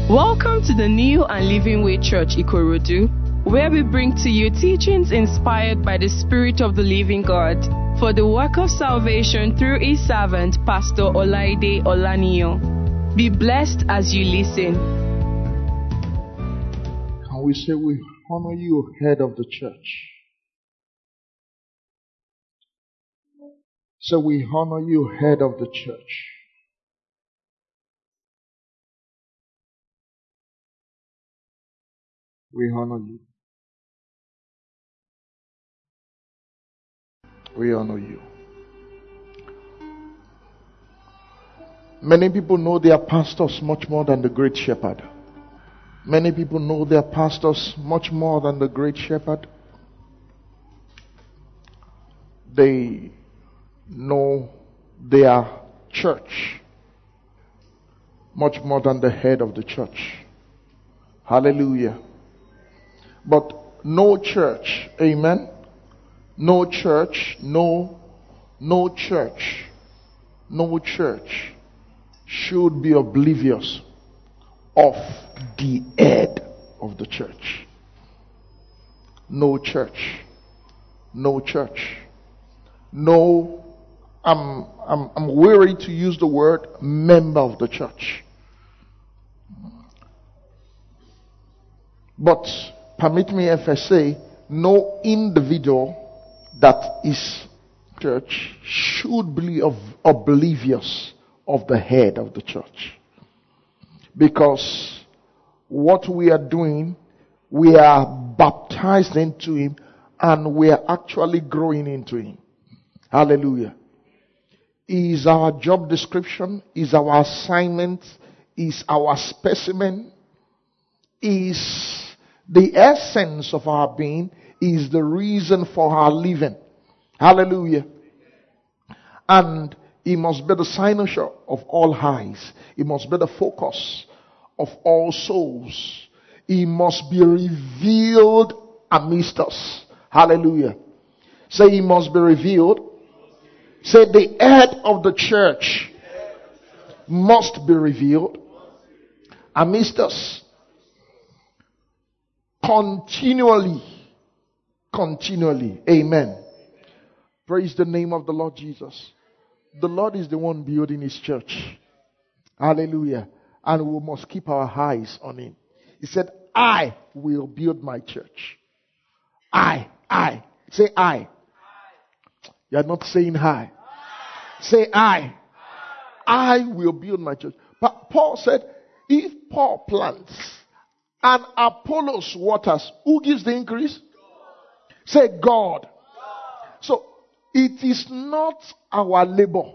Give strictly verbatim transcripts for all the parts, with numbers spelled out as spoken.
Welcome to the New and Living Way Church Ikorodu, where we bring to you teachings inspired by the Spirit of the Living God for the work of salvation through His servant, Pastor Olaide Olaniyan. Be blessed as you listen. And we say we honor you, head of the church. So we honor you, head of the church. We honor you. We honor you. Many people know their pastors much more than the great shepherd. Many people know their pastors much more than the great shepherd. They know their church much more than the head of the church. Hallelujah. But no church, amen, no church, no, no church, no church should be oblivious of the head of the church. No church, no church, no, I'm, I'm, I'm weary to use the word member of the church. But permit me if I say, no individual that is church should be of, oblivious of the head of the church. Because what we are doing, we are baptized into Him and we are actually growing into Him. Hallelujah. Is our job description, is our assignment, is our specimen, is the essence of our being, is the reason for our living. Hallelujah. And it must be the signature of all eyes. It must be the focus of all souls. It must be revealed amidst us. Hallelujah. Say it must be revealed. Say the head of the church must be revealed amidst us. Continually. Continually. Amen. Praise the name of the Lord Jesus. The Lord is the one building His church. Hallelujah. And we must keep our eyes on Him. He said, I will build my church. I, I. Say I. You are not saying I. Say I. I will build my church. But Paul said, if Paul plants and Apollos waters, who gives the increase? Say God. So it is not our labor.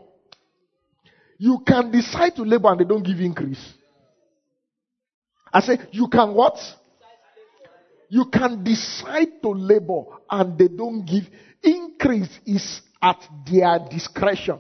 You can decide to labor and they don't give increase. I say you can what? You can decide to labor and they don't give increase. Is at their discretion.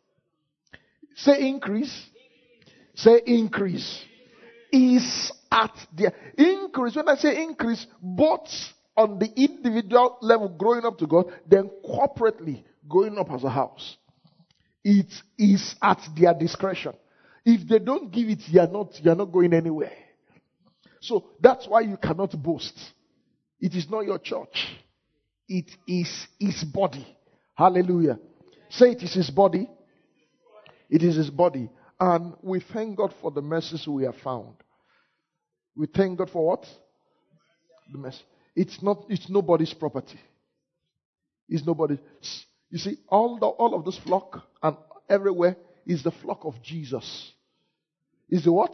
Say increase. Say increase. Is at their increase. When I say increase, both on the individual level growing up to God, then corporately going up as a house. It is at their discretion. If they don't give it, you are not, you are not going anywhere. So that's why you cannot boast. It is not your church. It is His body. Hallelujah. Say it is His body. It is His body. And we thank God for the mercies we have found. We thank God for what? The mercy. It's not, it's nobody's property. It's nobody. You see, all the, all of this flock and everywhere is the flock of Jesus. Is the what?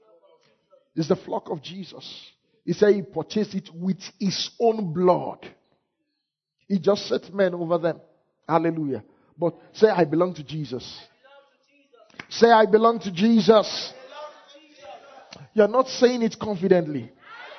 Is the flock of Jesus. He said He purchased it with His own blood. He just set men over them. Hallelujah. But say, I belong to Jesus. Say, I belong to Jesus. You're not saying it confidently.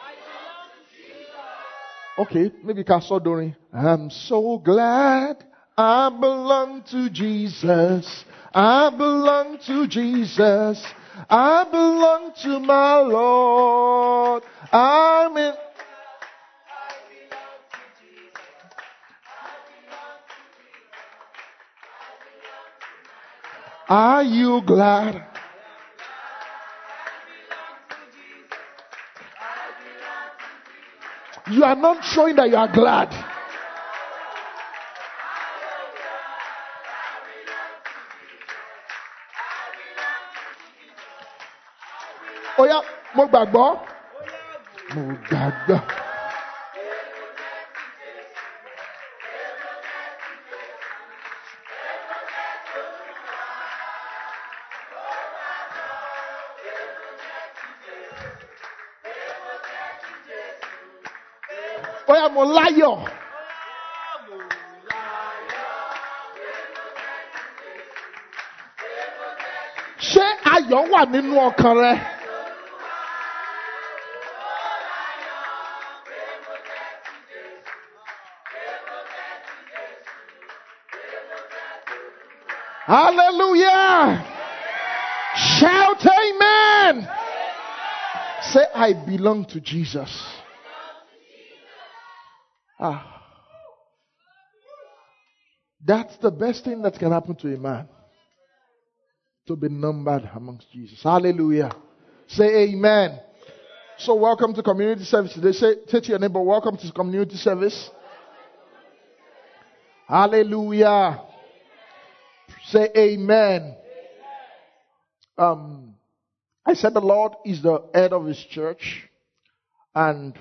Okay, maybe Castle Dory. I'm so glad I belong to Jesus. I belong to Jesus. I belong to my Lord. I'm in. Are you glad? You are not showing that you are glad. Oh yeah, mo gbàgbọ́. Mo gbàgbọ́. Oh yeah, mo láyọ̀. Ṣé ayọ̀ wà nínú ọkàn rẹ? Hallelujah. Shout amen. Say, I belong to Jesus. Ah. That's the best thing that can happen to a man. To be numbered amongst Jesus. Hallelujah. Say amen. So welcome to community service today. Say, say to your neighbor, welcome to community service. Hallelujah. Say amen. Um, I said the Lord is the head of his church, and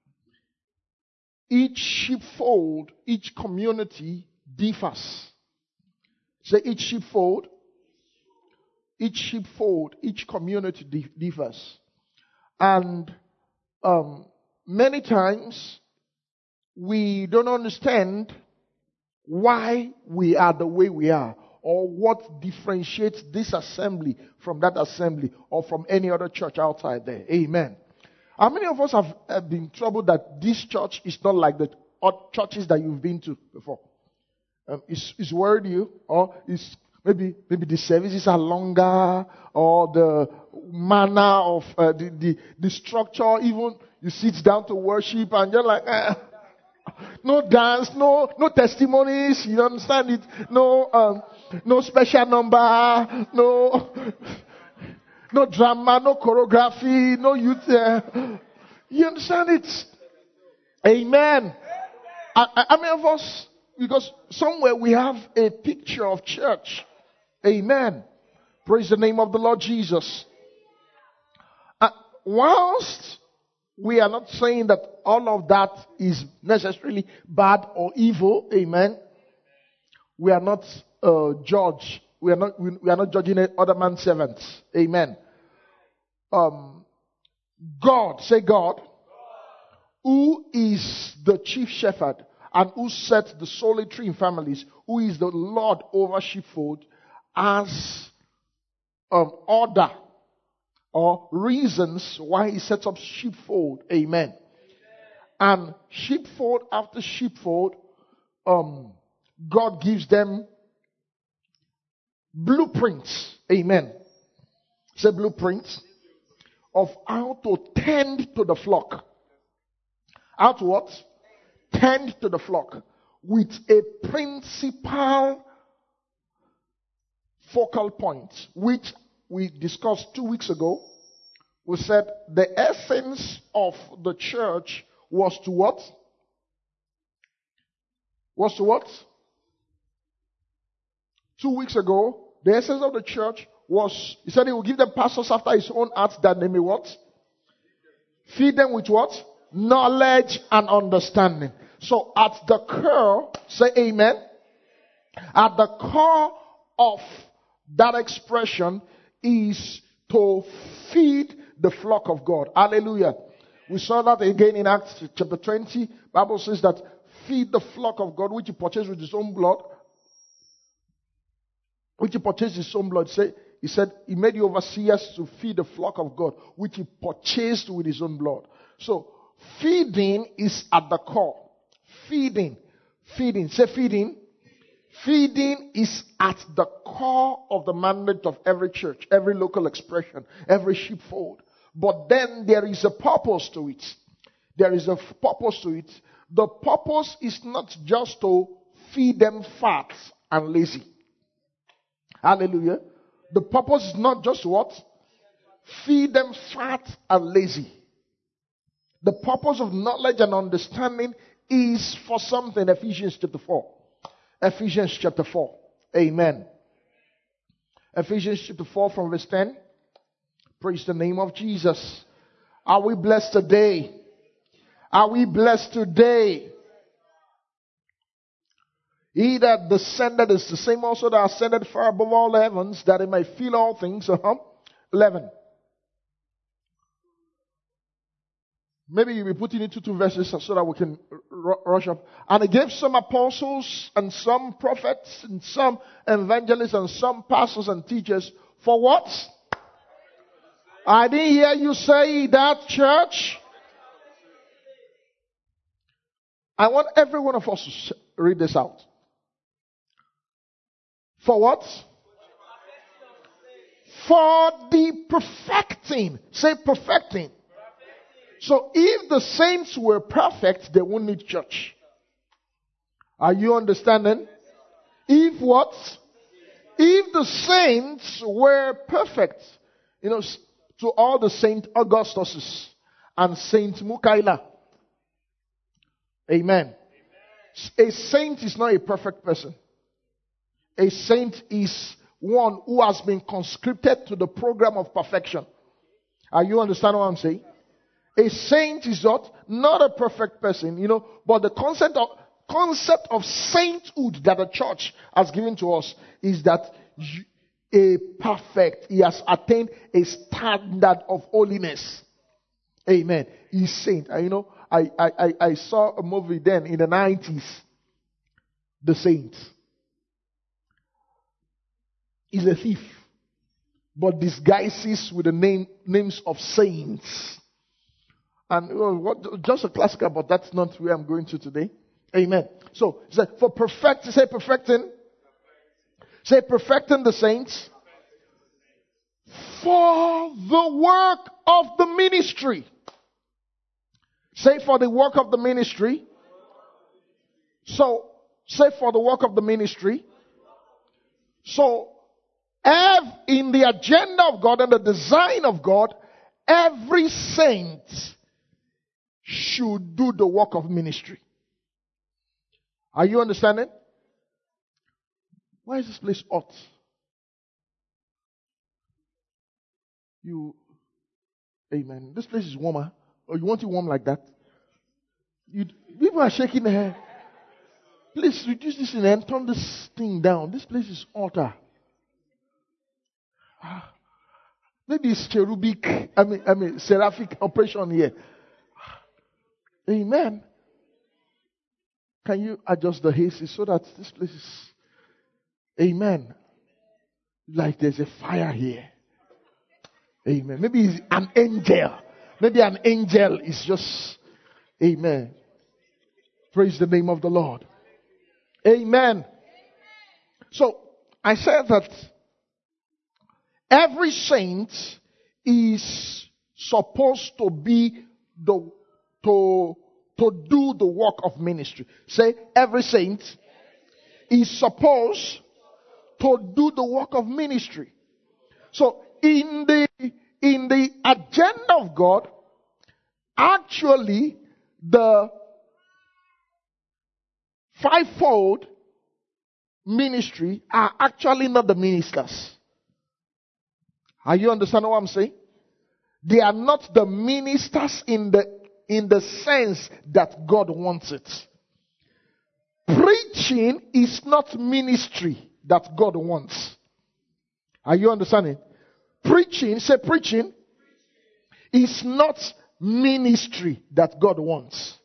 each sheepfold, each community differs. Say each sheepfold, each sheepfold, each community differs. And um, many times we don't understand why we are the way we are, or what differentiates this assembly from that assembly or from any other church outside there. Amen. How many of us have, have been troubled that this church is not like the other churches that you've been to before? Um, it's, it's worried you, or it's maybe maybe the services are longer, or the manner of uh, the, the the structure. Even you sit down to worship and you're like, eh, no dance, no no testimonies. You understand it? No um, no special number, no no drama, no choreography, no youth. Uh, you understand it? Amen. How many of us? Because somewhere we have a picture of church. Amen. Praise the name of the Lord Jesus. Uh, whilst we are not saying that all of that is necessarily bad or evil, amen. We are not uh, judge. We are not. We, we are not judging other man's servants. Amen. Um, God, say God, who is the chief shepherd and who set the solitary in families, who is the Lord over sheepfold, as um, order or reasons why he sets up sheepfold. Amen. And sheepfold after sheepfold, um, God gives them blueprints. Amen. Say blueprints of how to tend to the flock. How to what? Tend to the flock with a principal focal point, which we discussed two weeks ago. We said the essence of the church was to what? Was to what? Two weeks ago, the essence of the church was, he said he will give them pastors after his own heart that they may what? Feed them with what? Knowledge and understanding. So at the core, say amen. At the core of that expression is to feed the flock of God. Hallelujah. We saw that again in Acts chapter twenty. Bible says that feed the flock of God, which he purchased with his own blood. Which he purchased with his own blood. Say, he said he made you overseers to feed the flock of God, which he purchased with his own blood. So feeding is at the core. Feeding. Feeding. Say feeding. Feeding is at the core of the mandate of every church, every local expression, every sheepfold. But then there is a purpose to it. There is a purpose to it. The purpose is not just to feed them fat and lazy. Hallelujah. The purpose is not just what? Feed them fat and lazy. The purpose of knowledge and understanding is for something. Ephesians chapter four. Ephesians chapter four. Amen. Ephesians chapter four from verse ten. Praise the name of Jesus. Are we blessed today? Are we blessed today? He that descended is the same also that ascended far above all the heavens, that he may fill all things. Uh-huh. eleven. Maybe you'll be putting into two verses so that we can r- rush up. And he gave some apostles and some prophets and some evangelists and some pastors and teachers for what? I didn't hear you say that, church. I want every one of us to read this out. For what? For the perfecting. Say perfecting. So if the saints were perfect, they wouldn't need church. Are you understanding? If what? If the saints were perfect, you know, to all the Saint Augustuses and Saint Mukaila. Amen. A saint is not a perfect person. A saint is one who has been conscripted to the program of perfection. Are you understanding what I'm saying? A saint is not, not a perfect person, you know, but the concept of, concept of sainthood that the church has given to us is that you, a perfect, he has attained a standard of holiness. Amen. He's saint. And you know, I, I, I saw a movie then in the nineties, The Saint. He's a thief, but disguises with the name names of saints. And well, what, just a classical, but that's not where I'm going to today. Amen. So, say, for perfect, say perfecting. Say perfecting the saints. For the work of the ministry. Say for the work of the ministry. So, say for the work of the ministry. So, have in the agenda of God and the design of God, every saint should do the work of ministry. Are you understanding? Why is this place hot? You, amen. This place is warmer. Or you want it warm like that? You, people are shaking their head. Please reduce this in and turn this thing down. This place is hotter. Maybe it's cherubic, I mean, I mean, seraphic operation here. Amen. Can you adjust the A C so that this place is, amen, like there's a fire here. Amen. Maybe it's an angel. Maybe an angel is just, amen. Praise the name of the Lord. Amen. So, I said that every saint is supposed to be the to to do the work of ministry. Say, every saint is supposed to do the work of ministry. So, in the in the agenda of God, actually the fivefold ministry are actually not the ministers. Are you understanding what I'm saying? They are not the ministers in the in the sense that God wants it. Preaching is not ministry that God wants. Are you understanding? Preaching, say preaching, is not ministry that God wants.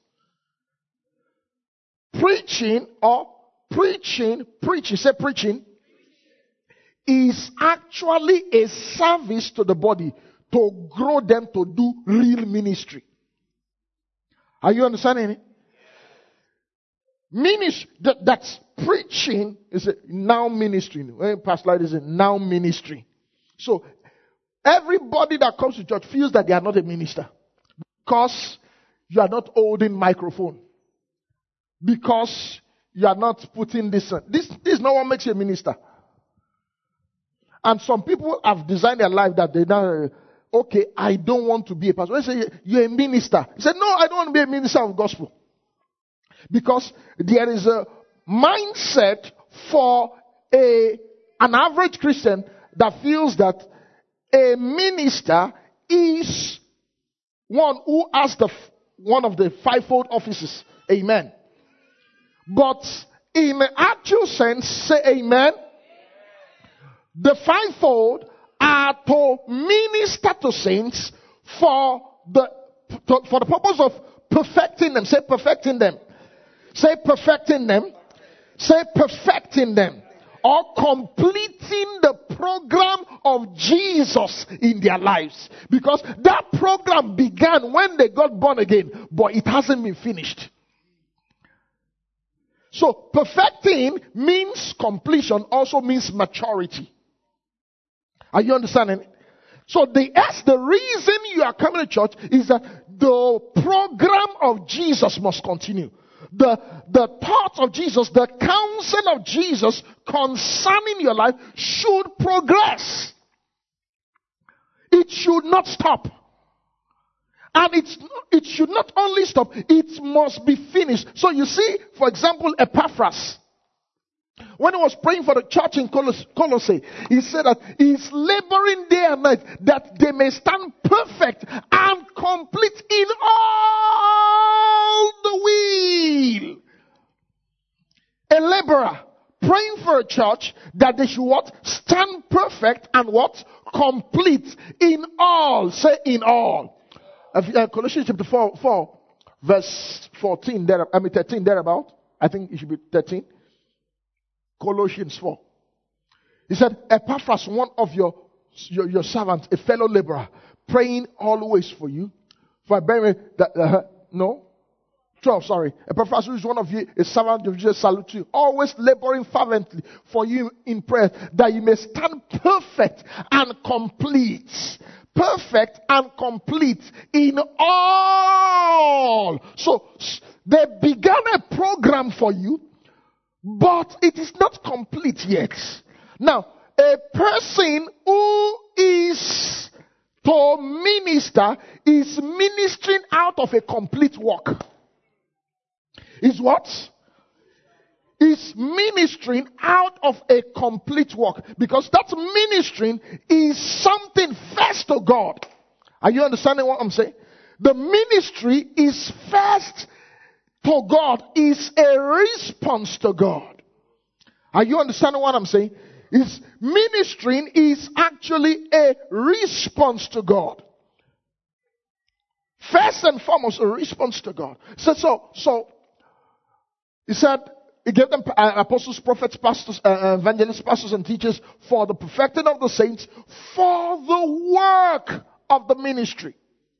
Preaching or preaching, preaching, say preaching, is actually a service to the body to grow them to do real ministry. Are you understanding it? Ministry, that, that's preaching is a now ministry. Pastor Light is a now ministry. So, everybody that comes to church feels that they are not a minister. Because you are not holding microphone. Because you are not putting this on. This, this is not what makes you a minister. And some people have designed their life that they now, okay, I don't want to be a pastor. When you say you're a minister, he said, no, I don't want to be a minister of gospel. Because there is a mindset for a an average Christian that feels that a minister is one who has the one of the fivefold offices. Amen. But in the actual sense, say amen. The fivefold are to minister to saints for the to, for the purpose of perfecting them. Say perfecting them. Say perfecting them. Say perfecting them. Or completing the program of Jesus in their lives. Because that program began when they got born again, but it hasn't been finished. So perfecting means completion, also means maturity. Are you understanding? So the as the reason you are coming to church is that the program of Jesus must continue. The, the thoughts of Jesus, the counsel of Jesus concerning your life should progress. It should not stop. And it's, it should not only stop, it must be finished. So you see, for example, Epaphras. When he was praying for the church in Colos- Colossae, he said that he's laboring day and night that they may stand perfect and complete in all the will. A laborer praying for a church that they should what? Stand perfect and what? Complete in all. Say in all. Uh, Colossians chapter four, four, verse fourteen, there, I mean thirteen, thereabout. I think it should be thirteen. Colossians four. He said, Epaphras, one of your, your, your servants, a fellow laborer, praying always for you. For I bear that, uh, no? twelve, sorry. Epaphras, who is one of you, a servant of Jesus, salute you. Always laboring fervently for you in prayer, that you may stand perfect and complete. Perfect and complete in all. So, they began a program for you, but it is not complete yet. Now, a person who is to minister is ministering out of a complete work. Is what? Is ministering out of a complete work. Because that ministering is something first to God. Are you understanding what I'm saying? The ministry is first to God, is a response to God. Are you understanding what I'm saying? Is ministering is actually a response to God. First and foremost, a response to God. So, so, so he said, he gave them uh, apostles, prophets, pastors, uh, evangelists, pastors, and teachers for the perfecting of the saints, for the work of the ministry.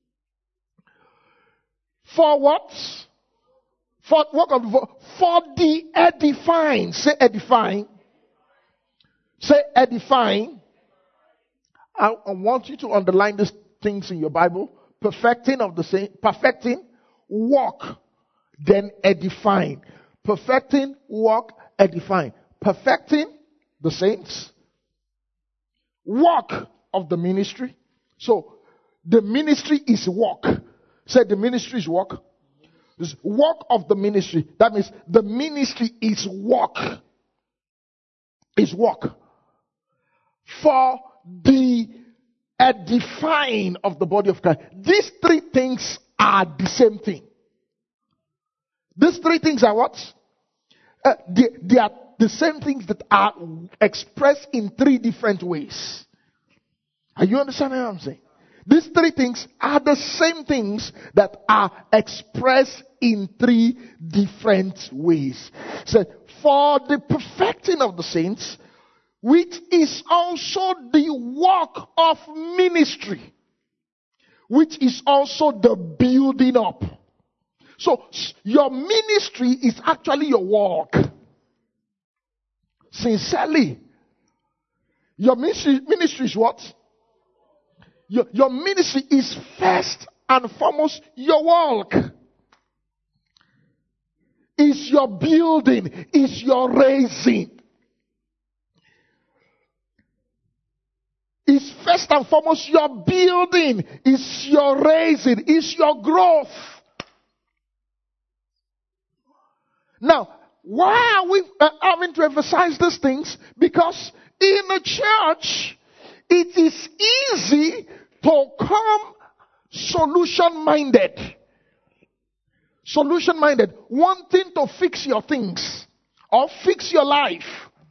For what? For work of for the edifying. Say edifying. Say edifying. I, I want you to underline these things in your Bible. Perfecting of the saint, perfecting, work, then edifying. Perfecting, work, edifying. Perfecting the saints. Work of the ministry. So the ministry is work. Say the ministry is work. This work of the ministry. That means the ministry is work. Is work. For the edifying of the body of Christ. These three things are the same thing. These three things are what? Uh, they, they are the same things that are expressed in three different ways. Are you understanding what I'm saying? These three things are the same things that are expressed in three different ways. So, for the perfecting of the saints, which is also the work of ministry, which is also the building up. So, your ministry is actually your work. Sincerely. Your ministry, ministry is what? Your, your ministry is first and foremost your work. Is your building. Is your raising. Is first first and foremost, your building, is your raising, is your growth. Now, why are we uh, having to emphasize these things? Because in the church, it is easy to come solution-minded. Solution-minded, wanting to fix your things or fix your life.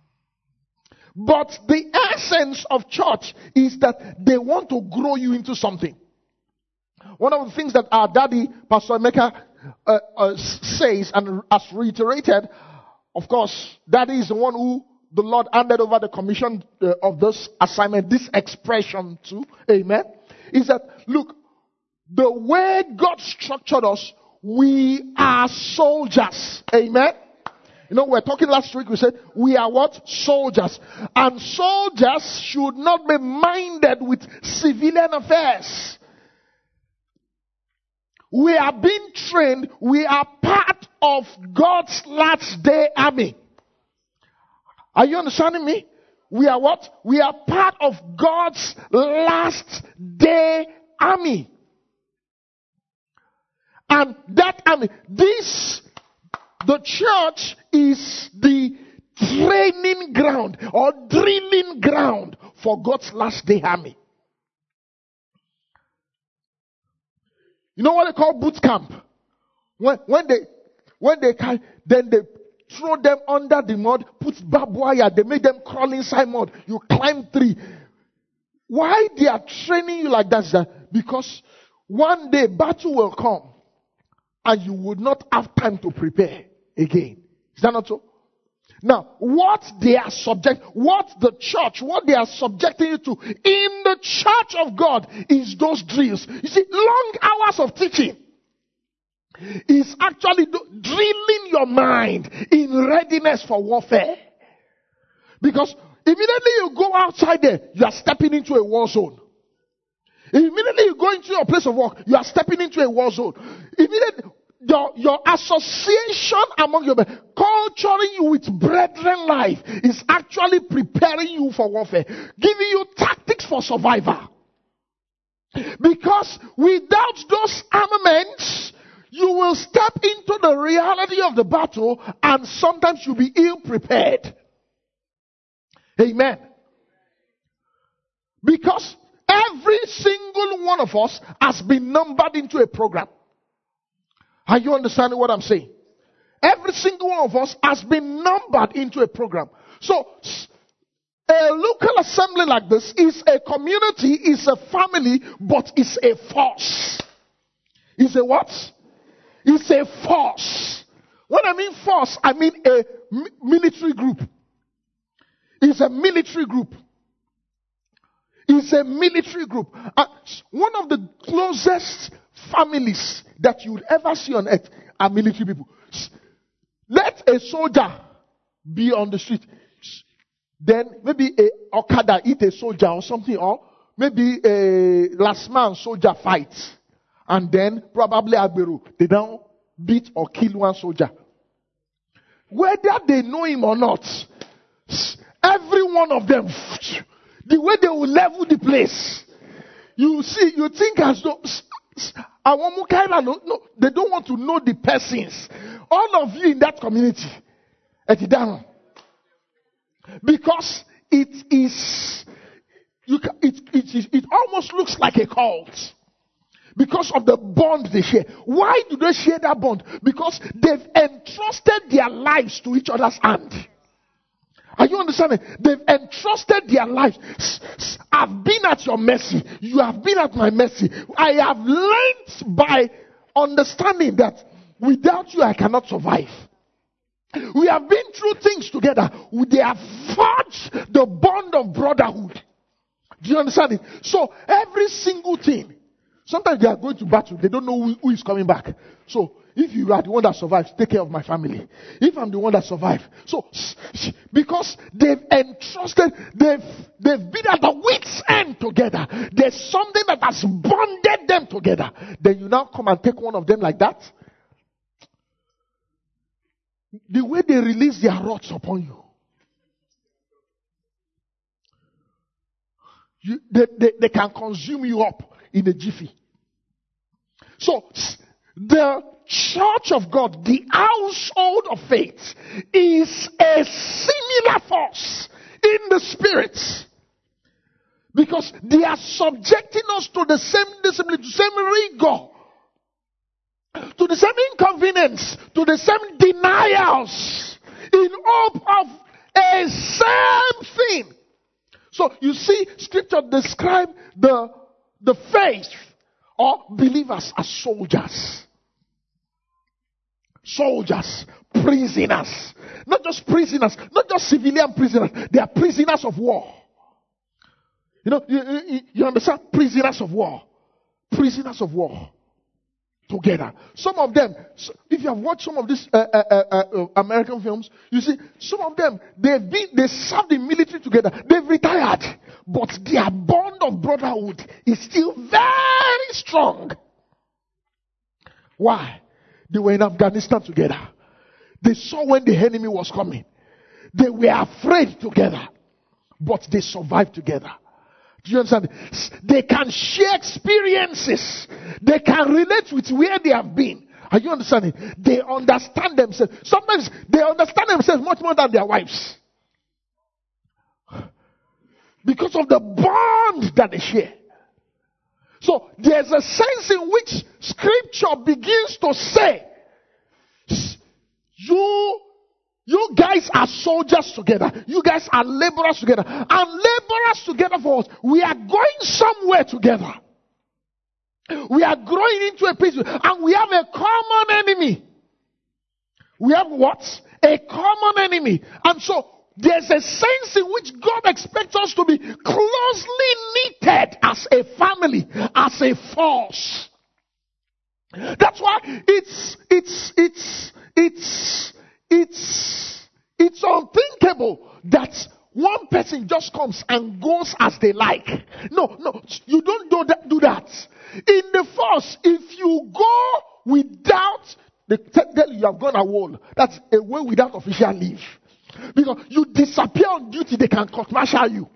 But the essence of church is that they want to grow you into something. One of the things that our daddy, Pastor Emeka, uh, uh, says and has reiterated, of course, daddy is the one who the Lord handed over the commission uh, of this assignment, this expression to, amen, is that, look, the way God structured us, we are soldiers, amen. You know, we were talking last week, we said, we are what? Soldiers. And soldiers should not be minded with civilian affairs. We are being trained, we are part of God's last day army. Are you understanding me? We are what? We are part of God's last day army. And that army, this, the church is the training ground or drilling ground for God's last day army. You know what they call boot camp? When, when they, when they can, then they throw them under the mud, put barbed wire, they make them crawl inside mud. You climb tree. Why they are training you like that is that because one day battle will come and you would not have time to prepare again. Is that not so? Now, what they are subject, what the church, what they are subjecting you to in the church of God is those drills. You see, long hours of teaching is actually do, drilling your mind in readiness for warfare. Because immediately you go outside there, you are stepping into a war zone. Immediately you go into your place of work, you are stepping into a war zone. Immediately, your, your association among your men, culturing you with brethren life is actually preparing you for warfare, giving you tactics for survival. Because without those armaments, you will step into the reality of the battle and sometimes you'll be ill prepared. Amen. Because every single one of us has been numbered into a program. Are you understanding what I'm saying? Every single one of us has been numbered into a program. So, a local assembly like this is a community, is a family, but it's a force. It's a what? It's a force. When I mean force, I mean a mi- military group. It's a military group. It's a military group. Uh, one of the closest families that you would ever see on earth are military people. Let a soldier be on the street. Then maybe a Okada eat a soldier or something, or maybe a last man soldier fights. And then probably Agberu, they don't beat or kill one soldier. Whether they know him or not, every one of them, the way they will level the place, you see, you think as though, no, they don't want to know the persons. All of you in that community, because it is, you can, it, it, it, it almost looks like a cult. Because of the bond they share. Why do they share that bond? Because they've entrusted their lives to each other's hand. Are you understanding? They've entrusted their lives. I've been at your mercy. You have been at my mercy. I have learned by understanding that without you I cannot survive. We have been through things together. They have forged the bond of brotherhood. Do you understand it? So every single thing. Sometimes they are going to battle. They don't know who, who is coming back. So, if you are the one that survives, take care of my family. If I'm the one that survives. So, because they've entrusted, they've, they've been at the wit's end together. There's something that has bonded them together. Then you now come and take one of them like that. The way they release their wrath upon you. you, they, they, they can consume you up in a jiffy. So, the church of God, the household of faith, is a similar force in the spirit. Because they are subjecting us to the same discipline, to the same rigor, to the same inconvenience, to the same denials, in hope of a same thing. So you see, scripture describe the, the faith or believers as soldiers. Soldiers, prisoners. Not just prisoners, not just civilian prisoners. They are prisoners of war. You know, you, you, you understand? Prisoners of war. Prisoners of war. Together. Some of them, if you have watched some of these uh, uh, uh, uh, American films, you see, some of them, they've been, they served in military together. They've retired. But their bond of brotherhood is still very strong. Why? They were in Afghanistan together. They saw when the enemy was coming. They were afraid together. But they survived together. Do you understand? They can share experiences. They can relate with where they have been. Are you understanding? They understand themselves. Sometimes they understand themselves much more than their wives. Because of the bond that they share. So there's a sense in which scripture begins to say, you You guys are soldiers together. You guys are laborers together. And laborers together for us. We are going somewhere together. We are growing into a place. And we have a common enemy. We have what? A common enemy. And so, there's a sense in which God expects us to be closely knitted as a family, as a force. That's why it's, it's, it's, it's, It's, it's unthinkable that one person just comes and goes as they like. No, no, you don't do that. Do that. In the force, if you go without, they tell you you have gone a wall. That's a way without official leave. Because you disappear on duty, they can court-martial you.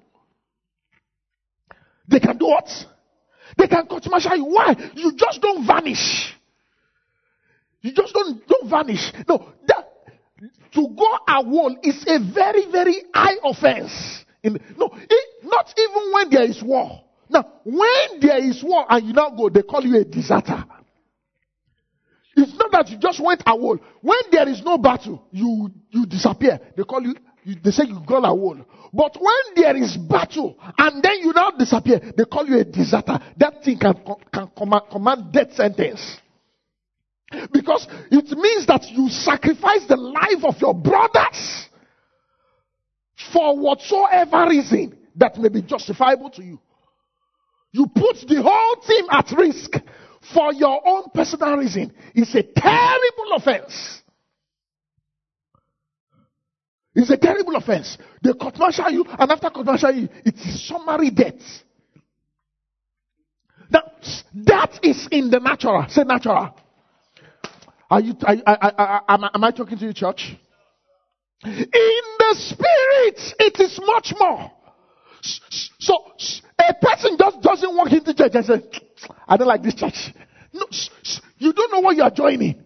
They can do what? They can court-martial you. Why? You just don't vanish. You just don't, don't vanish. No, that, to go a wall is a very, very high offense. In, no, it, not even when there is war. Now, when there is war and you now go, they call you a deserter. It's not that you just went a wall. When there is no battle, you, you disappear. They call you, you, they say you gone a wall. But when there is battle and then you now disappear, they call you a deserter. That thing can, can command, command death sentence. Because it means that you sacrifice the life of your brothers for whatsoever reason that may be justifiable to you. You put the whole team at risk for your own personal reason. It's a terrible offense. It's a terrible offense. They court-martial you, and after court-martial you, it is summary death. Now, that is in the natural. Say natural. Are you, are, are, are, are, am, I, am I talking to you, church? In the spirit, it is much more. So, a person just doesn't walk into church and say, I don't like this church. No, you don't know what you are joining.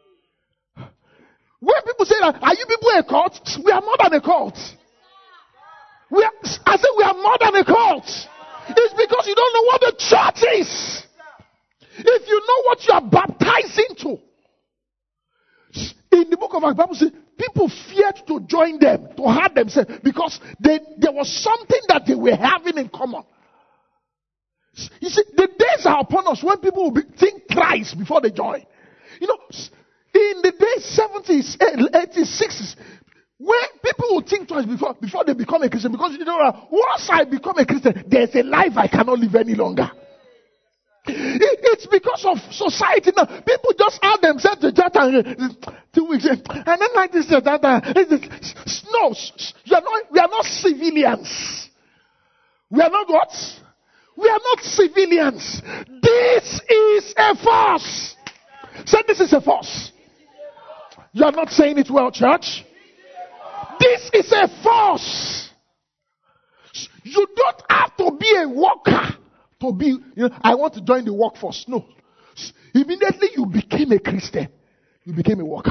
When people say that, are you people a cult? We are more than a cult. We are, I say we are more than a cult. It's because you don't know what the church is. If you know what you are baptized into. In the book of Acts, the Bible says people feared to join them, to hurt themselves, because they, there was something that they were having in common. You see, the days are upon us when people will be, think thrice before they join. You know, in the days seventies, eighties, sixties, when people will think twice before, before they become a Christian, because you know, once I become a Christian, there's a life I cannot live any longer. It, it's because of society now. People just add themselves to church and two weeks, and then like this, that, that. No, you are not, we are not civilians. We are not what? We are not civilians. This is a force. Say this is a force. You are not saying it well, church. This is a force. You don't have to be a worker to be, you know, I want to join the workforce. No. Immediately you became a Christian. You became a worker.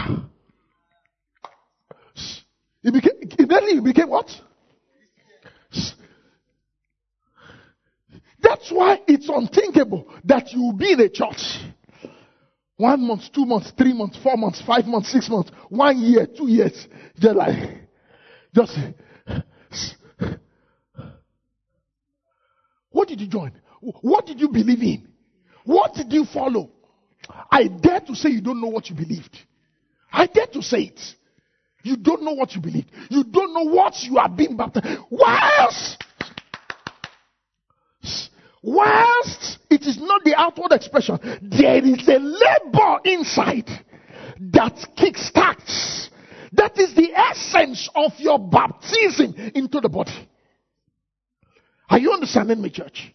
You became, immediately you became what? That's why it's unthinkable that you will be in a church. One month, two months, three months, four months, five months, six months, one year, two years. Just like, just. What did you join? What did you believe in? What did you follow? I dare to say you don't know what you believed. I dare to say it. You don't know what you believed. You don't know what you are being baptized. Whilst, whilst it is not the outward expression, there is a labor inside that kickstarts. That is the essence of your baptism into the body. Are you understanding me, church?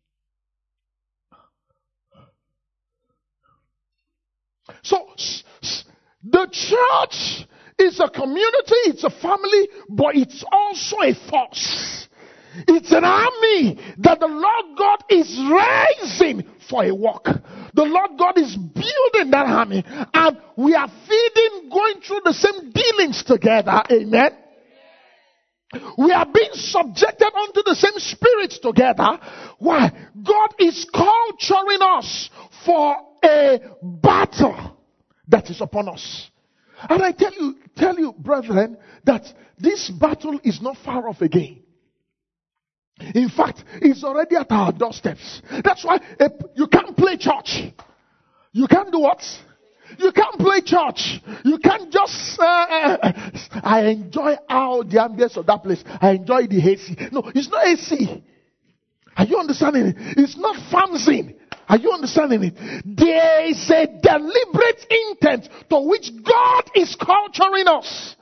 So, the church is a community, it's a family, but it's also a force. It's an army that the Lord God is raising for a work. The Lord God is building that army, and we are feeding, going through the same dealings together. Amen. We are being subjected unto the same spirits together. Why? God is culturing us for a battle that is upon us. And I tell you, tell you, brethren, that this battle is not far off again. In fact, it's already at our doorsteps. That's why uh, you can't play church. You can't do what? You can't play church. You can't just, uh, uh, I enjoy how the ambience of that place. I enjoy the A C. No, it's not A C. Are you understanding it? It's not fanzine. Are you understanding it? There is a deliberate intent to which God is culturing us.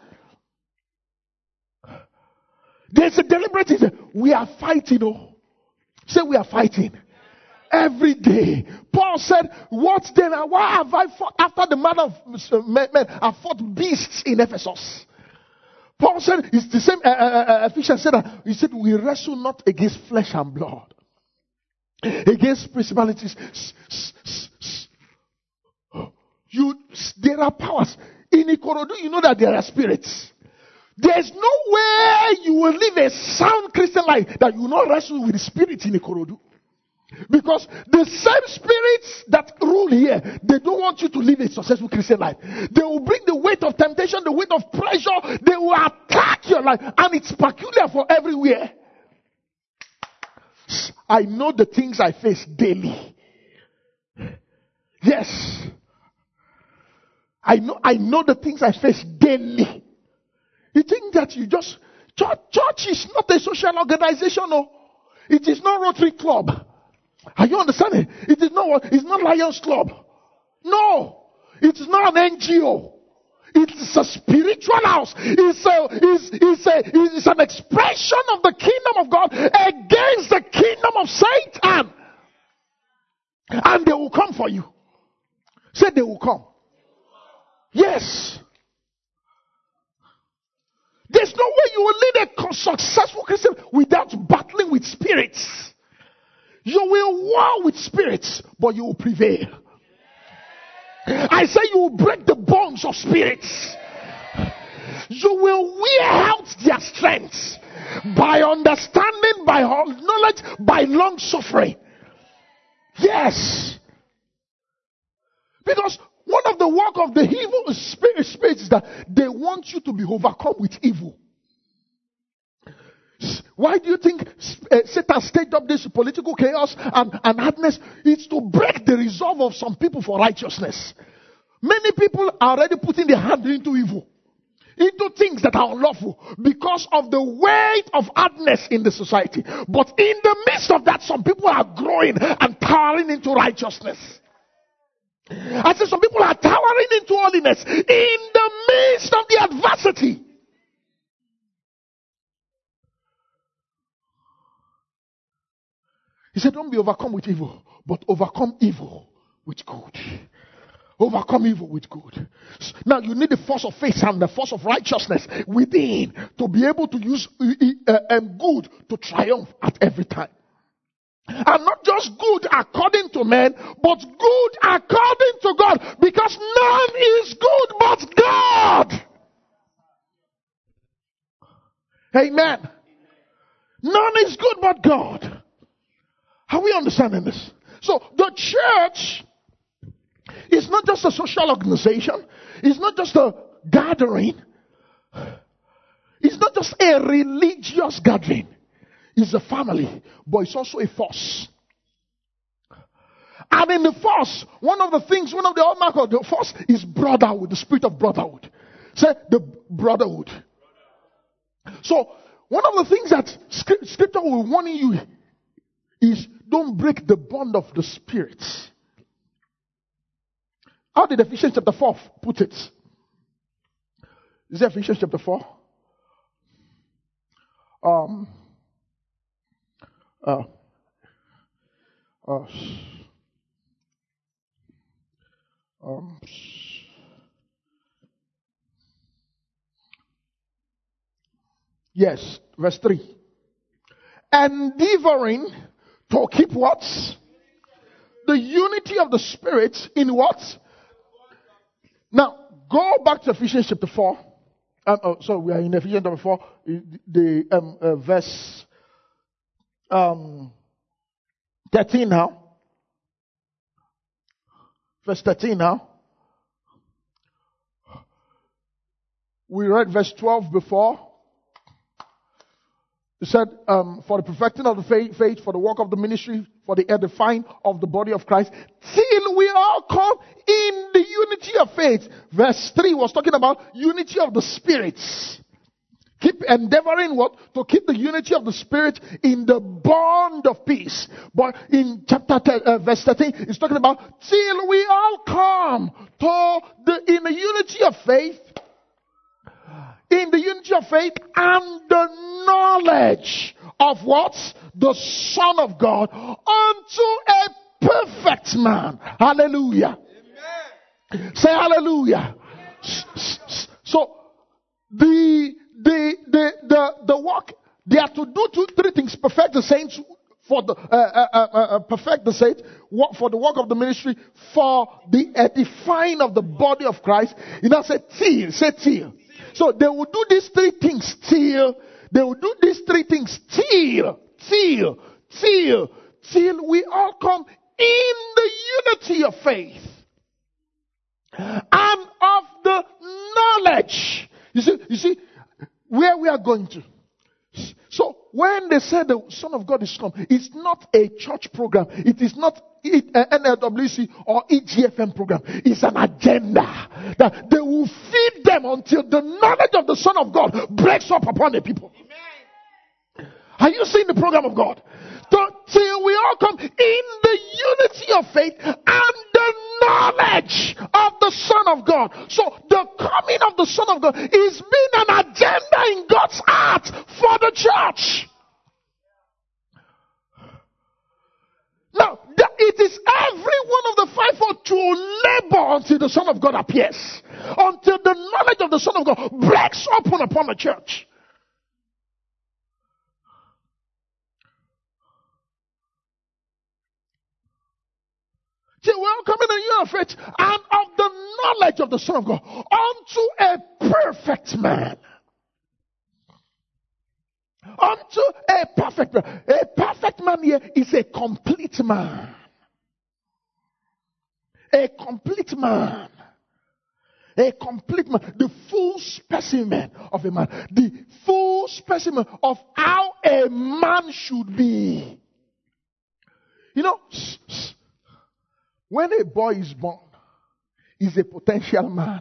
There's a deliberate intent. We are fighting. Oh. Say we are fighting. Every day. Paul said, what then? Why have I fought after the manner of men? I fought beasts in Ephesus. Paul said, it's the same. Uh, uh, Ephesians said that. He said, we wrestle not against flesh and blood. Against principalities. You, there are powers. In Ikorodu, you know that there are spirits. There's no way you will live a sound Christian life that you will not wrestle with the spirit in Ikorodu. Because the same spirits that rule here, they don't want you to live a successful Christian life. They will bring the weight of temptation, the weight of pressure. They will attack your life. And it's peculiar for everywhere. I know the things I face daily. Yes. I know, I know the things I face daily. You think that you just, church, church is not a social organization. No. It is not Rotary Club. Are you understanding? It is not what? It's not Lions Club. No. It is not an N G O. It's a spiritual house. It's a, it's, it's a, it's an expression of the kingdom of God against the kingdom of Satan. And they will come for you. Say they will come. Yes. There's no way you will lead a successful Christian without battling with spirits. You will war with spirits, but you will prevail. I say you will break the bones of spirits. You will wear out their strength by understanding, by knowledge, by long suffering. Yes. Because one of the work of the evil spirit spirits is that they want you to be overcome with evil. Why do you think uh, Satan staged up this political chaos and, and hardness? It's to break the resolve of some people for righteousness. Many people are already putting their hand into evil, into things that are unlawful because of the weight of hardness in the society. But in the midst of that, some people are growing and towering into righteousness. I said some people are towering into holiness in the midst of the adversity. He said, don't be overcome with evil, but overcome evil with good. Overcome evil with good. Now you need the force of faith and the force of righteousness within to be able to use uh, um, good to triumph at every time. And not just good according to men, but good according to God. Because none is good but God. Amen. None is good but God. Are we understanding this? So the church is not just a social organization. It's not just a gathering. It's not just a religious gathering. It's a family, but it's also a force. And in the force, one of the things, one of the hallmarks of the force is brotherhood, the spirit of brotherhood. Say the brotherhood. So, one of the things that scripture will warn you is don't break the bond of the spirit. How did Ephesians chapter four put it? Is it Ephesians chapter four? Um, uh, uh, um, yes, verse three. Endeavoring to keep what? The unity of the Spirit in what? Now, go back to Ephesians chapter four. Um, oh, so we are in Ephesians chapter four, the um, uh, verse um, thirteen now. Verse thirteen now. We read verse twelve before. It said, um, for the perfecting of the faith, faith, for the work of the ministry, for the edifying of the body of Christ, till we all come in the unity of faith. Verse three was talking about unity of the spirits. Keep endeavoring what? To keep the unity of the spirit in the bond of peace. But in chapter ten, uh, verse thirteen, it's talking about till we all come to the, in the unity of faith, in the unity of faith and the knowledge of what? The Son of God, unto a perfect man. Hallelujah. Amen. Say hallelujah. So the the the the the work they are to do two three things: perfect the saints for the uh, uh, uh, uh, perfect the saints work for the work of the ministry, for the edifying of the body of Christ. You know, say till, say till. So they will do these three things till, they will do these three things till, till, till, till we all come in the unity of faith and of the knowledge. You see, you see where we are going to. So when they say the Son of God is come, it's not a church program. It is not an N L W C or E G F M program. It's an agenda that they will feed them until the knowledge of the Son of God breaks up upon the people. Amen. Are you seeing the program of God? Till we all come in the unity of faith and the knowledge of the Son of God. So the coming of the Son of God is being an agenda in God's heart for the church. Now, it is every one of the fivefold to labor until the Son of God appears. Until the knowledge of the Son of God breaks open upon the church. Till we all come in the union of faith and of the knowledge of the Son of God unto a perfect man. Unto a perfect man. A perfect man here is a complete man. A complete man. A complete man. The full specimen of a man. The full specimen of how a man should be. You know, when a boy is born, he's a potential man.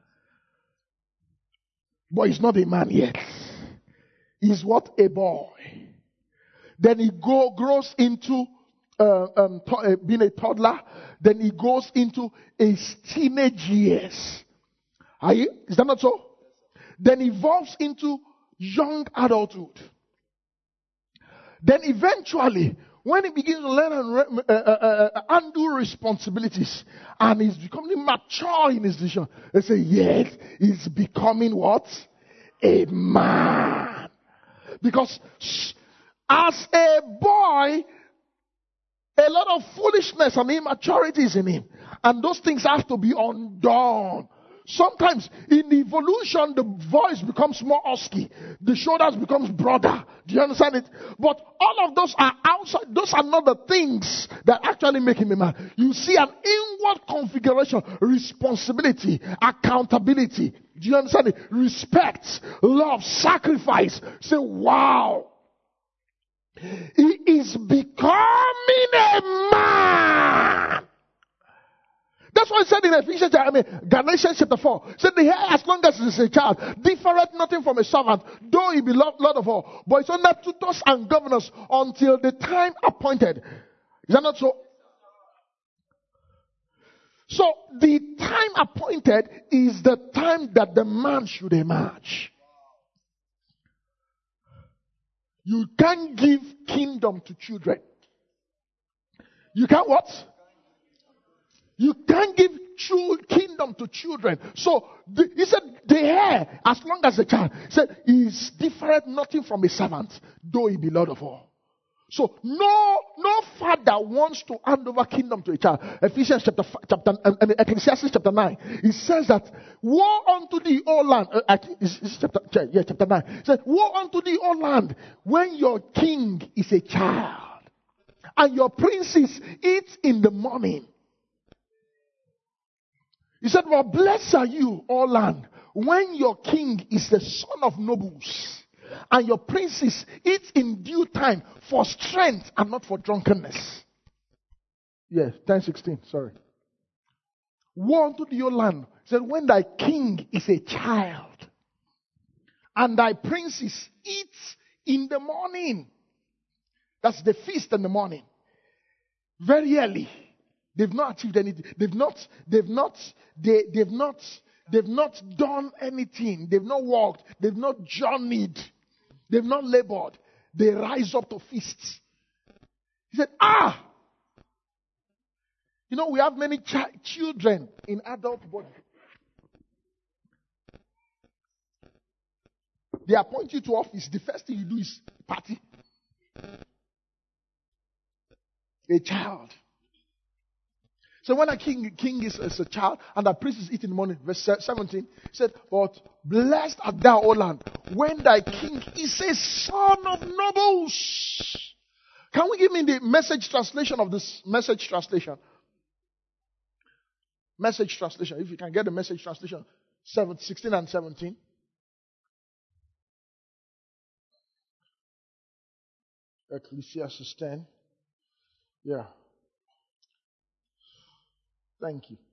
But he's not a man yet. He's what? A boy. Then he go, grows into uh, um, to, uh, being a toddler. Then he goes into his teenage years. Are you, is that not so? Then evolves into young adulthood. Then eventually, when he begins to learn and re- uh, uh, uh, undo responsibilities, and he's becoming mature in his decision, they say, yes, he's becoming what? A man. Because as a boy, a lot of foolishness and immaturity is in him. And those things have to be undone. Sometimes in evolution, the voice becomes more husky. The shoulders becomes broader. Do you understand it? But all of those are outside. Those are not the things that actually make him a man. You see an inward configuration, responsibility, accountability. Do you understand it? Respect, love, sacrifice. Say, wow. He is becoming a man. That's what it said in Ephesians, I mean, Galatians chapter four. It said the hair, as long as it is a child, differeth nothing from a servant, though he be Lord, Lord of all. But it's under tutors and governors until the time appointed. Is that not so? So the time appointed is the time that the man should emerge. You can't give kingdom to children. You can't what? You can't give true kingdom to children. So the, he said, the heir, as long as a child, he said, is different nothing from a servant, though he be Lord of all. So no, no father wants to hand over kingdom to a child. Ephesians chapter, chapter, um, Ecclesiastes chapter nine. It says that, woe unto thee, O land. Uh, I think it's, it's chapter, yeah, chapter nine. It says, woe unto thee, O land, when your king is a child, and your princes eat in the morning. He said, well, blessed are you, O land, when your king is the son of nobles, and your princes eat in due time for strength and not for drunkenness. Yes, ten sixteen, sorry. Woe unto thee, O land. He said, when thy king is a child, and thy princes eat in the morning. That's the feast in the morning. Very early. They've not achieved anything. They've not, they've not, they, they've not, they've not done anything. They've not walked. They've not journeyed. They've not labored. They rise up to feasts. He said, ah! You know, we have many ch- children in adult body. They appoint you to office. The first thing you do is party. A child. So when a king, king is, is a child and a priest is eating in the morning, verse seventeen, he said, but blessed art thou, O land, when thy king is a son of nobles. Can we give me the message translation of this message translation? Message translation. If you can get the message translation, seven, sixteen and seventeen. Ecclesiastes ten. Yeah. Thank you.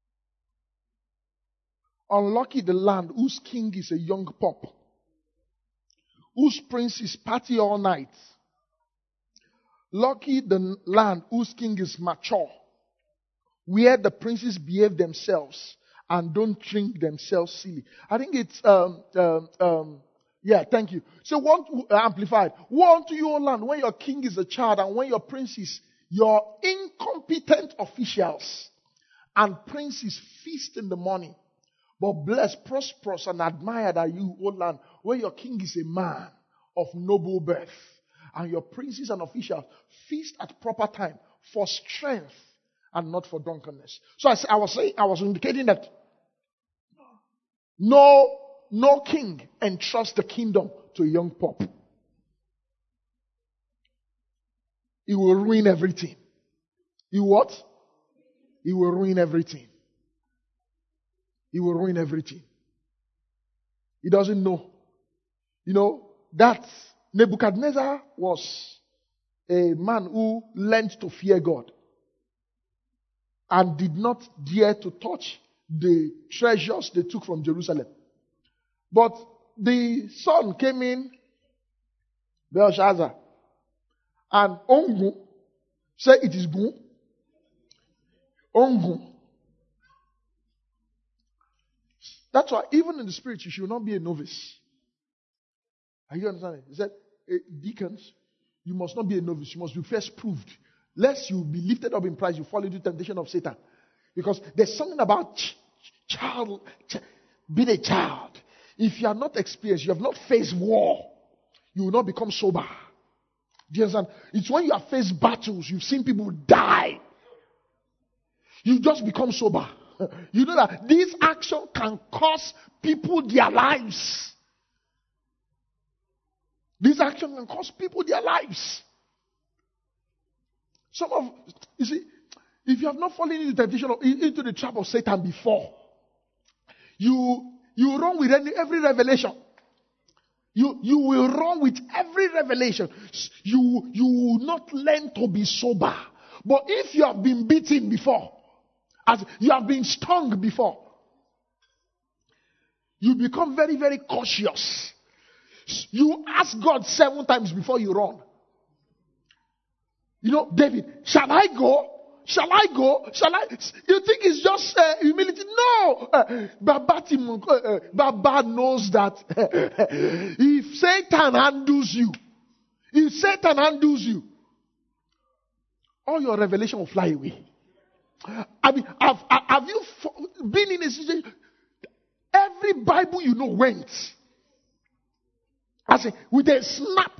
Unlucky the land whose king is a young pup, whose princes party all night. Lucky the land whose king is mature, where the princes behave themselves and don't drink themselves silly. I think it's, um, um, um, yeah, thank you. So, one uh, amplified. Woe unto you, O land, when your king is a child and when your princes, your incompetent officials, and princes feast in the morning. But blessed, prosperous, and admired are you, O land, where your king is a man of noble birth. And your princes and officials feast at proper time for strength and not for drunkenness. So I, I was saying, I was indicating that no, no king entrusts the kingdom to a young pup. He will ruin everything. He what? He will ruin everything. He will ruin everything. He doesn't know. You know, that Nebuchadnezzar was a man who learned to fear God and did not dare to touch the treasures they took from Jerusalem. But the son came in, Belshazzar, and Ongu said it is good. Ongu. That's why even in the spirit you should not be a novice. Are you understanding? He said, eh, deacons, you must not be a novice. You must be first proved. Lest you be lifted up in pride, you fall into temptation of Satan. Because there's something about ch- child, ch- being a child. If you are not experienced, you have not faced war, you will not become sober. Do you understand? It's when you have faced battles, you've seen people die, you just become sober. You know that this action can cost people their lives. This action can cost people their lives. Some of, you see, if you have not fallen into temptation or into the trap of Satan before, you you run with any, every revelation. You you will run with every revelation. You you will not learn to be sober. But if you have been beaten before, as you have been stung before, you become very very cautious. You ask God seven times before you run. You know, David, shall I go? Shall I go? Shall I? You think it's just uh, humility? No. Uh, Baba, Tim, uh, uh, Baba knows that if Satan handles you, if Satan handles you, all your revelation will fly away. I mean, have, have you been in a situation? Every Bible you know went. I say, with a snap.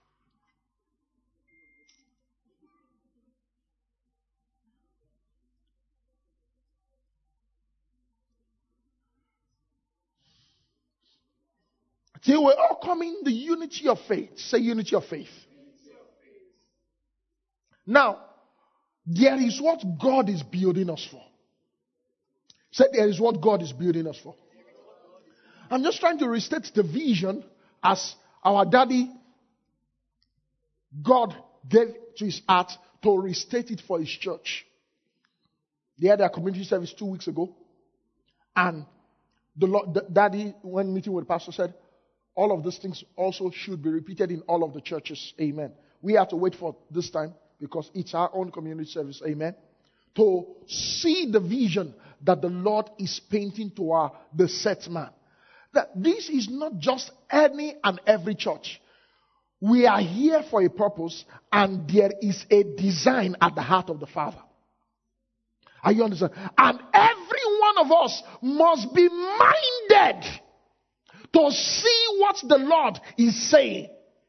Till we're all coming the unity of faith. Say unity of faith. Now, there is what God is building us for. Say there is what God is building us for. I'm just trying to restate the vision as our daddy, God gave to his heart to restate it for his church. They had their community service two weeks ago. And the Lord, the daddy, when meeting with the pastor, said, all of these things also should be repeated in all of the churches. Amen. We have to wait for this time because it's our own community service. Amen. To see the vision that the Lord is painting to our the set man. That this is not just any and every church. We are here for a purpose and there is a design at the heart of the Father. Are you understand? And every one of us must be minded to see what the Lord is saying.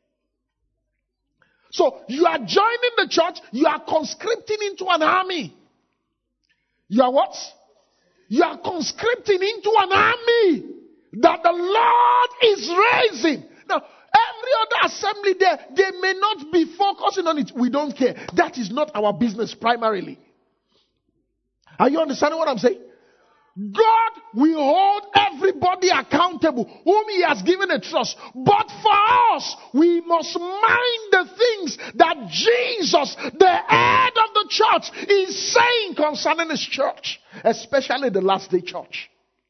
So you are joining the church, you are conscripting into an army. You are what? You are conscripting into an army that the Lord is raising. Now, every other assembly there, they may not be focusing on it. We don't care. That is not our business primarily. Are you understanding what I'm saying? God will hold everybody accountable whom he has given a trust. But for us, we must mind the things that Jesus, the head of the church, is saying concerning his church. Especially the last day church.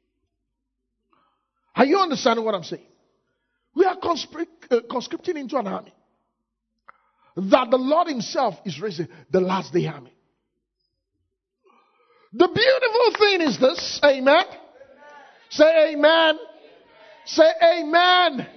Are you understanding what I'm saying? We are conscript, uh, conscripting into an army that the Lord himself is raising, the last day army. The beautiful thing is this, amen? Amen. Say amen. Amen. Say amen. Amen.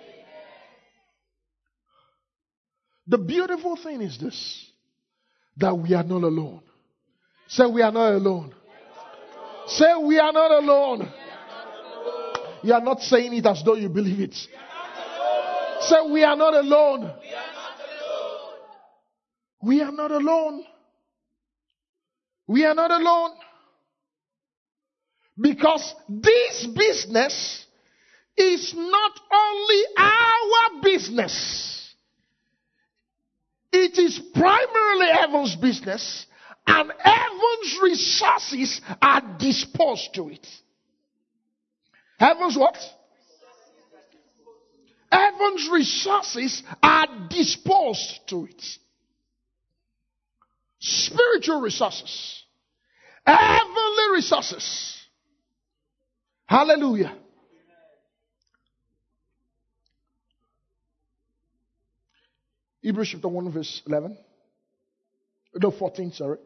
The beautiful thing is this, that we are not alone. Say we are not alone. Not Say we are not alone. We are not alone. You are not saying it as though you believe it. We Say we are not alone. We are not alone. We are not alone. We are not alone. Because this business is not only our business. It is primarily heaven's business, and heaven's resources are disposed to it. Heaven's what? Heaven's resources are disposed to it. Spiritual resources. Heavenly resources. Hallelujah. Hebrews chapter one verse eleven. No, fourteen, sorry.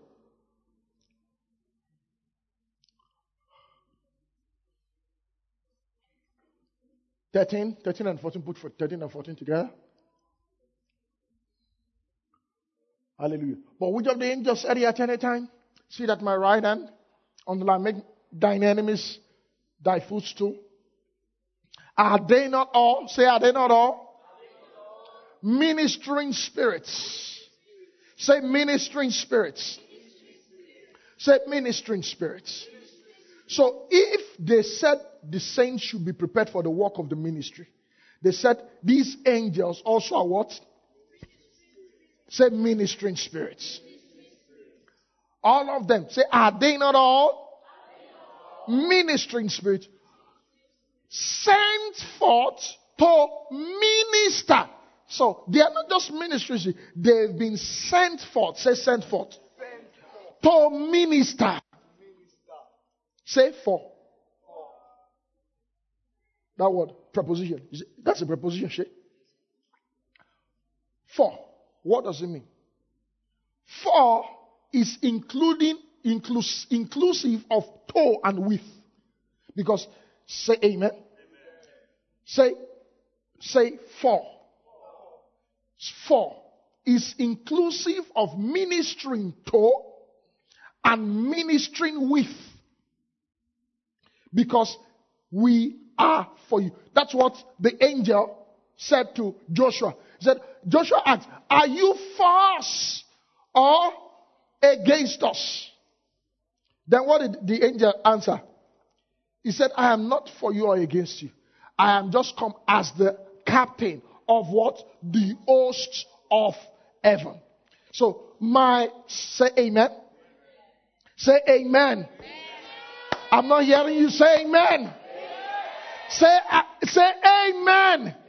thirteen, thirteen and fourteen, put for thirteen and fourteen together. Hallelujah. But which of the angels said he at any time, sit at my right hand, until I make thine enemies thy footstool? Are they not all? Say, are they not all? Ministering spirits. Say, ministering spirits. Say, ministering spirits. So if they said the saints should be prepared for the work of the ministry, they said these angels also are what? Say, ministering spirits. All of them. Say, are they not all? Ministering spirits. Sent forth to minister. So they are not just ministries. They've been sent forth. Say, sent forth. To minister. Say, for. That word, preposition. Is it, that's a preposition, Shay. For. What does it mean? For is including, inclus, inclusive of to and with. Because, say amen. Amen. Say, say for. For is inclusive of ministering to and ministering with. Because we are for you. That's what the angel said to Joshua. He said, Joshua asked, are you for us or against us? Then what did the angel answer? He said, I am not for you or against you. I am just come as the captain of what? The hosts of heaven. So my, say amen. Say amen. Amen. I'm not hearing you say amen. Amen. Say, uh, say amen. Amen.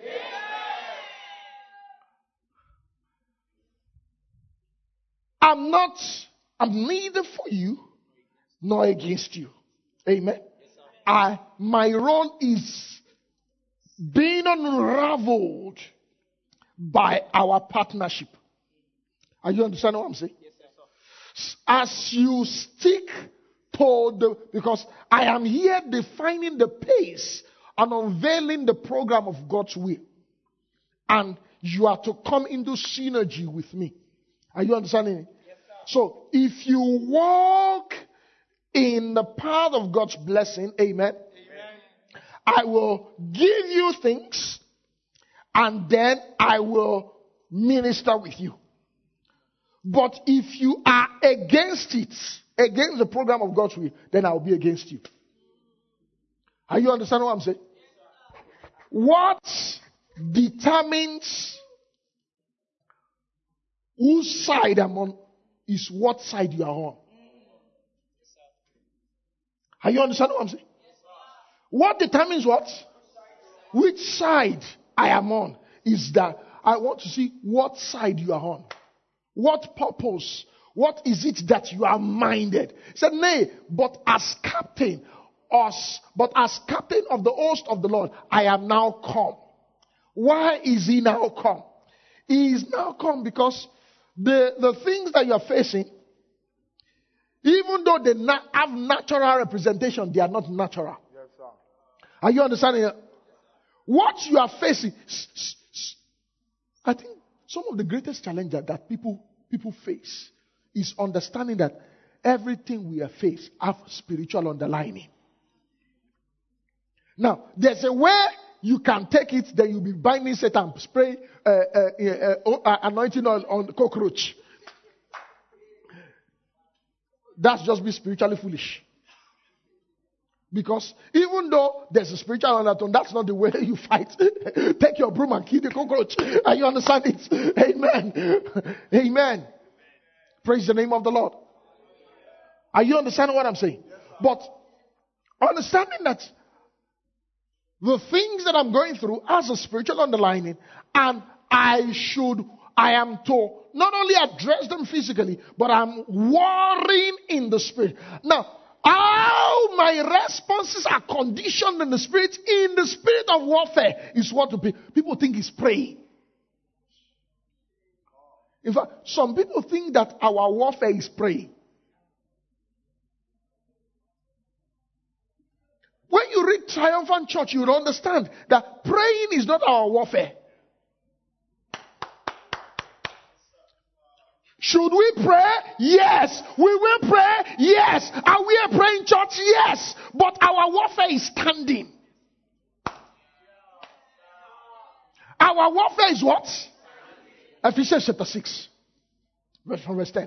I'm not, I'm neither for you nor against you. Amen. I, my role is being unraveled by our partnership. Are you understanding what I'm saying? Yes, sir. As you stick to the, because I am here defining the pace and unveiling the program of God's will. And you are to come into synergy with me. Are you understanding? Yes, sir. So if you walk in the path of God's blessing, amen, amen, I will give you things and then I will minister with you. But if you are against it, against the program of God's will, then I will be against you. Are you understanding what I'm saying? What determines whose side I'm on is what side you are on. Are you understanding what I'm saying? What determines what? Which side I am on is that I want to see what side you are on. What purpose? What is it that you are minded? He said, nay, but as captain, us, but as captain of the host of the Lord, I am now come. Why is he now come? He is now come because the, the things that you are facing, even though they na- have natural representation, they are not natural. Yes, sir. Are you understanding? What you are facing, I think some of the greatest challenges that people people face is understanding that everything we are faced have spiritual underlining. Now, there's a way you can take it, then you'll be binding Satan, spray uh, uh, uh, uh, anointing oil on the cockroach. That's just be spiritually foolish. Because even though there's a spiritual undertone, that's not the way you fight. Take your broom and kill the cockroach. And you understand it? Amen. Amen. Praise the name of the Lord. Are you understanding what I'm saying? But understanding that the things that I'm going through has a spiritual underlining, and I should, I am to not only address them physically, but I'm warring in the spirit. Now, how my responses are conditioned in the spirit, in the spirit of warfare, is what people think is praying. In fact, some people think that our warfare is praying. When you read Triumphant Church, you will understand that praying is not our warfare. Should we pray? Yes. Will we pray? Yes. Are we a praying church? Yes. But our warfare is standing. Our warfare is what? Ephesians chapter six. Verse from verse ten.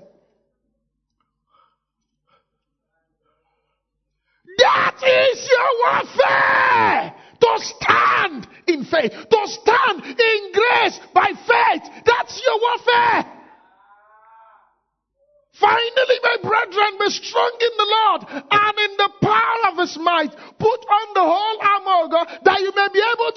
That is your warfare. To stand in faith. To stand in grace by faith. That's your warfare. Finally, my brethren, be strong in the Lord and in the power of his might. Put on the whole armor of God that you may be able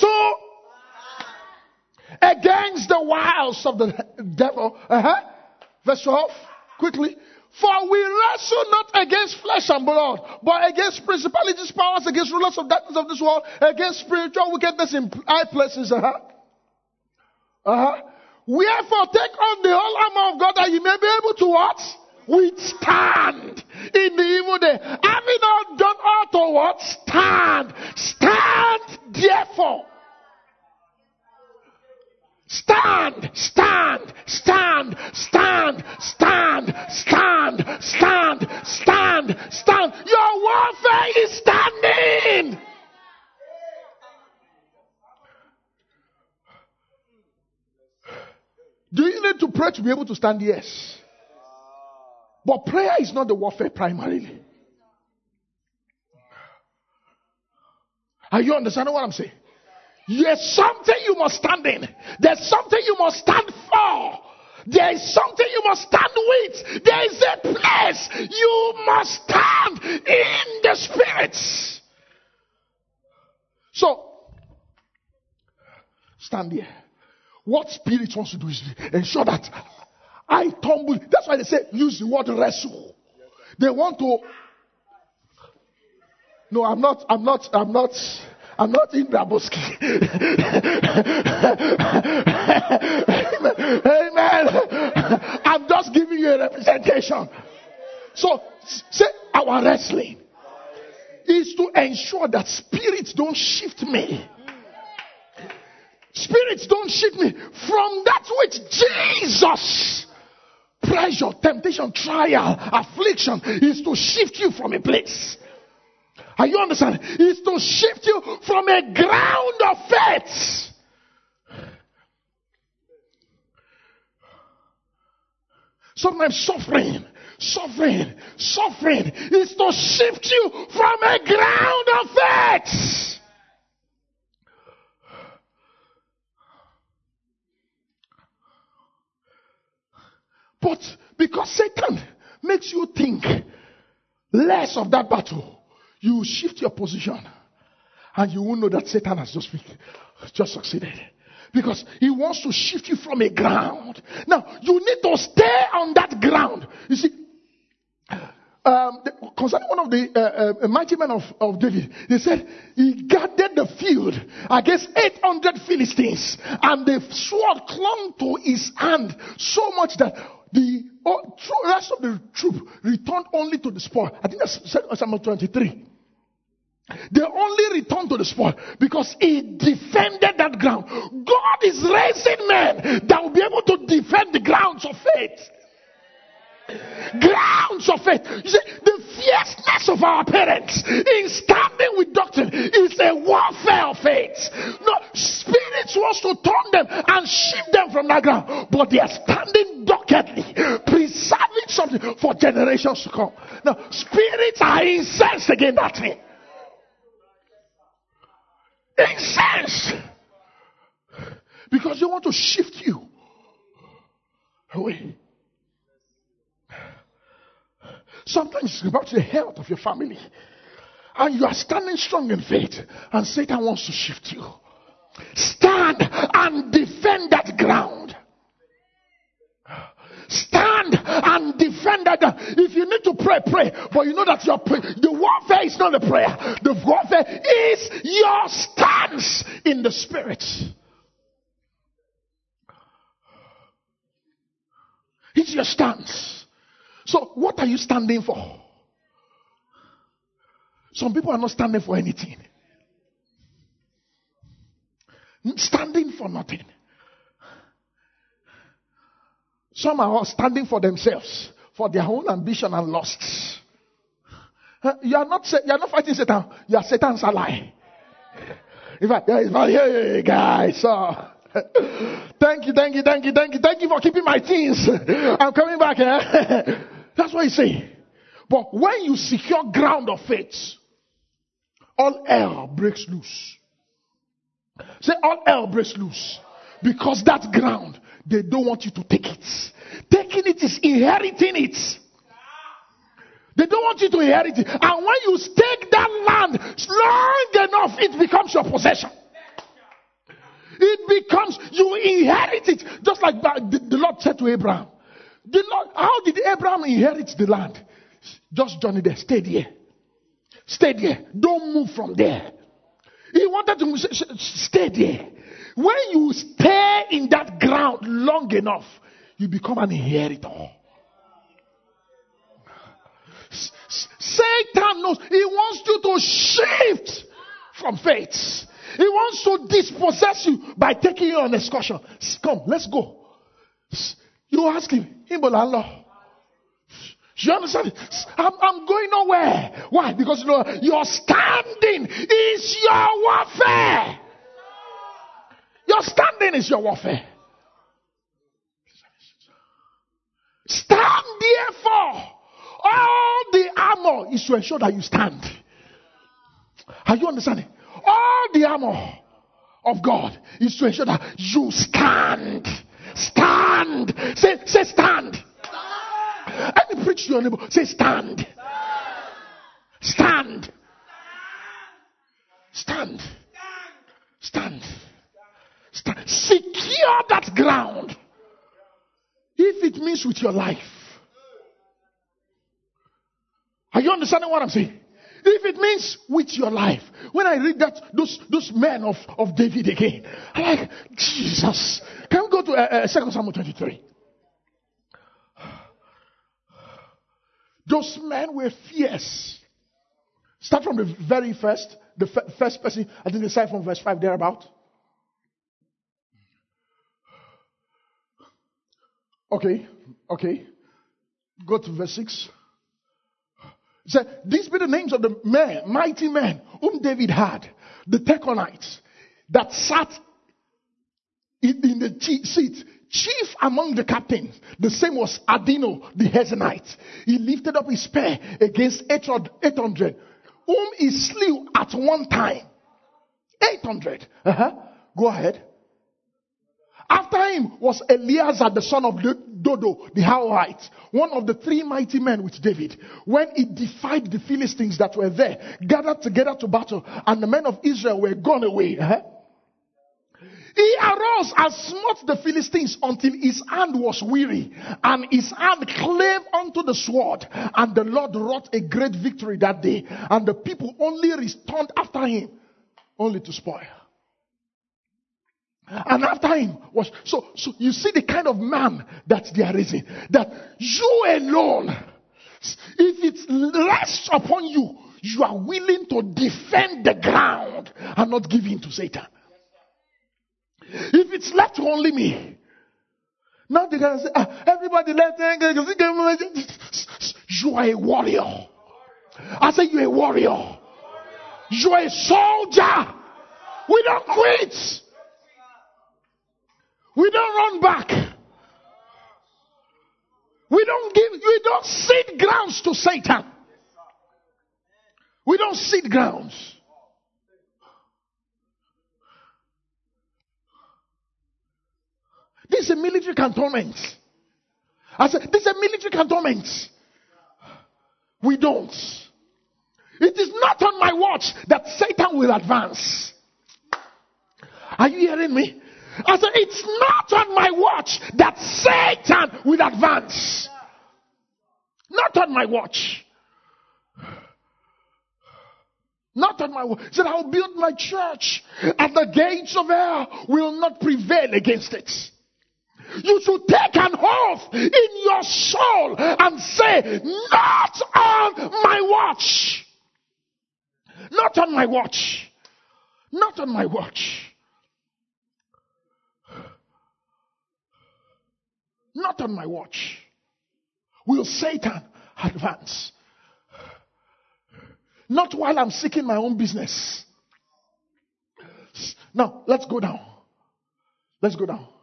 to against the wiles of the devil. Uh-huh. Verse twelve. Quickly. For we wrestle not against flesh and blood, but against principalities, powers, against rulers of darkness of this world, against spiritual wickedness in high places. Uh-huh. Uh-huh. Wherefore take on the whole armor of God that you may be able to what? Withstand in the evil day. Having not done all to what? Stand. Stand therefore. Stand, stand, stand, stand, stand, stand, stand, stand, stand. Your warfare is standing. Do you need to pray to be able to stand? Yes. But prayer is not the warfare primarily. Are you understanding what I'm saying? There's something you must stand in. There's something you must stand for. There is something you must stand with. There is a place you must stand in the spirit. So, stand here. What spirit wants to do is ensure that I tumble. That's why they say use the word wrestle. They want to. No, I'm not. I'm not. I'm not. I'm not in Raboski. Amen. I'm just giving you a representation. So, say our wrestling is to ensure that spirits don't shift me. Spirits don't shift me from that which Jesus, pressure, temptation, trial, affliction, is to shift you from a place. Are you understanding? Is to shift you from a ground of faith. Sometimes suffering, suffering, suffering is to shift you from a ground of faith. But because Satan makes you think less of that battle, you shift your position and you will know that Satan has just, just succeeded. Because he wants to shift you from a ground. Now, you need to stay on that ground. You see, um, the, concerning one of the uh, uh, mighty men of, of David, they said he guarded the field against eight hundred Philistines, and the sword clung to his hand so much that the oh, rest of the troop returned only to the spoil. I think that's Psalm twenty-three. They only returned to the spoil because he defended that ground. God is raising men that will be able to defend the grounds of faith. Grounds of faith. You see, the fierceness of our parents in standing with doctrine is a warfare of faith. No, spirits wants to turn them and shift them from that ground, but they are standing doggedly, preserving something for generations to come. Now, spirits are incensed against that thing. Incensed because they want to shift you away. Sometimes it's about the health of your family, and you are standing strong in faith, and Satan wants to shift you. Stand and defend that ground. Stand and defend that ground. If you need to pray, pray. But you know that your pray, the warfare is not the prayer. The warfare is your stance in the spirit. It's your stance. So what are you standing for? Some people are not standing for anything. Standing for nothing. Some are standing for themselves, for their own ambition and lusts. You are not you are not fighting Satan. You are Satan's ally. In fact, yeah, hey, guys. Uh, thank you, thank you, thank you, thank you, thank you for keeping my things. I'm coming back. Eh? That's what he's saying. But when you secure ground of faith, all hell breaks loose. Say all hell breaks loose. Because that ground, they don't want you to take it. Taking it is inheriting it. They don't want you to inherit it. And when you stake that land long enough, it becomes your possession. It becomes, you inherit it. Just like the, the Lord said to Abraham. The Lord, how did Abraham inherit the land? Just journey there. Stay there. Stay there. Don't move from there. He wanted to stay there. When you stay in that ground long enough, you become an inheritor. Satan knows. He wants you to shift from faith. He wants to dispossess you by taking you on an excursion. Come, let's go. You ask him, Imbola. You understand? I'm, I'm going nowhere. Why? Because you know, your standing is your warfare. Your standing is your warfare. Stand therefore. All the armor is to ensure that you stand. Are you understanding? All the armor of God is to ensure that you stand. Stand. Say, say stand. Let me preach to your neighbor. Say stand. Stand. Stand. Stand. Stand. Secure that ground. If it means with your life. Are you understanding what I'm saying? If it means with your life. When I read that, those those men of, of David again, I'm like, Jesus. Can we go to uh, uh, Second Samuel twenty-three? Those men were fierce. Start from the very first, the f- first person, I think they start from verse five thereabout. Okay, okay. Go to verse six. It said, these be the names of the men, mighty men, whom David had, the Teconites, that sat in, in the seat, chief among the captains. The same was Adino, the Hezonite. He lifted up his spear against eight hundred, whom he slew at one time. eight hundred. Uh-huh. Go ahead. After him was Eleazar, the son of Dodo, the Hawite, one of the three mighty men with David. When he defied the Philistines that were there, gathered together to battle, and the men of Israel were gone away. Uh-huh. He arose and smote the Philistines until his hand was weary, and his hand clave unto the sword. And the Lord wrought a great victory that day, and the people only returned after him, only to spoil. And after him was, so, so you see the kind of man that they are raising. That you alone, if it rests upon you, you are willing to defend the ground and not give in to Satan. If it's left to only me, now they can say, ah, everybody let them. You are a warrior. I say you're a warrior. You're a soldier. We don't quit. We don't run back. We don't give, we don't cede grounds to Satan. We don't cede grounds. This is a military cantonment. I said, this is a military cantonment. We don't. It is not on my watch that Satan will advance. Are you hearing me? I said, it's not on my watch that Satan will advance. Not on my watch. Not on my watch. He said, I will build my church, and the gates of hell will not prevail against it. You should take an oath in your soul and say, not on my watch. Not on my watch. Not on my watch. Not on my watch. Will Satan advance? Not while I'm seeking my own business. Now, let's go down. Let's go down.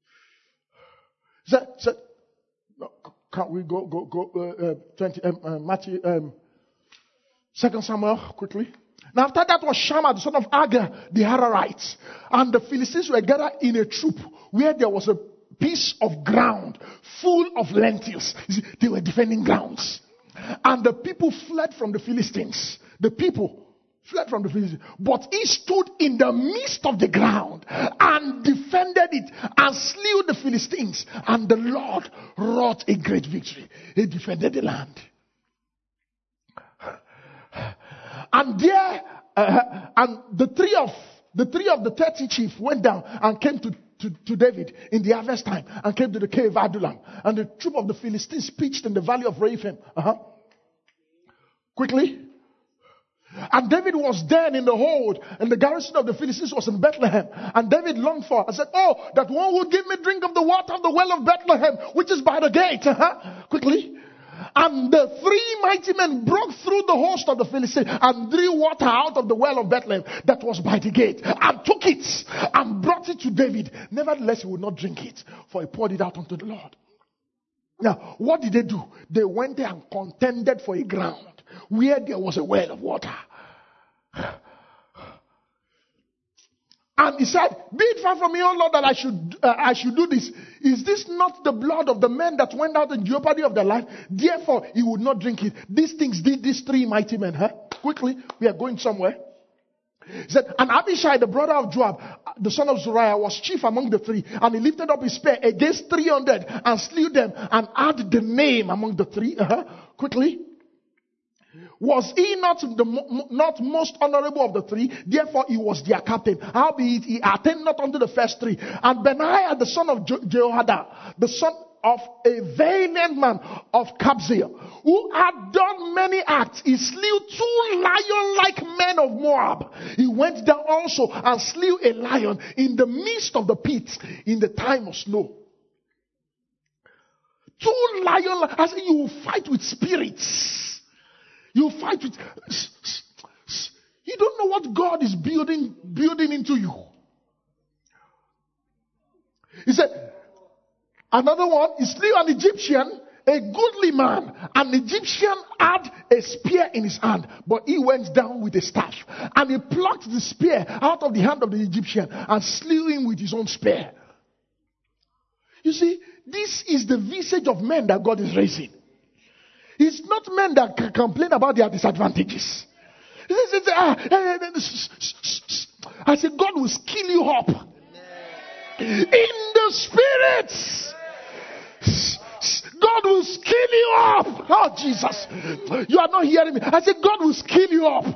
So, so, no, can't we go, go, go, uh, uh, twenty, um, uh, Matthew, um, Second Samuel, quickly. Now, after that was Shammah, the son of Agag, the Hararites. And the Philistines were gathered in a troop where there was a piece of ground full of lentils. You see, they were defending grounds. And the people fled from the Philistines. The people fled from the Philistines. But he stood in the midst of the ground and defended it and slew the Philistines. And the Lord wrought a great victory. He defended the land. And there, uh, and the three of the three of the thirty chiefs went down and came to, to, to David in the harvest time and came to the cave of Adullam. And the troop of the Philistines pitched in the valley of Rephaim. Uh-huh. Quickly. And David was then in the hold, and the garrison of the Philistines was in Bethlehem. And David longed for and said, oh, that one would give me drink of the water of the well of Bethlehem, which is by the gate. Uh-huh. Quickly. And the three mighty men broke through the host of the Philistines and drew water out of the well of Bethlehem that was by the gate, and took it and brought it to David. Nevertheless, he would not drink it, for he poured it out unto the Lord. Now, what did they do? They went there and contended for a ground where there was a well of water. And he said, be it far from me, O Lord, that I should uh, I should do this. Is this not the blood of the men that went out in jeopardy of their life? Therefore, he would not drink it. These things did these three mighty men. Huh? Quickly, we are going somewhere. He said, and Abishai, the brother of Joab, the son of Zeruiah, was chief among the three. And he lifted up his spear against three hundred and slew them and added the name among the three. Uh-huh. Quickly. Was he not the not most honorable of the three? Therefore, he was their captain. Howbeit, he attained not unto the first three. And Benaiah, the son of Je- Jehoiada, the son of a valiant man of Kabzeel, who had done many acts, he slew two lion-like men of Moab. He went down also and slew a lion in the midst of the pit in the time of snow. Two lion, as in you will fight with spirits. You fight with. You don't know what God is building, building into you. He said, another one, he slew an Egyptian, a goodly man. An Egyptian had a spear in his hand, but he went down with a staff. And he plucked the spear out of the hand of the Egyptian and slew him with his own spear. You see, this is the visage of men that God is raising. It's not men that c- complain about their disadvantages. I said, God will skill you up. In the spirit. God will skill you up. Oh, Jesus. You are not hearing me. I said, God will skill you up.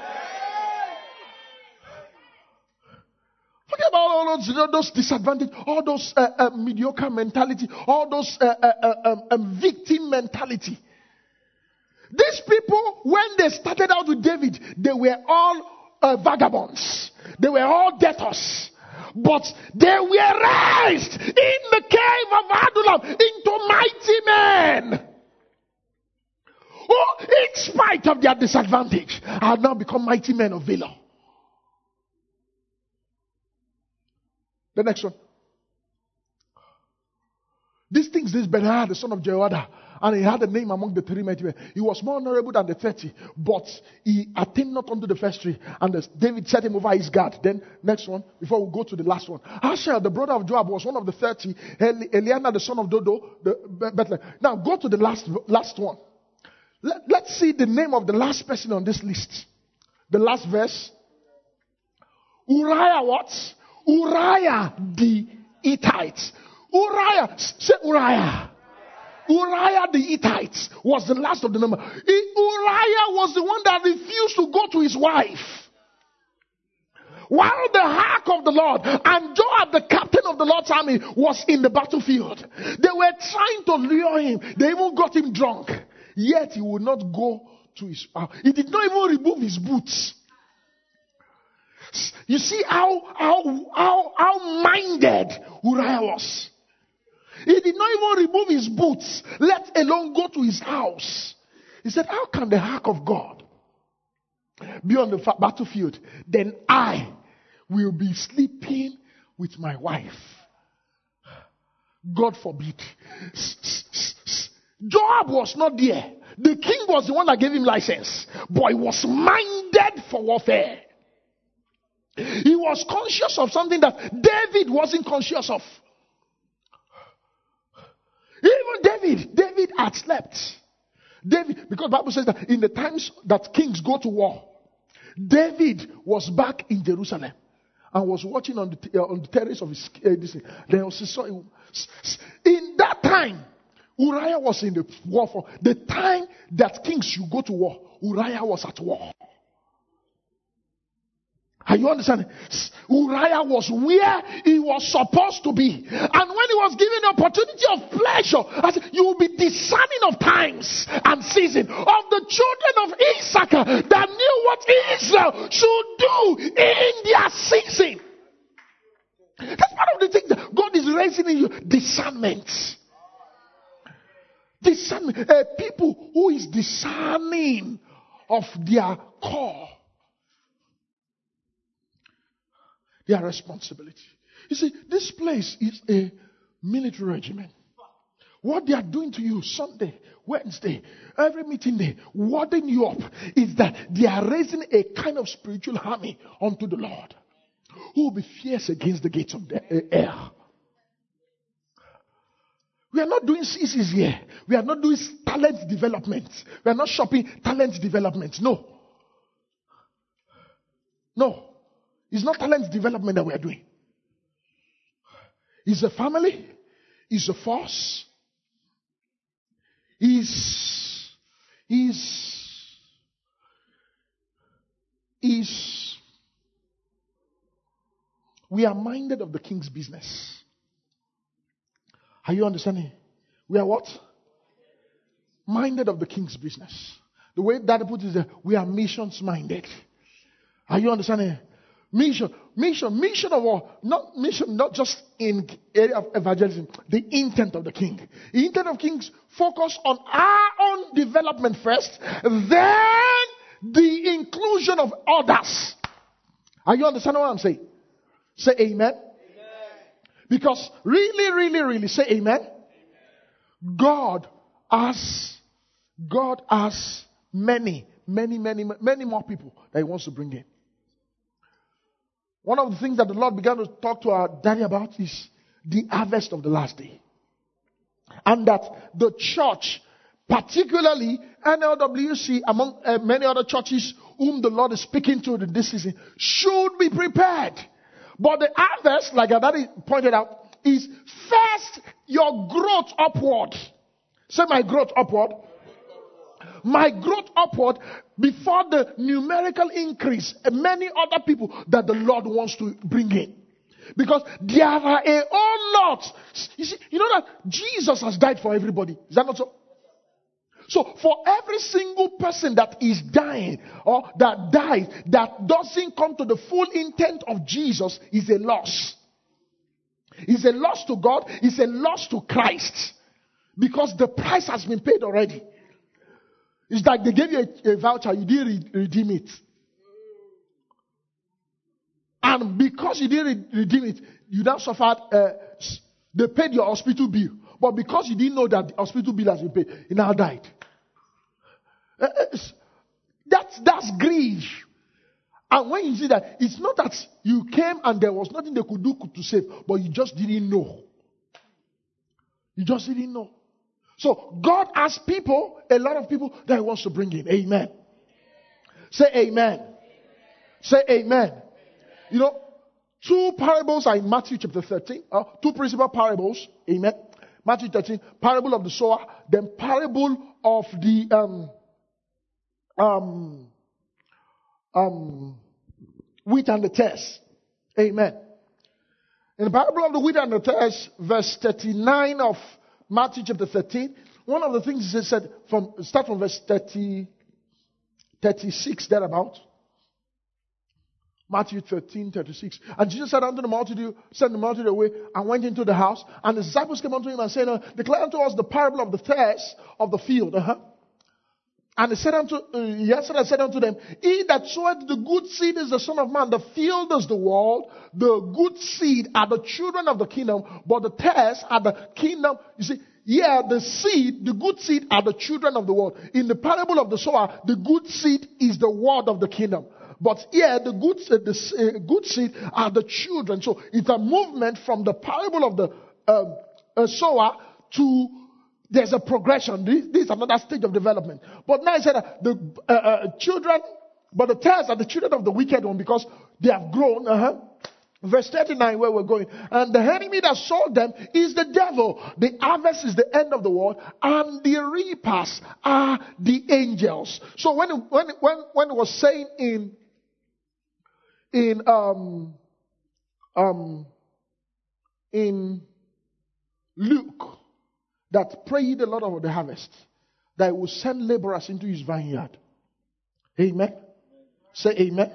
Forget about all those, those disadvantages, all those uh, uh, mediocre mentality, all those uh, uh, uh, um, um, victim mentality. These people, when they started out with David, they were all uh, vagabonds. They were all debtors. But they were raised in the cave of Adullam into mighty men. Who, in spite of their disadvantage, have now become mighty men of valor. The next one. These things, this Benaiah, the son of Jehoiada, and he had a name among the three mighty men. He was more honorable than the thirty, but he attained not unto the first three. And the, David set him over his guard. Then, next one, before we go to the last one. Asher, the brother of Joab, was one of the thirty. Eli- Eliana, the son of Dodo, the Bethlehem. Now, go to the last last one. Let, let's see the name of the last person on this list. The last verse. Uriah what? Uriah the Hittite. Uriah, say Uriah. Uriah the Hittite was the last of the number. Uriah was the one that refused to go to his wife. While the ark of the Lord and Joab, the captain of the Lord's army, was in the battlefield. They were trying to lure him. They even got him drunk. Yet he would not go to his house. He did not even remove his boots. You see how, how, how, how minded Uriah was. He did not even remove his boots, let alone go to his house. He said, how can the ark of God be on the battlefield? Then I will be sleeping with my wife. God forbid. Joab was not there. The king was the one that gave him license. But he was minded for warfare. He was conscious of something that David wasn't conscious of. Even David, David had slept. David, because the Bible says that in the times that kings go to war, David was back in Jerusalem and was watching on the, uh, on the terrace of his uh, this, then he saw in that time Uriah was in the war for the time that kings should go to war. Uriah was at war. Are you understanding? Uriah was where he was supposed to be. And when he was given the opportunity of pleasure, I said, you will be discerning of times and season of the children of Issachar that knew what Israel should do in their season. That's part of the thing that God is raising in you. Discernment. Discernment. Uh, people who is discerning of their core. Their responsibility. You see, this place is a military regiment. What they are doing to you Sunday, Wednesday, every meeting day, warding you up, is that they are raising a kind of spiritual army unto the Lord, who will be fierce against the gates of the air. We are not doing C Cs here. We are not doing talent development. We are not shopping talent development. No. No. It's not talent development that we are doing. It's a family. It's a force. It's, it's, it's, we are minded of the king's business. Are you understanding? We are what? Minded of the king's business. The way that put it is that we are missions minded. Are you understanding? Mission, mission, mission of all, not mission, not just in area of evangelism, the intent of the king. The intent of kings focus on our own development first, then the inclusion of others. Are you understanding what I'm saying? Say amen. Amen. Because really, really, really say amen. Amen. God has, God has many, many, many, many more people that he wants to bring in. One of the things that the Lord began to talk to our daddy about is the harvest of the last day. And that the church, particularly N L W C, among uh, many other churches whom the Lord is speaking to in this season, should be prepared. But the harvest, like our daddy pointed out, is first your growth upward. Say my growth upward. My growth upward before the numerical increase and many other people that the Lord wants to bring in. Because there are a whole lot. You see, you know that Jesus has died for everybody. Is that not so? So for every single person that is dying or that dies, that doesn't come to the full intent of Jesus, is a loss. It's a loss to God. It's a loss to Christ. Because the price has been paid already. It's like they gave you a, a voucher, you didn't re- redeem it. And because you didn't re- redeem it, you now suffered, uh, they paid your hospital bill. But because you didn't know that the hospital bill has been paid, you now died. Uh, that's, that's grief. And when you see that, it's not that you came and there was nothing they could do to save, but you just didn't know. You just didn't know. So God has people, a lot of people that he wants to bring in. Amen. Say amen. Amen. Say amen. Amen. You know, two parables are in Matthew chapter thirteen. Uh, two principal parables. Amen. Matthew thirteen, parable of the sower, then parable of the um um um wheat and the tares. Amen. In the parable of the wheat and the tares, verse thirty-nine of Matthew chapter thirteen, one of the things he said from start from verse thirty, thirty-six thereabout. Matthew thirteen, thirty-six. And Jesus said unto the multitude, sent the multitude away, and went into the house. And the disciples came unto him and said, uh, declare unto us the parable of the tares of the field. Uh-huh. And he said unto, uh, he answered and said unto them, he that soweth the good seed is the Son of Man. The field is the world. The good seed are the children of the kingdom, but the tares are the kingdom. You see, yeah, the seed, the good seed are the children of the world. In the parable of the sower, the good seed is the word of the kingdom. But here, the good, uh, the uh, good seed are the children. So it's a movement from the parable of the um, uh, sower to, there's a progression. This, this is another stage of development. But now I said that the uh, uh, children, but the tares are the children of the wicked one because they have grown. Uh-huh. Verse thirty-nine, where we're going. And the enemy that sold them is the devil. The harvest is the end of the world, and the reapers are the angels. So when when when when it was saying in in um um in Luke that pray ye the Lord of the harvest, that he will send laborers into his vineyard. Amen. Say amen.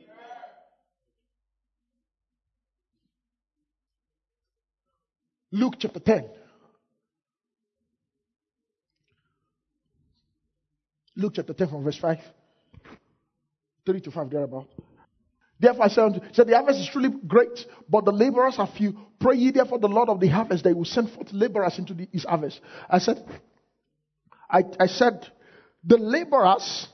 Luke chapter ten. Luke chapter ten from verse five. three to five thereabout. Therefore I said unto you, said the harvest is truly great, but the laborers are few. Pray ye therefore the Lord of the harvest that he will send forth laborers into the, his harvest. I said, I, I said, the laborers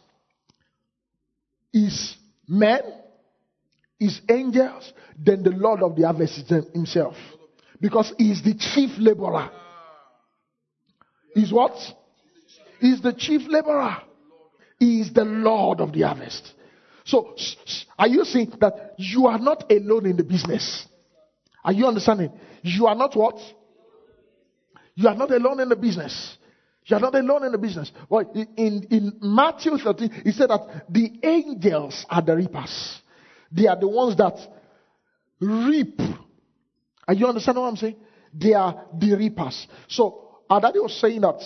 is men, is angels, then the Lord of the harvest is himself. Because he is the chief laborer. He's what? He's the chief laborer. He is the Lord of the harvest. So, are you seeing that you are not alone in the business? Are you understanding? You are not what? You are not alone in the business. You are not alone in the business. Well, in, in Matthew thirteen, he said that the angels are the reapers. They are the ones that reap. Are you understanding what I'm saying? They are the reapers. So, our daddy was saying that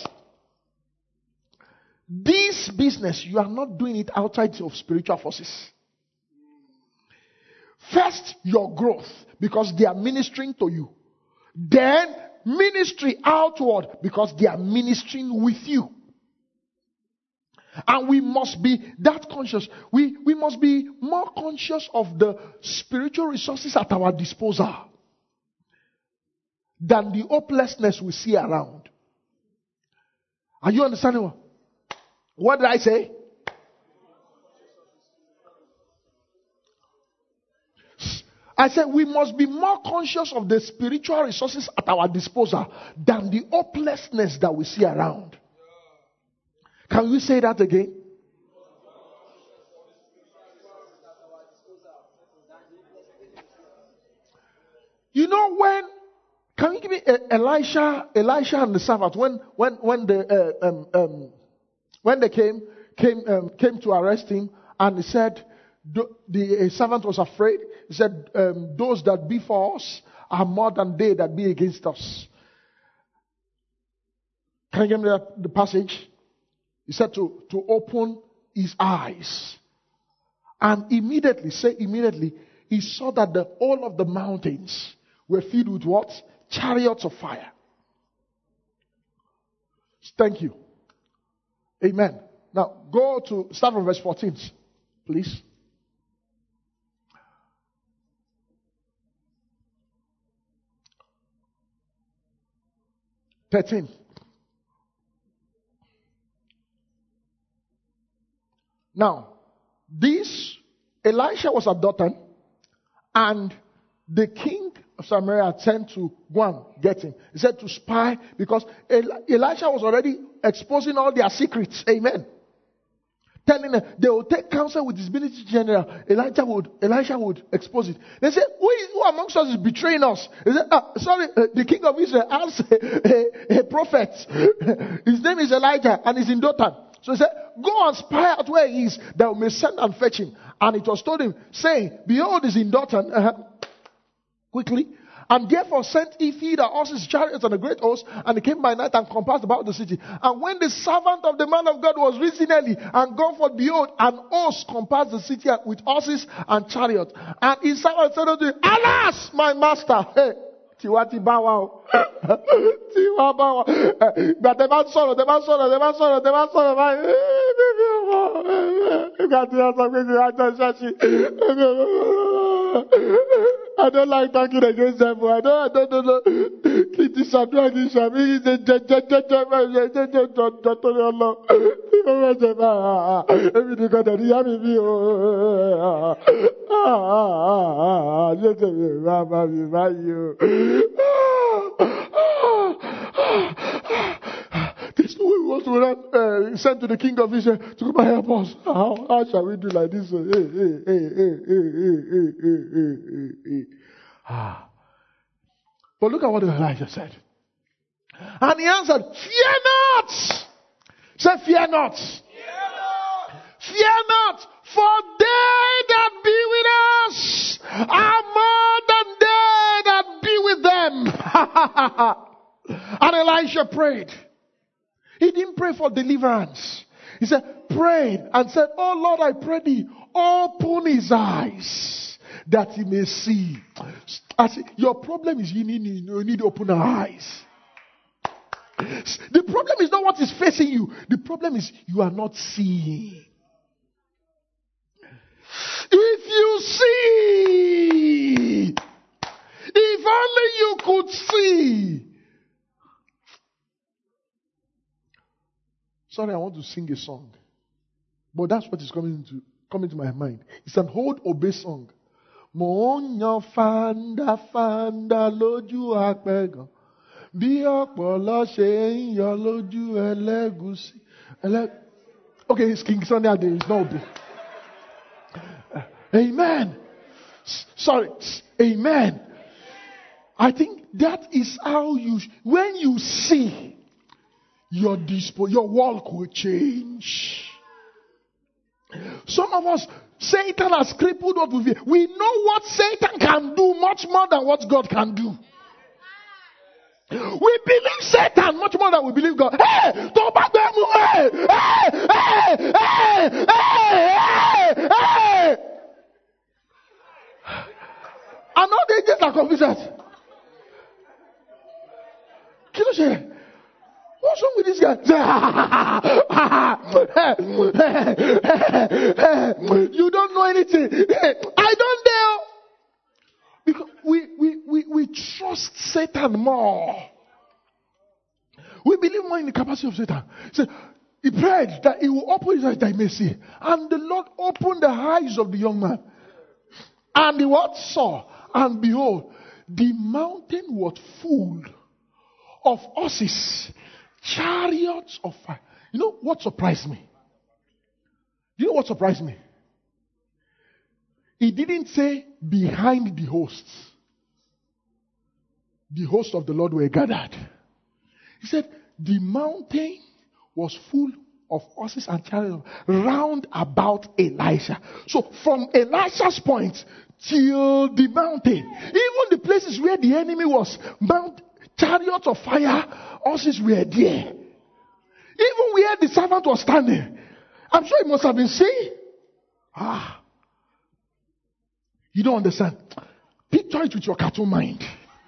this business, you are not doing it outside of spiritual forces. First, your growth, because they are ministering to you. Then, ministry outward, because they are ministering with you. And we must be that conscious. We, we must be more conscious of the spiritual resources at our disposal than the hopelessness we see around. Are you understanding what? What did I say? I said we must be more conscious of the spiritual resources at our disposal than the hopelessness that we see around. Can we say that again? You know when? Can you give me uh, Elisha, Elisha and the servant when when when the uh, um, um, when they came came um, came to arrest him, and he said the, the uh, servant was afraid. He said, um, "Those that be for us are more than they that be against us." Can you give me that, the passage? He said to to open his eyes, and immediately, say immediately, he saw that the whole of the mountains were filled with what? Chariots of fire. Thank you. Amen. Now go to start from verse fourteen, please. thirteen. Now, this Elisha was a daughter, and the king of Samaria sent to go and get him. He said to spy, because El- Elisha was already exposing all their secrets. Amen. Telling them they will take counsel with his military general. Elijah would, Elisha would expose it. They said, who, is, who amongst us is betraying us? He said, ah, sorry, uh, the king of Israel has a, a, a prophet. His name is Elijah, and he's in Dothan. So he said, go and spy out where he is, that we may send and fetch him. And it was told him, saying, behold, he's in Dothan. Uh-huh. Quickly. And therefore sent he the horses, chariots, and a great host, and they came by night and compassed about the city. And when the servant of the man of God was risen early and gone forth, behold, an host compassed the city with horses and chariots. And his servant said unto him, Alas, my master! Hey, Tiwati bawa. Tiwa bawa. But the man saw, the man saw, the man saw, the man saw, I don't like talking against them. I don't, I don't, don't know. It is a drug, it's a big, it's a everything got a yummy. There's no way we want to run, uh, send to the king of Israel to come and help us. How, how shall we do like this? Hey, hey, hey, hey, hey, hey, hey, hey, hey. Ah. But look at what Elijah said. And he answered, Fear not! Say, fear not. Fear not! Fear not, for they that be with us are more than they that be with them. And Elisha prayed. He didn't pray for deliverance. He said, prayed and said, Oh Lord, I pray thee, open his eyes that he may see. I said, your problem is you need, you need to open your eyes. The problem is not what is facing you. The problem is you are not seeing. If you see, if only you could see. Sorry, I want to sing a song. But that's what is coming to coming to my mind. It's an old obey song. Mo yan fanda fanda lójú apẹ̀gàn. Bí ọ̀pọ̀lọ́ ṣe ń yọ lójú ẹlẹ́gùsí. Okay, it's King Sunday Ade. It's not obey. Amen. Sorry. Amen. I think that is how you, when you see, your dispo, your walk will change. Some of us, Satan has crippled what we fear. We know what Satan can do much more than what God can do. We believe Satan much more than we believe God. Hey, go back there, hey, hey, hey, hey, hey, hey, hey. And all the agents are confused. Kilo what's wrong with this guy? You don't know anything. I don't know. Because we, we, we, we trust Satan more. We believe more in the capacity of Satan. So he prayed that he will open his eyes that he may see. And the Lord opened the eyes of the young man. And he what saw? And behold, the mountain was full of horses, chariots of fire. You know what surprised me? You know what surprised me? He didn't say behind the hosts. The hosts of the Lord were gathered. He said the mountain was full of horses and chariots round about Elisha. So from Elisha's point till the mountain, even the places where the enemy was, mount, chariots of fire, horses were there. Even where the servant was standing, I'm sure he must have been seeing. Ah, you don't understand. Picture it with your cartoon mind.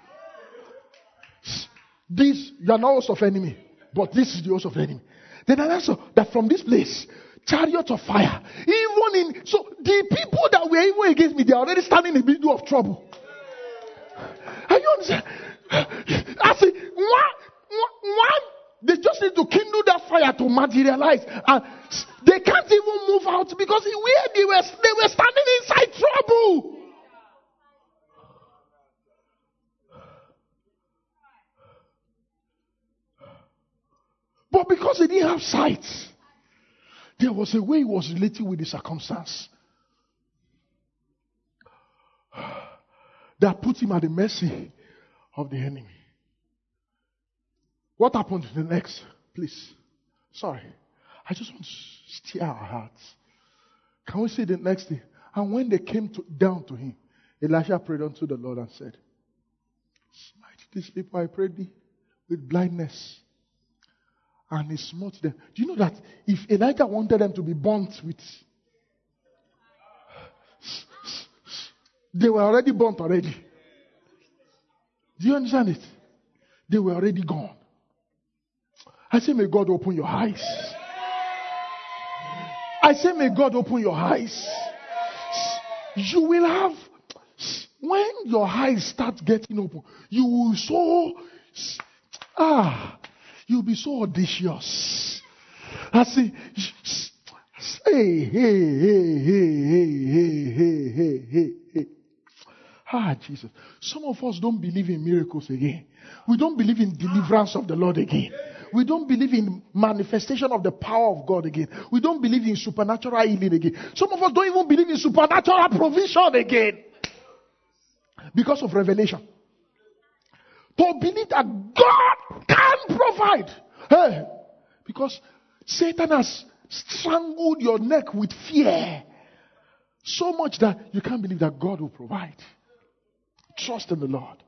This, you are not host of enemy, but this is the host of the enemy. Then I saw that from this place, chariots of fire, even in, so the people that were even against me, they are already standing in the middle of trouble. Are you understand? I say, one, one, they just need to kindle that fire to materialize, and they can't even move out because where they were, they were standing inside trouble. But because he didn't have sight, there was a way he was relating with the circumstance that put him at the mercy of the enemy. What happened the next? Please. Sorry. I just want to stir our hearts. Can we see the next thing? And when they came to, down to him, Elisha prayed unto the Lord and said, These people I prayed thee with blindness. And he smote them. Do you know that if Elijah wanted them to be burnt with, they were already burnt already. Do you understand it? They were already gone. I say, may God open your eyes. I say, may God open your eyes. You will have, when your eyes start getting open, you will so, ah, you'll be so audacious. I say, hey, hey, hey, hey, hey, hey, hey, hey, hey. Ah, Jesus. Some of us don't believe in miracles again. We don't believe in deliverance of the Lord again. We don't believe in manifestation of the power of God again. We don't believe in supernatural healing again. Some of us don't even believe in supernatural provision again. Because of revelation. To believe that God can provide. Hey, because Satan has strangled your neck with fear. So much that you can't believe that God will provide. Trust in the Lord.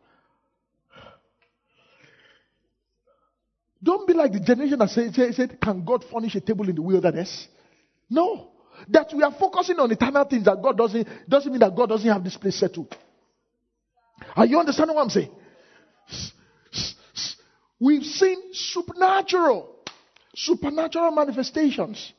Don't be like the generation that said, said, said, can God furnish a table in the wilderness? No. That we are focusing on eternal things that God doesn't, doesn't mean that God doesn't have this place settled. Are you understanding what I'm saying? We've seen supernatural, supernatural manifestations.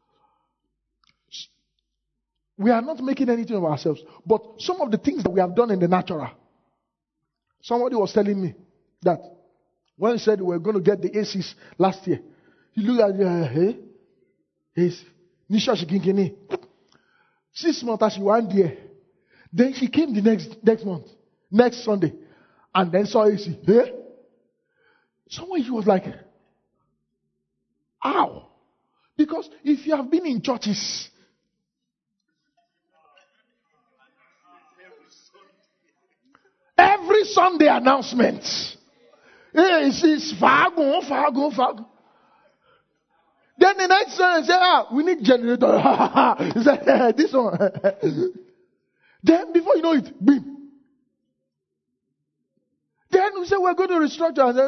We are not making anything of ourselves. But some of the things that we have done in the natural. Somebody was telling me that when he said we were going to get the A Cs last year, he looked at the, uh, hey, A C. Nisha Shikinkini. Six months as she went there. Then she came the next next month, next Sunday, and then saw A C. Hey? Somewhere she was like, ow. Because if you have been in churches, every Sunday announcement. Hey, it's, it's Fago, Fago, Fago. Then the next Sunday say, ah, we need generator. He said, hey, this one. Then before you know it, boom. Then we say we're going to restructure. And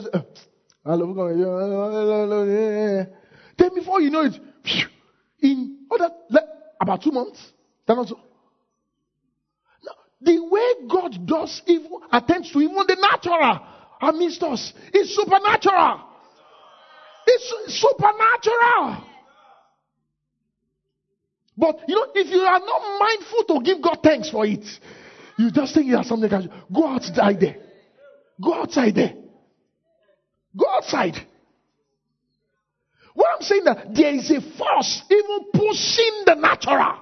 then, then before you know it, in other about two months, then also. The way God does even attends to even the natural amidst us is supernatural. It's supernatural. But you know, if you are not mindful to give God thanks for it, you just think you have something casual. Go outside there. Go outside there. Go outside. What I'm saying that there is a force even pushing the natural.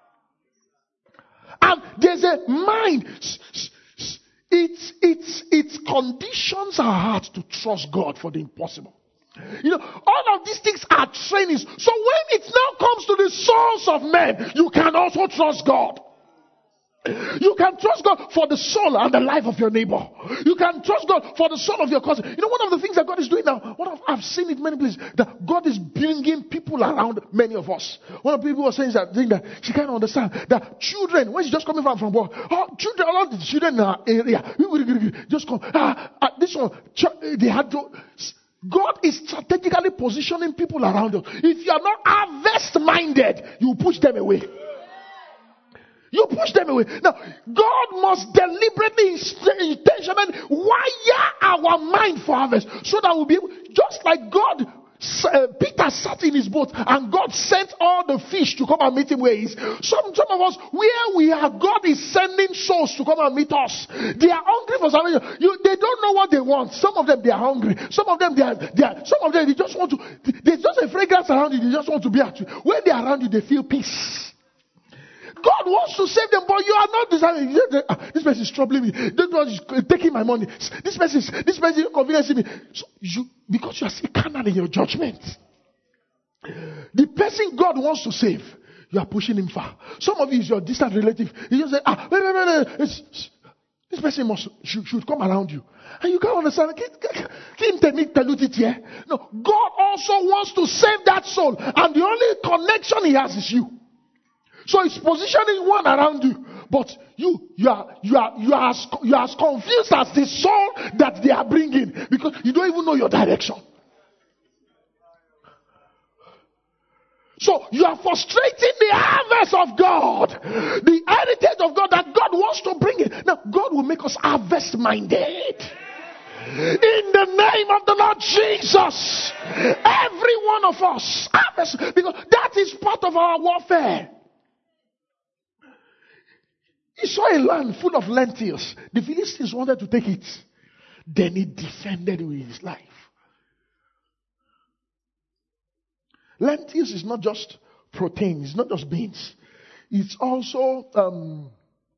And there's a mind. It's, it's, it's conditions our heart to trust God for the impossible. You know, all of these things are trainings. So when it now comes to the souls of men, you can also trust God. You can trust God for the soul and the life of your neighbor. You can trust God for the soul of your cousin. You know, one of the things that God is doing now, one of, I've seen it many places, that God is bringing people around many of us. One of the people was saying that, saying that she can't understand that children, when she's just coming from from work, oh, children, all the children in our area, just come. Ah, ah, this one, they had to. God is strategically positioning people around us. If you are not harvest-minded, you push them away. You push them away. Now, God must deliberately, intentionally wire our mind for harvest so that we'll be able, just like God, uh, Peter sat in his boat and God sent all the fish to come and meet him where he is. Some, some of us, where we are, God is sending souls to come and meet us. They are hungry for salvation. You, they don't know what they want. Some of them, they are hungry. Some of them, they are, they are, some of them, they just want to, there's just a fragrance around you. They just want to be at you. When they are around you, they feel peace. God wants to save them, but you are not deciding. This person is troubling me. This person is taking my money. This person is, this person is inconveniencing me. So you, because you are still carnal in your judgment. The person God wants to save, you are pushing him far. Some of you is your distant relative. You just say, ah, wait, wait, wait, wait. It's, this person must should, should come around you. And you can't understand. No, God also wants to save that soul. And the only connection he has is you. So he's positioning one around you. But you, you are, you are, you are, as, you are as confused as the soul that they are bringing because you don't even know your direction. So you are frustrating the harvest of God, the heritage of God that God wants to bring in. Now, God will make us harvest minded. In the name of the Lord Jesus, every one of us harvest, because that is part of our warfare. He saw a land full of lentils. The Philistines wanted to take it. Then he defended with his life. Lentils is not just protein. It's not just beans. It's also um,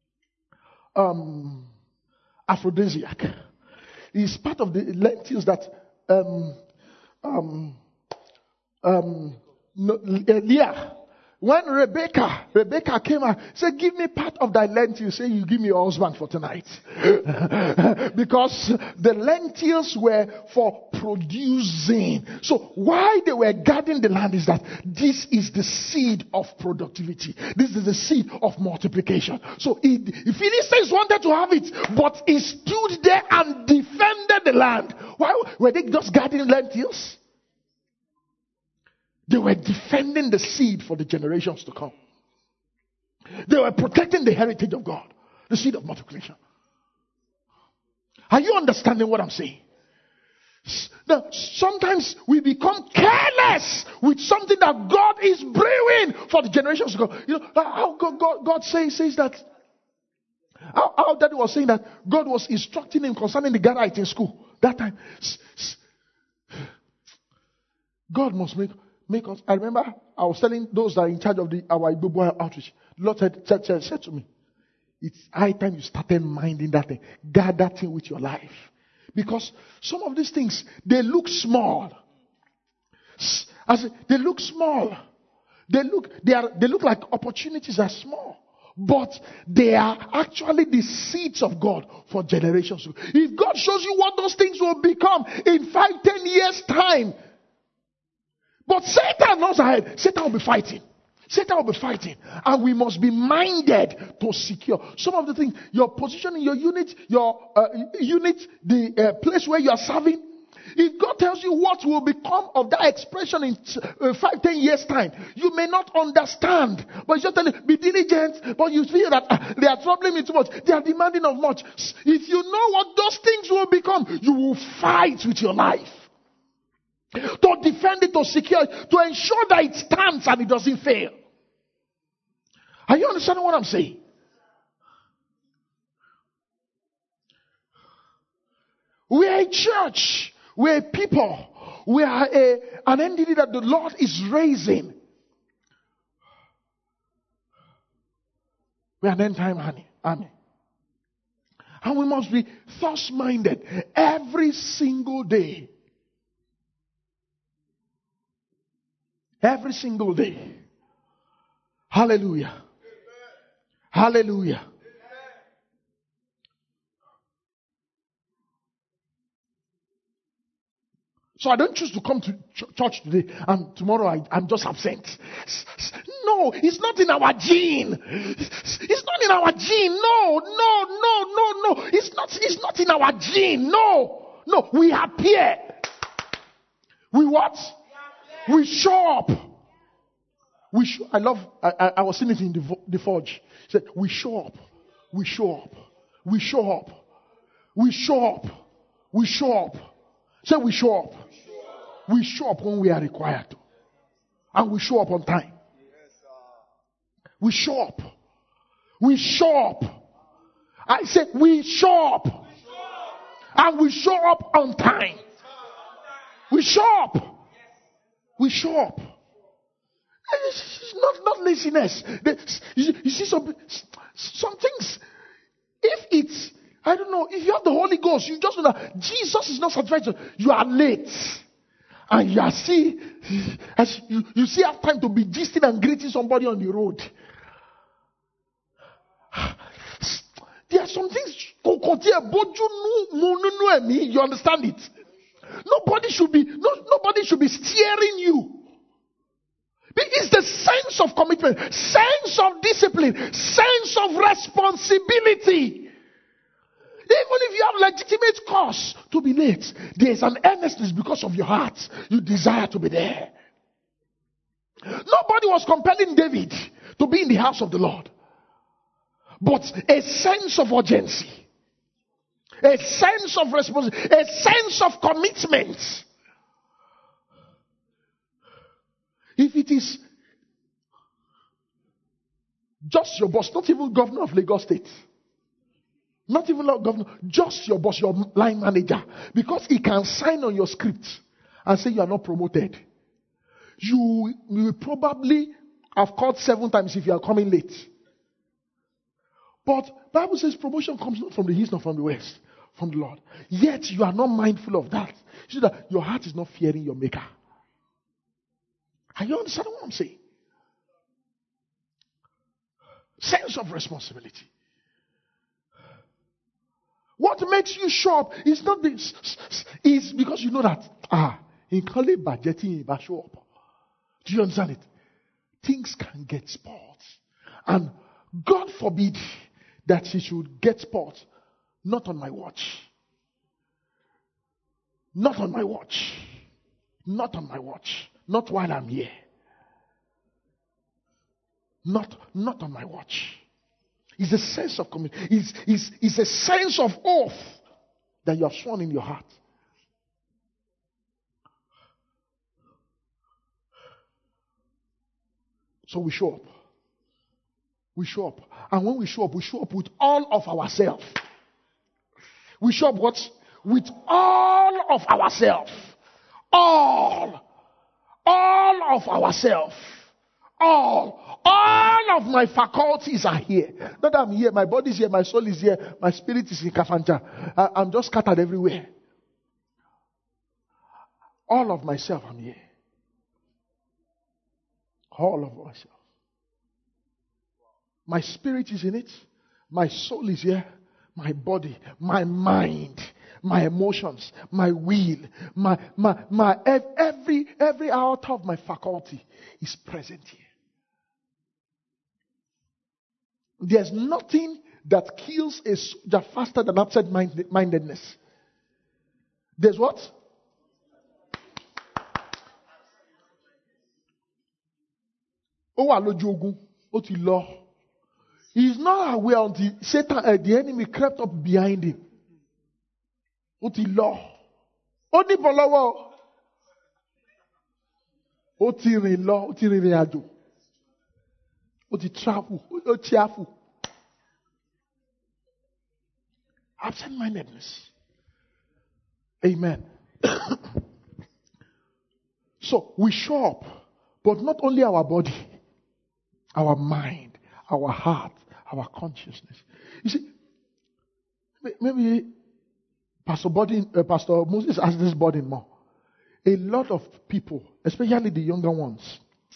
um, aphrodisiac. It's part of the lentils that um, um, um, no, Leah, when Rebecca, Rebecca came out, said, give me part of thy lentils. Say, you give me your husband for tonight. Because the lentils were for producing. So why they were guarding the land is that this is the seed of productivity. This is the seed of multiplication. So it, the Philistines wanted to have it, but he stood there and defended the land. Why were they just guarding lentils? They were defending the seed for the generations to come. They were protecting the heritage of God, the seed of multiplication. Are you understanding what I'm saying? Now, sometimes we become careless with something that God is brewing for the generations to come. You know, how God, God, God says, says that, how, how Daddy was saying that God was instructing him concerning the Gadites in school. That time, God must make... Make us, I remember I was telling those that are in charge of the our Igbo outreach. The Lord said, said, said, said to me, it's high time you started minding that thing. Guard that thing with your life. Because some of these things, they look small. As they look small. They look, they are, they look like opportunities are small. But they are actually the seeds of God for generations. If God shows you what those things will become in five, ten years time, but Satan knows ahead. Satan will be fighting. Satan will be fighting. And we must be minded to secure. Some of the things, your position in your unit, your uh, unit, the uh, place where you are serving. If God tells you what will become of that expression in uh, five, ten years time, you may not understand. But you just tell you, be diligent. But you feel that uh, they are troubling me too much. They are demanding of much. If you know what those things will become, you will fight with your life. To defend it, to secure it, to ensure that it stands and it doesn't fail. Are you understanding what I'm saying? We are a church. We are a people. We are a, an entity that the Lord is raising. We are an end time army. And we must be thus minded every single day. Every single day. Hallelujah. Amen. Hallelujah. Amen. So I don't choose to come to ch- church today and tomorrow I, I'm just absent. No, it's not in our gene. It's not in our gene. No, no, no, no, no. It's not, it's not in our gene. No, no. We appear. We what? We show up. We show, I love, I, I, I was seeing it in the, the forge. He said, we show up. We show up. We show up. We show up. We show up. Say we show up. We show up when we are required to. And we show up on time. We show up. We show up. I said we show up. And we show up on time. We show up. We show up. It's not, not laziness. You, you see some, some things. If it's, I don't know, if you have the Holy Ghost, you just know that Jesus is not satisfied. You are late. And you are see, as you, you see have time to be gisting and greeting somebody on the road. There are some things, you understand it? Nobody should be, no, nobody should be steering you. It's the sense of commitment, sense of discipline, sense of responsibility. Even if you have legitimate cause to be late, there is an earnestness because of your heart. You desire to be there. Nobody was compelling David to be in the house of the Lord. But a sense of urgency, a sense of responsibility, a sense of commitment. If it is just your boss, not even governor of Lagos State, not even governor, just your boss, your line manager, because he can sign on your script and say you are not promoted, you will probably have called seven times if you are coming late. But Bible says promotion comes not from the east nor from the west, from the Lord. Yet you are not mindful of that. You see that your heart is not fearing your maker. Are you understanding what I'm saying? Sense of responsibility. What makes you show up is not this, is because you know that ah, in calling budgeting, but show up. Do you understand it? Things can get spoiled, and God forbid that he should get spoiled. Not on my watch. Not on my watch. Not on my watch. Not while I'm here. Not, not on my watch. It's a sense of commitment. It's, it's, it's a sense of oath that you have sworn in your heart. So we show up. We show up. And when we show up, we show up with all of ourselves. We show up what? With all of ourselves. All. All of ourselves. All. All of my faculties are here. Not that I'm here, my body is here, my soul is here, my spirit is in Kafanja. I, I'm just scattered everywhere. All of myself, I'm here. All of myself. My spirit is in it. My soul is here. My body, my mind, my emotions, my will, my, my, my, every, every iota of my faculty is present here. There's nothing that kills a soldier faster than absent-mindedness. There's what? Oh, alojogun, o ti lọ. He is not aware until Satan, uh, the enemy, crept up behind him. O ti lọ. O ní bọ̀ lọ́wọ́. O ti rìn lọ, o ti rìnrìn àjò. O ti travel, o ti travel. Absent-mindedness. Amen. So we show up, but not only our body, our mind, our heart, our consciousness. You see, maybe Pastor Bodin, uh, Pastor Moses asked this burden more. A lot of people, especially the younger ones,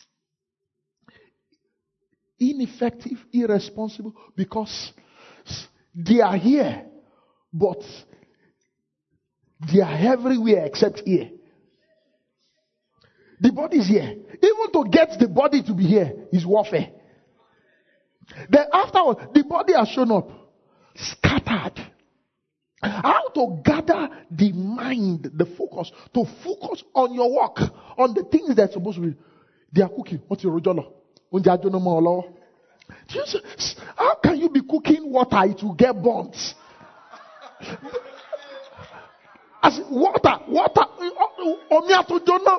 ineffective, irresponsible, because they are here, but they are everywhere except here. The body is here. Even to get the body to be here is warfare. Then afterwards, the body has shown up, scattered. How to gather the mind, the focus, to focus on your work, on the things that are supposed to be. They are cooking. What's your rojolo? How can you be cooking water? It will get burnt. As water, water, no,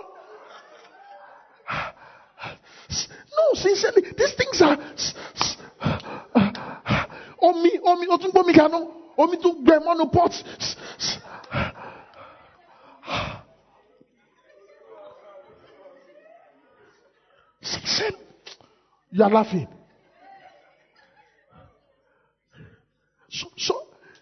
sincerely, these things are omi, omi, otunbomi kano, omi to gremano pots. Sincerely, you are laughing. So, so,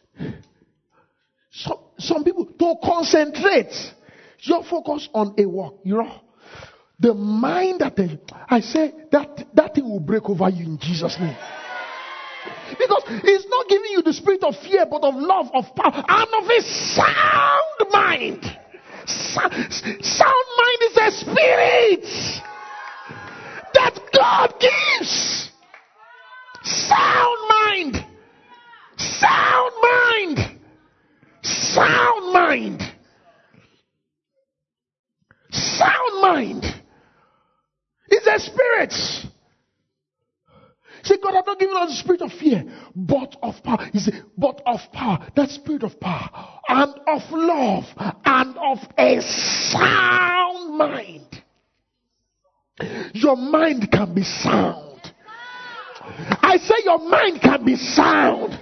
so, some people to concentrate, your focus on a work, you know. The mind that they, I say that that thing will break over you in Jesus' name. Because it's not giving you the spirit of fear, but of love, of power, and of a sound mind. Sound, sound mind is a spirit that God gives. Sound mind. God has not given us the spirit of fear, but of power. He said, but of power. That spirit of power and of love and of a sound mind. Your mind can be sound. I say your mind can be sound.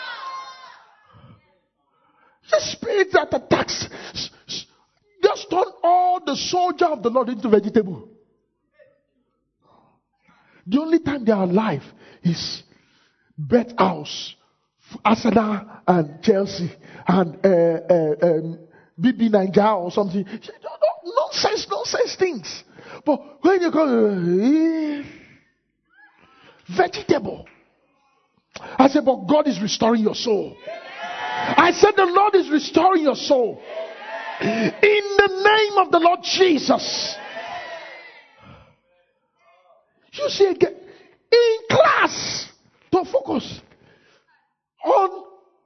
The spirit that attacks, just turn all the soldier of the Lord into vegetable. The only time they are alive is Bet House, Arsenal and Chelsea and uh, uh, um, B B Nigeria or something. Nonsense, nonsense things. But when you go, uh, vegetable. I said, but God is restoring your soul. I said, the Lord is restoring your soul. In the name of the Lord Jesus. You see again, in class, to focus on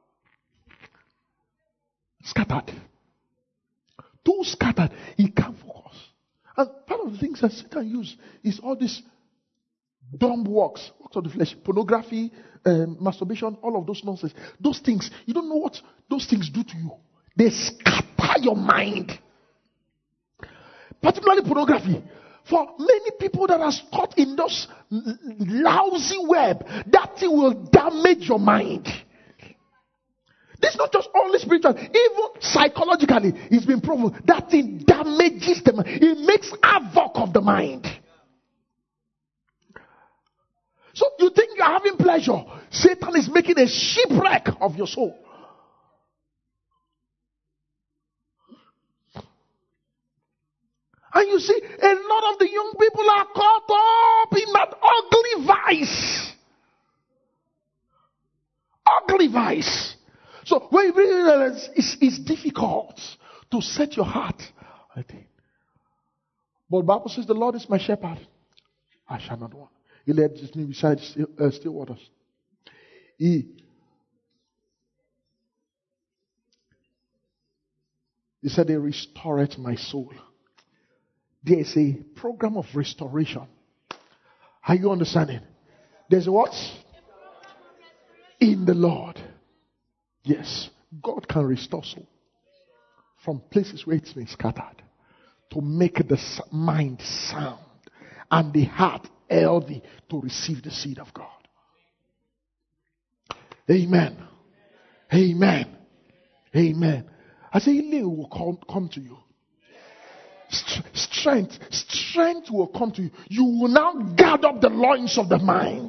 scattered. Too scattered, he can't focus. And part of the things that Satan uses is all these dumb works, works of the flesh, pornography, um, masturbation, all of those nonsense. Those things, you don't know what those things do to you. They scatter your mind. Particularly pornography. For many people that are caught in those lousy web, that thing will damage your mind. This is not just only spiritual, even psychologically, it's been proven that thing damages the mind. It makes havoc of the mind. So you think you're having pleasure. Satan is making a shipwreck of your soul. And you see, a lot of the young people are caught up in that ugly vice. Ugly vice. So when you realize it's, it's difficult to set your heart, I think. But the Bible says, the Lord is my shepherd. I shall not want. He led me beside still, uh, still waters. He, he said, they restored my soul. There is a program of restoration. Are you understanding? There's a what? In the Lord. Yes. God can restore soul from places where it's been scattered to make the mind sound and the heart healthy to receive the seed of God. Amen. Amen. Amen. I say healing will come, come to you. Strength, strength will come to you. You will now guard up the loins of the mind.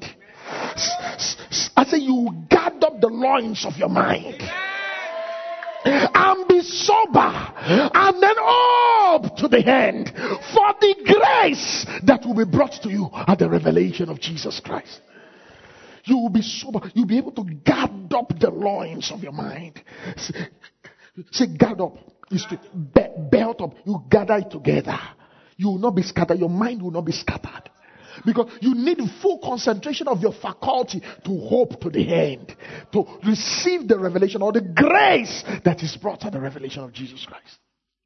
I say you will guard up the loins of your mind. And be sober. And then up to the end. For the grace that will be brought to you at the revelation of Jesus Christ. You will be sober. You'll be able to guard up the loins of your mind. Say, say guard up. Is to be- belt up. You gather it together. You will not be scattered. Your mind will not be scattered. Because you need full concentration of your faculty to hope to the end. To receive the revelation or the grace that is brought at the revelation of Jesus Christ.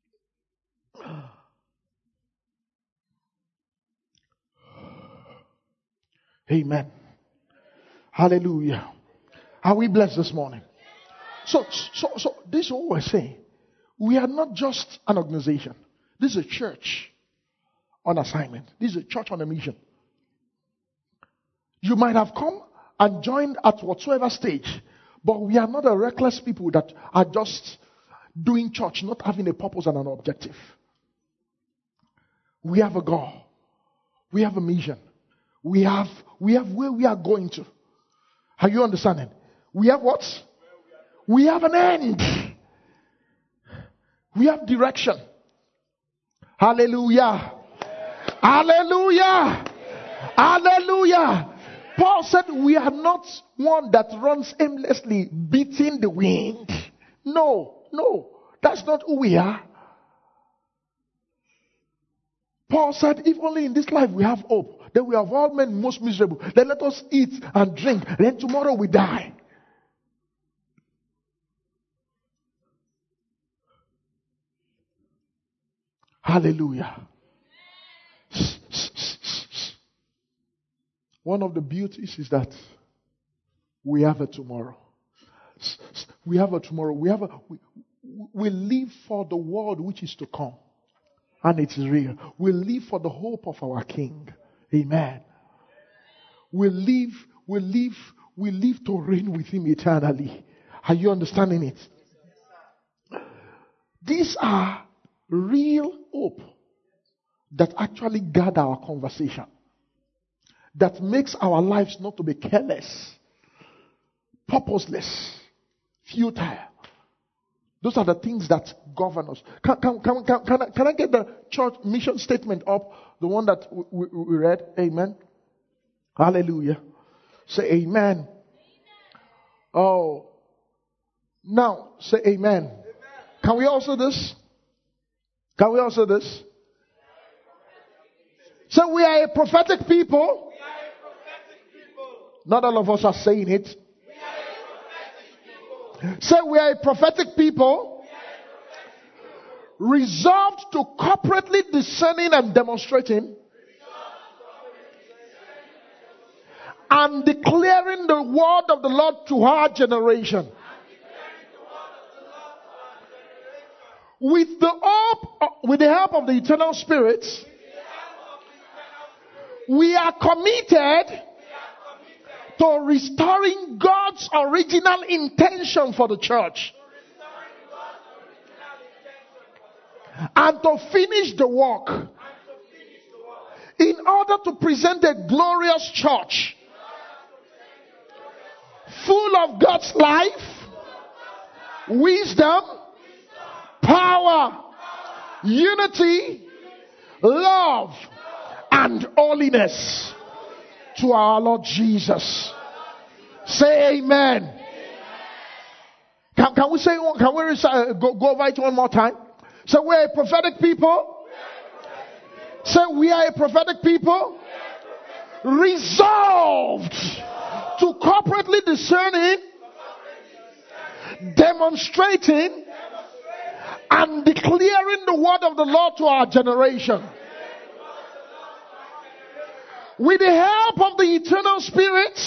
Amen. Hallelujah. Are we blessed this morning? So, so, so this is what we're saying. We are not just an organization. This is a church on assignment. This is a church on a mission. You might have come and joined at whatsoever stage, but we are not a reckless people that are just doing church, not having a purpose and an objective. We have a goal. We have a mission. We have, we have where we are going to. Are you understanding? We have what? We have an end. We have direction. Hallelujah. Hallelujah. Hallelujah. Paul said we are not one that runs aimlessly beating the wind. No, no. That's not who we are. Paul said if only in this life we have hope, then we have all men most miserable. Then let us eat and drink. Then tomorrow we die. Hallelujah. One of the beauties is that we have a tomorrow. We have a tomorrow. We have a, we, we live for the world which is to come. And it is real. We live for the hope of our King. Amen. We live, we live, we live to reign with Him eternally. Are you understanding it? These are real hope that actually guide our conversation. That makes our lives not to be careless, purposeless, futile. Those are the things that govern us. Can, can, can, can, can, I, can I get the church mission statement up? The one that we, we, we read? Amen. Hallelujah. Say amen. Amen. Oh. Now, say amen. Amen. Can we also this? Can we also this? So we are a prophetic people. We are a prophetic people. Not all of us are saying it. We are a prophetic people. Say we are a prophetic people. We are a prophetic people. Resolved to corporately discerning and demonstrating and declaring the word of the Lord to our generation. With the help, with the help of the eternal Spirit, we are committed to restoring God's original intention for the church and to finish the work in order to present a glorious church full of God's life, wisdom, power, unity, love, and holiness to our Lord Jesus. Say amen. Can, can we say, can we recite, go, go over it one more time? So we're a prophetic people. Say we are a prophetic people. Resolved to corporately discerning, demonstrating, and declaring the word of the Lord to our generation. With the help of the eternal Spirit,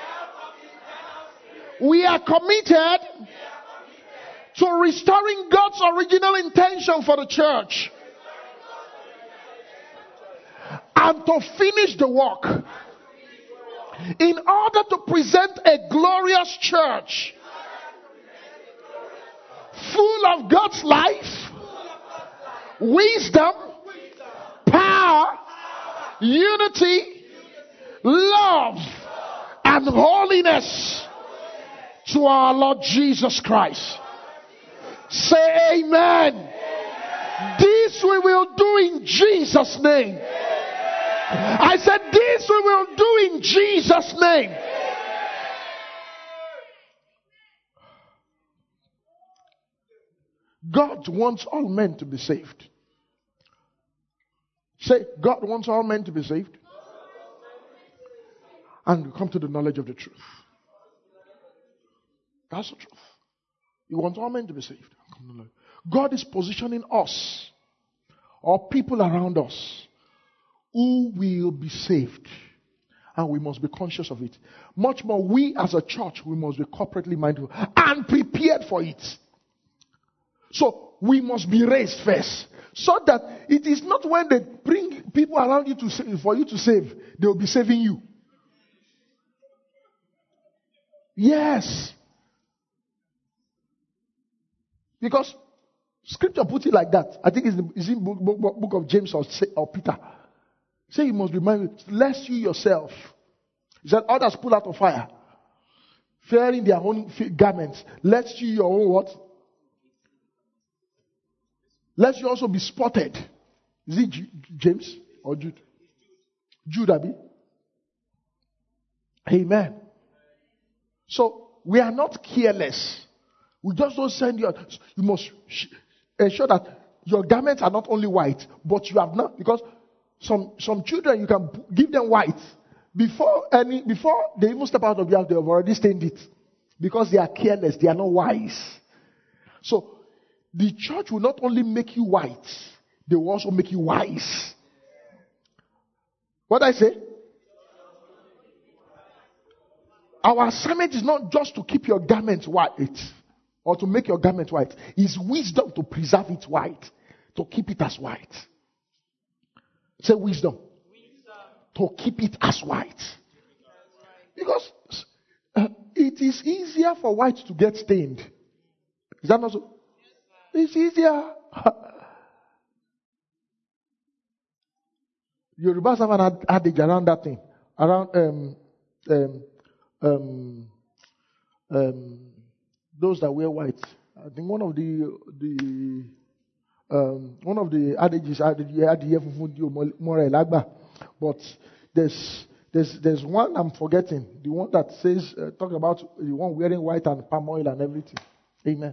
we are committed to restoring God's original intention for the church and to finish the work in order to present a glorious church full of God's life, wisdom, power, unity, love, and holiness to our Lord Jesus Christ. Say amen. Amen. This we will do in Jesus' name. Amen. I said this we will do in Jesus' name. Amen. God wants all men to be saved. Say, God wants all men to be saved and come to the knowledge of the truth. That's the truth. He wants all men to be saved. God is positioning us or people around us who will be saved. And we must be conscious of it. Much more, we as a church, we must be corporately mindful and prepared for it. So, we must be raised first. So that it is not when they bring people around you to save, for you to save, they will be saving you. Yes. Because scripture puts it like that. I think it's, the, it's in book, book, book of James or, or Peter. Say you must be mindful, lest you yourself. He said, others pull out of fire, fearing their own garments, lest you your own what? Lest you also be spotted. Is it J- James or Jude? Jude, Abi. Amen. So we are not careless. We just don't send you. You must sh- ensure that your garments are not only white, but you have not, because some some children you can give them white before any before they even step out of the house. They have already stained it because they are careless. They are not wise. So the church will not only make you white, they will also make you wise. What I say? our assignment is not just to keep your garment white or to make your garment white. It's wisdom to preserve it white, to keep it as white. Say wisdom. wisdom. To keep it as white. Because uh, it is easier for white to get stained. Is that not so? It's easier. Yorubas have an adage around that thing. Around um, um, um, um, those that wear white. I think one of the the um, one of the adages but there's there's there's one I'm forgetting. The one that says uh, talk about the one wearing white and palm oil and everything. Amen.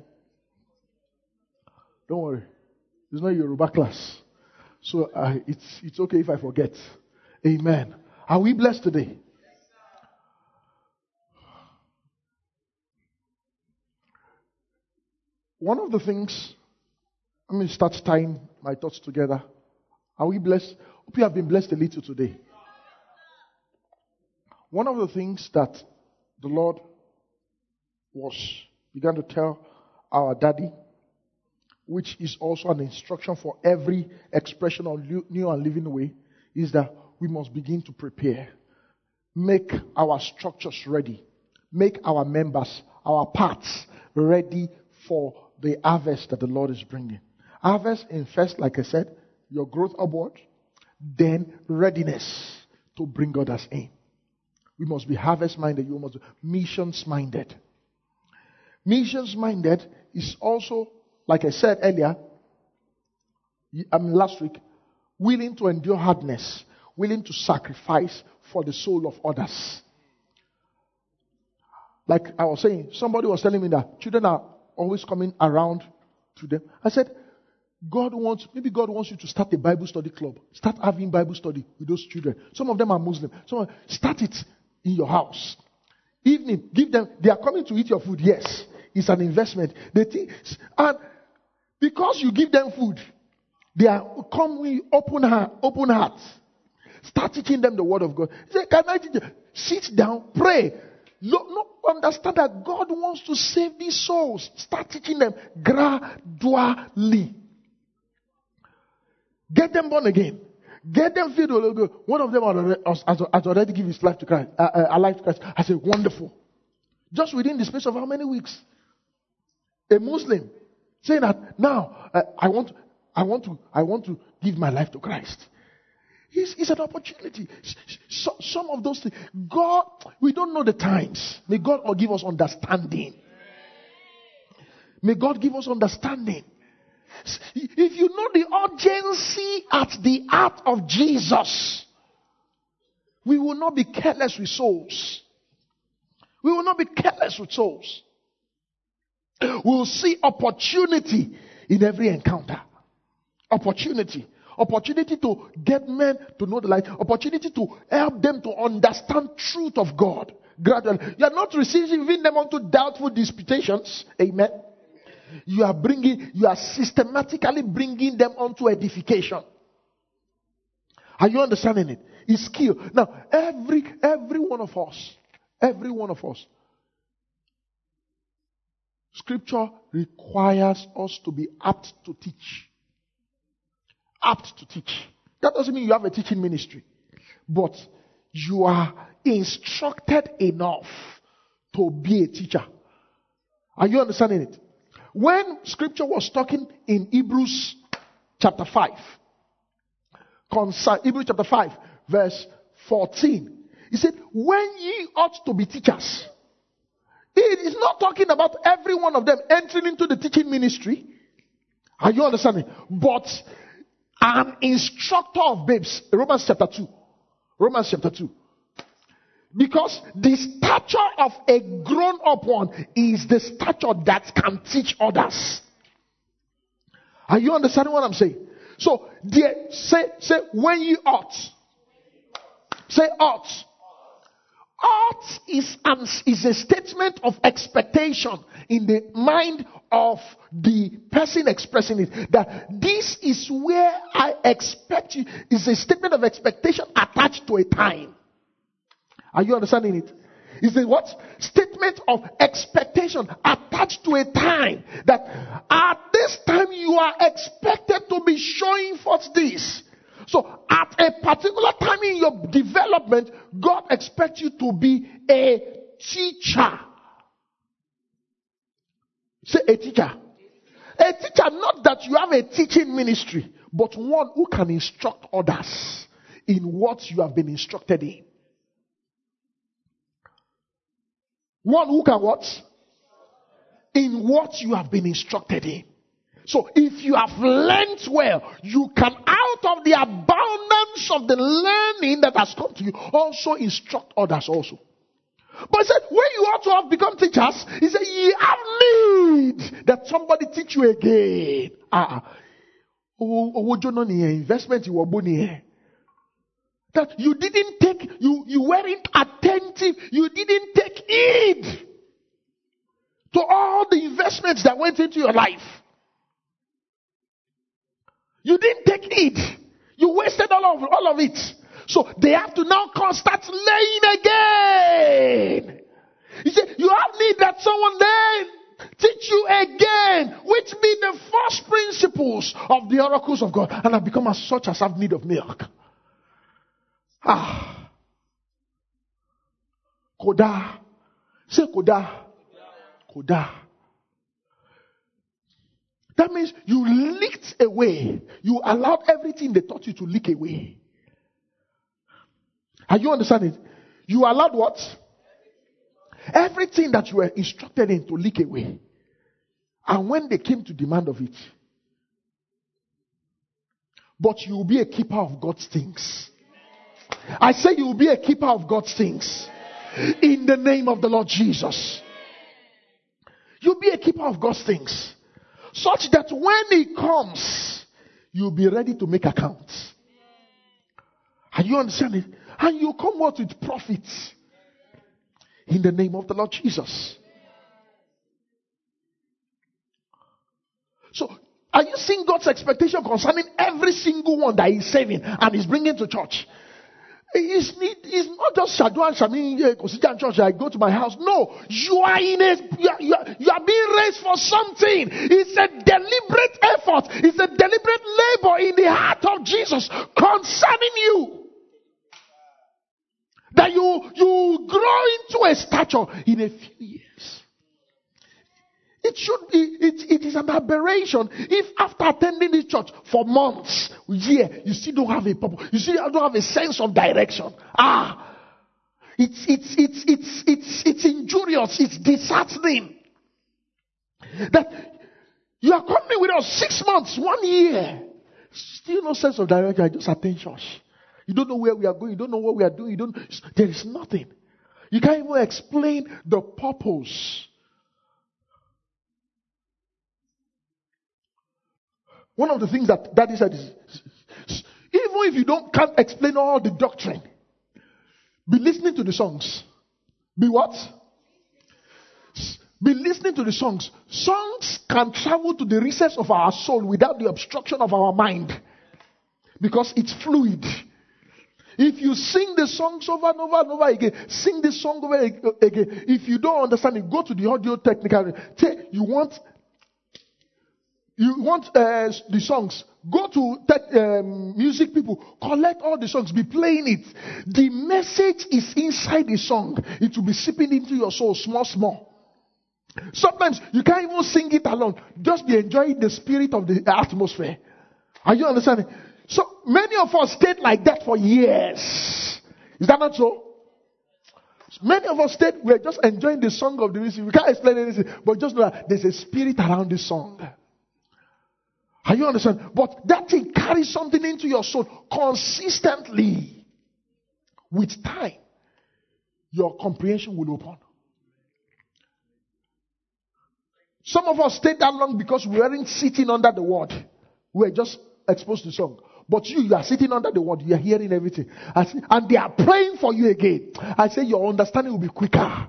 Don't worry. It's not Yoruba class. So uh, it's it's okay if I forget. Amen. Are we blessed today? One of the things, let me start tying my thoughts together. Are we blessed? Hope you have been blessed a little today. One of the things that the Lord was began to tell our daddy, which is also an instruction for every expression of new and living way, is that we must begin to prepare. Make our structures ready. Make our members, our parts ready for the harvest that the Lord is bringing. Harvest in first, like I said, your growth upward, then readiness to bring others in. We must be harvest minded. You must be missions minded. Missions minded is also, like I said earlier, I mean last week, willing to endure hardness, willing to sacrifice for the soul of others. Like I was saying, somebody was telling me that children are always coming around to them. I said, God wants, maybe God wants you to start a Bible study club. Start having Bible study with those children. Some of them are Muslim. So start it in your house. Evening, give them, they are coming to eat your food. Yes, it's an investment. They think, and because you give them food, they are coming open heart, open heart. Start teaching them the word of God. Say, can I teach you? Sit down, pray. No, no, understand that God wants to save these souls. Start teaching them gradually. Get them born again. Get them filled with the Holy Ghost. One of them has, has, has already given his life to Christ. Uh, uh, a life to Christ. I said, wonderful. Just within the space of how many weeks? A Muslim saying that now uh, I want, I want to, I want to give my life to Christ. It's, it's an opportunity. So, some of those things, God, we don't know the times. May God give us understanding. May God give us understanding. If you know the urgency at the heart of Jesus, we will not be careless with souls. We will not be careless with souls. We will see opportunity in every encounter. Opportunity. Opportunity to get men to know the light. Opportunity to help them to understand truth of God. Gradually. You are not receiving them onto doubtful disputations. Amen. You are bringing, you are systematically bringing them onto edification. Are you understanding it? It's skill. Now, every, every one of us, every one of us, Scripture requires us to be apt to teach. Apt to teach. That doesn't mean you have a teaching ministry. But you are instructed enough to be a teacher. Are you understanding it? When Scripture was talking in Hebrews chapter five, concern, Hebrews chapter five, verse fourteen, he said, when ye ought to be teachers. It is not talking about every one of them entering into the teaching ministry. Are you understanding? But an instructor of babes. Romans chapter two. Romans chapter two. Because the stature of a grown-up one is the stature that can teach others. Are you understanding what I'm saying? So, dear, say, say, when you ought. Say ought. Ought is, an, is a statement of expectation in the mind of the person expressing it. That this is where I expect you. Is a statement of expectation attached to a time. Are you understanding it? It's a what? Statement of expectation attached to a time that at this time you are expected to be showing forth this. So at a particular time in your development, God expects you to be a teacher. Say a teacher. A teacher, not that you have a teaching ministry, but one who can instruct others in what you have been instructed in. One who can what? In what you have been instructed in. So if you have learned well, you can, out of the abundance of the learning that has come to you, also instruct others also. But he said, when you ought to have become teachers, he said, ye have need that somebody teach you again. Ah, investment you were here. That you didn't take, you, you weren't attentive, you didn't take heed to all the investments that went into your life. You didn't take heed. You wasted all of, all of it. So they have to now come start laying again. He said, you have need that someone then teach you again, which be the first principles of the oracles of God, and have become as such as have need of milk. Ah. Koda. Say Koda. Koda. That means you leaked away. You allowed everything they taught you to leak away. Are you understanding? You allowed what? Everything that you were instructed in to leak away. And when they came to demand of it, but you will be a keeper of God's things. I say you will be a keeper of God's things. In the name of the Lord Jesus. You'll be a keeper of God's things. Such that when He comes, you'll be ready to make accounts. Are you understanding? And you come out with profits. In the name of the Lord Jesus. So, are you seeing God's expectation concerning every single one that He's saving and He's bringing to church? It's, it's not just Shadu and Shami Kosijan Church. I go to my house. No, you are in a you are, you, are, you are being raised for something. It's a deliberate effort. It's a deliberate labor in the heart of Jesus concerning you. That you you grow into a stature in a few years. It should be, it, it is an aberration if after attending this church for months, yeah, you still don't have a purpose. You still don't have a sense of direction. Ah, it's, it's, it's, it's, it's, it's injurious. It's disheartening. That you are coming with us six months, one year. Still no sense of direction. I just attend church. You don't know where we are going. You don't know what we are doing. You don't, there is nothing. You can't even explain the purpose. One of the things that Daddy said is, even if you don't can't explain all the doctrine, be listening to the songs. Be what? Be listening to the songs. Songs can travel to the recess of our soul without the obstruction of our mind. Because it's fluid. If you sing the songs over and over and over again, sing the song over again. If you don't understand it, go to the audio technical. Say you want You want uh, the songs, go to tech, um, music people, collect all the songs, be playing it. The message is inside the song. It will be seeping into your soul small, small. Sometimes you can't even sing it alone. Just be enjoying the spirit of the atmosphere. Are you understanding? So many of us stayed like that for years. Is that not so? Many of us stayed, we're just enjoying the song of the music. We can't explain anything, but just know that there's a spirit around this song. Are you understand? But that thing carries something into your soul consistently. With time, your comprehension will open. Some of us stayed that long because we weren't sitting under the word. We were just exposed to song. But you, you are sitting under the word. You are hearing everything. And they are praying for you again. I say your understanding will be quicker.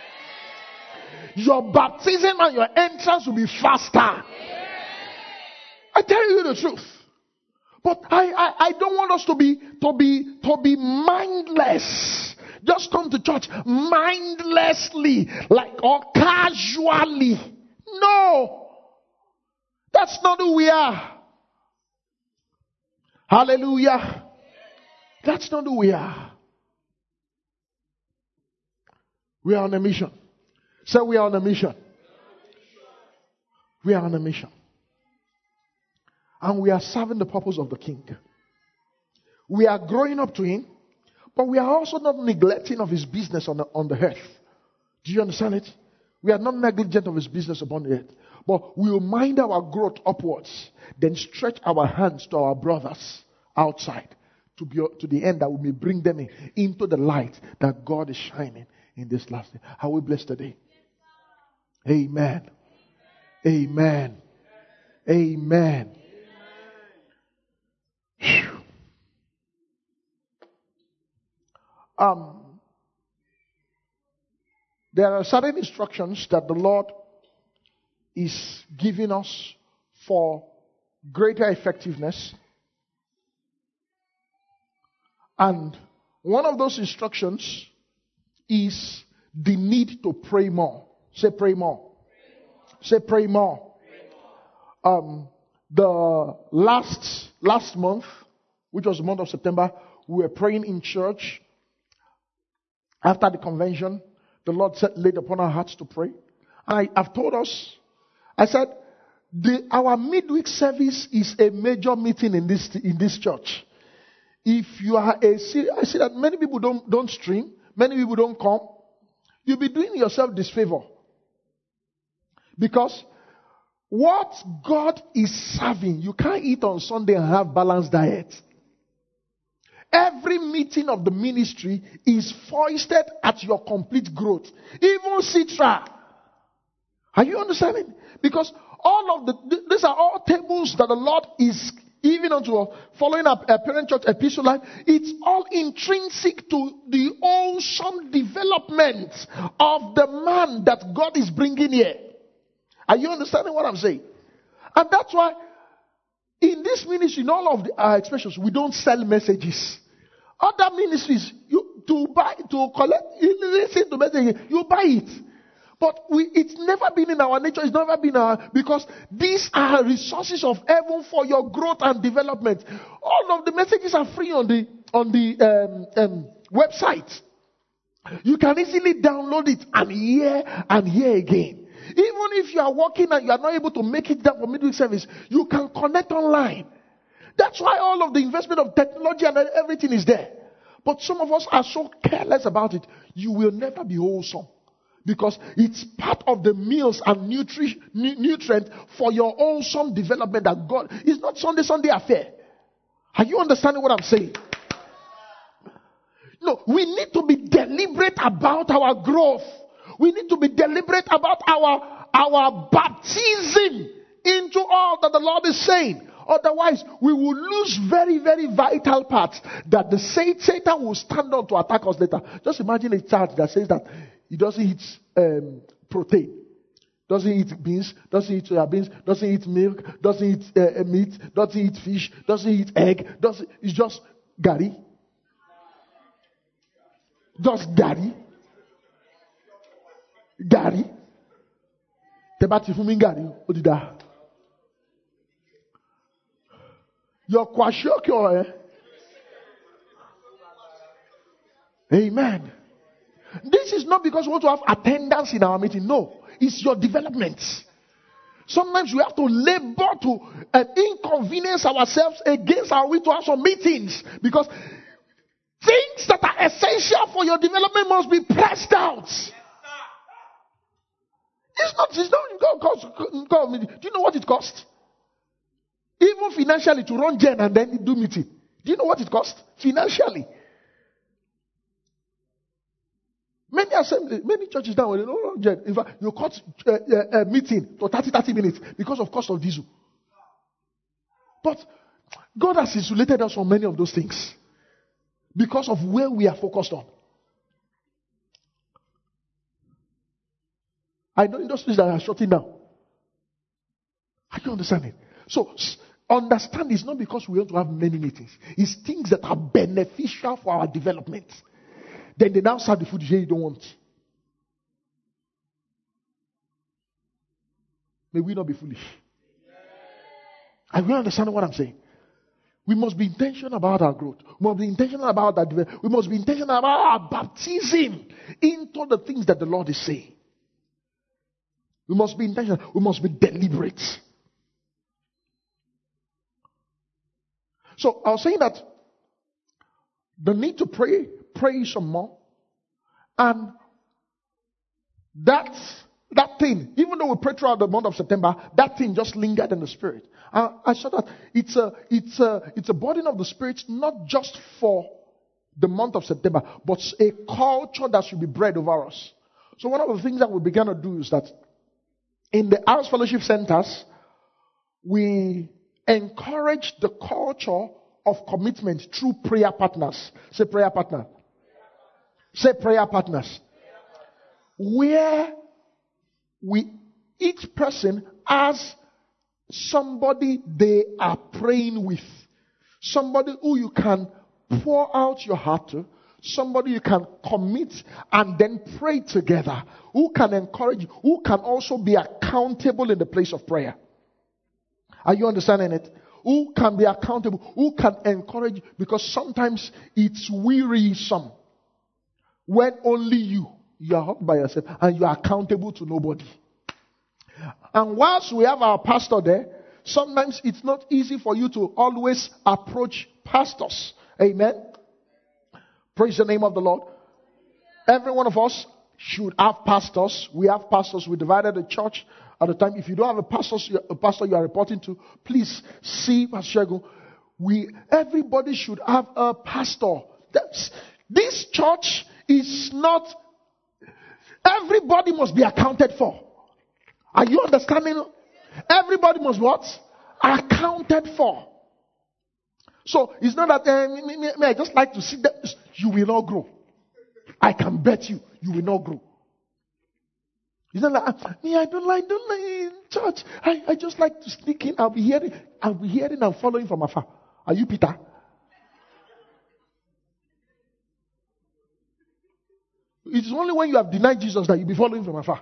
Your baptism and your entrance will be faster. I tell you the truth. But I, I, I don't want us to be to be to be mindless. just come to church mindlessly, like or casually. No. That's not who we are. Hallelujah. That's not who we are. We are on a mission. So we are on a mission. We are on a mission. And we are serving the purpose of the King. We are growing up to Him, but we are also not neglecting of His business on the, on the earth. Do you understand it? We are not negligent of His business upon the earth. But we will mind our growth upwards, then stretch our hands to our brothers outside to be to the end that we may bring them in, into the light that God is shining in this last day. Are we blessed today? Amen. Amen. Amen. Amen. Um, there are certain instructions that the Lord is giving us for greater effectiveness. And one of those instructions is the need to pray more. Say pray more. Say pray more. Um, the last last month, which was the month of September, we were praying in church. After the convention, the Lord said, laid upon our hearts to pray. And I have told us, I said, the, our midweek service is a major meeting in this in this church. If you are a, I see that many people don't don't stream, many people don't come. You'll be doing yourself disfavor. Because what God is serving, you can't eat on Sunday and have balanced diet. Every meeting of the ministry is foisted at your complete growth. Even Citra. Are you understanding? Because all of the, these are all tables that the Lord is even unto following up a parent church epistle life. It's all intrinsic to the awesome development of the man that God is bringing here. Are you understanding what I'm saying? And that's why in this ministry, in all of the, our expressions, we don't sell messages. Other ministries, you to buy, to collect, you listen to messages, you buy it. But we, it's never been in our nature, it's never been our, because these are resources of heaven for your growth and development. All of the messages are free on the, on the um, um, website. You can easily download it and hear and hear again. Even if you are working and you are not able to make it down for midweek service, you can connect online. That's why all of the investment of technology and everything is there. But some of us are so careless about it. You will never be wholesome. Because it's part of the meals and nutri- nutrient for your wholesome development that God... It's not Sunday, Sunday affair. Are you understanding what I'm saying? No, we need to be deliberate about our growth. We need to be deliberate about our, our baptism into all that the Lord is saying. Otherwise, we will lose very, very vital parts that the Satan will stand on to attack us later. Just imagine a child that says that he doesn't eat um, protein, doesn't eat beans, doesn't eat soya beans, doesn't eat milk, doesn't eat uh, meat, doesn't eat fish, doesn't eat egg, doesn't, it's just gari. Just gari. Gari. Tebati fumi gari. Odida. You're kwashokyo, eh? Amen. This is not because we want to have attendance in our meeting. No. It's your development. Sometimes we have to labor to uh, inconvenience ourselves against our will to have some meetings. Because things that are essential for your development must be pressed out. It's not, it's not, cost, do you know what it costs? Even financially to run gen and then do meeting. Do you know what it costs? Financially. Many assemblies, many churches now, they don't run gen. In fact, you cut a uh, uh, uh, meeting to thirty, thirty minutes because of cost of diesel. But God has insulated us from many of those things because of where we are focused on. I know industries that are shutting down. Are you understanding? So, understand it's not because we want to have many meetings. It's things that are beneficial for our development. Then they now serve the food you say you don't want. May we not be foolish. Are you understanding what I'm saying? We must be intentional about our growth. We must be intentional about that. We must be intentional about our baptism into the things that the Lord is saying. We must be intentional. We must be deliberate. So I was saying that the need to pray, pray some more. And that, that thing, even though we pray throughout the month of September, that thing just lingered in the spirit. And I saw that it's a, it's a, it's a burden of the spirit, not just for the month of September, but a culture that should be bred over us. So one of the things that we began to do is that in the House Fellowship Centers, we encourage the culture of commitment through prayer partners. Say prayer partner. Say prayer partners. Where we, each person has somebody they are praying with. Somebody who you can pour out your heart to. Somebody you can commit and then pray together. Who can encourage you. Who can also be accountable in the place of prayer. Are you understanding it? Who can be accountable? Who can encourage you? Because sometimes it's wearisome when only you, you are up by yourself and you are accountable to nobody. And whilst we have our pastor there, sometimes it's not easy for you to always approach pastors. Amen. Praise the name of the Lord. Every one of us should have pastors. We have pastors. We divided the church at the time. If you don't have a pastor, a pastor you are reporting to, please see Pastor Shego. We, everybody should have a pastor. That's, this church is not, everybody must be accounted for. Are you understanding? Everybody must what? Accounted for. So it's not that uh, me, me, me, I just like to sit there. You will not grow. I can bet you, you will not grow. It's not like me. I don't like, don't like church. I, I just like to sneak in. I'll be hearing, I'll be hearing and following from afar. Are you Peter? It's only when you have denied Jesus that you'll be following from afar.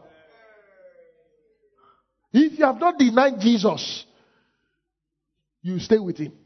If you have not denied Jesus, you stay with him.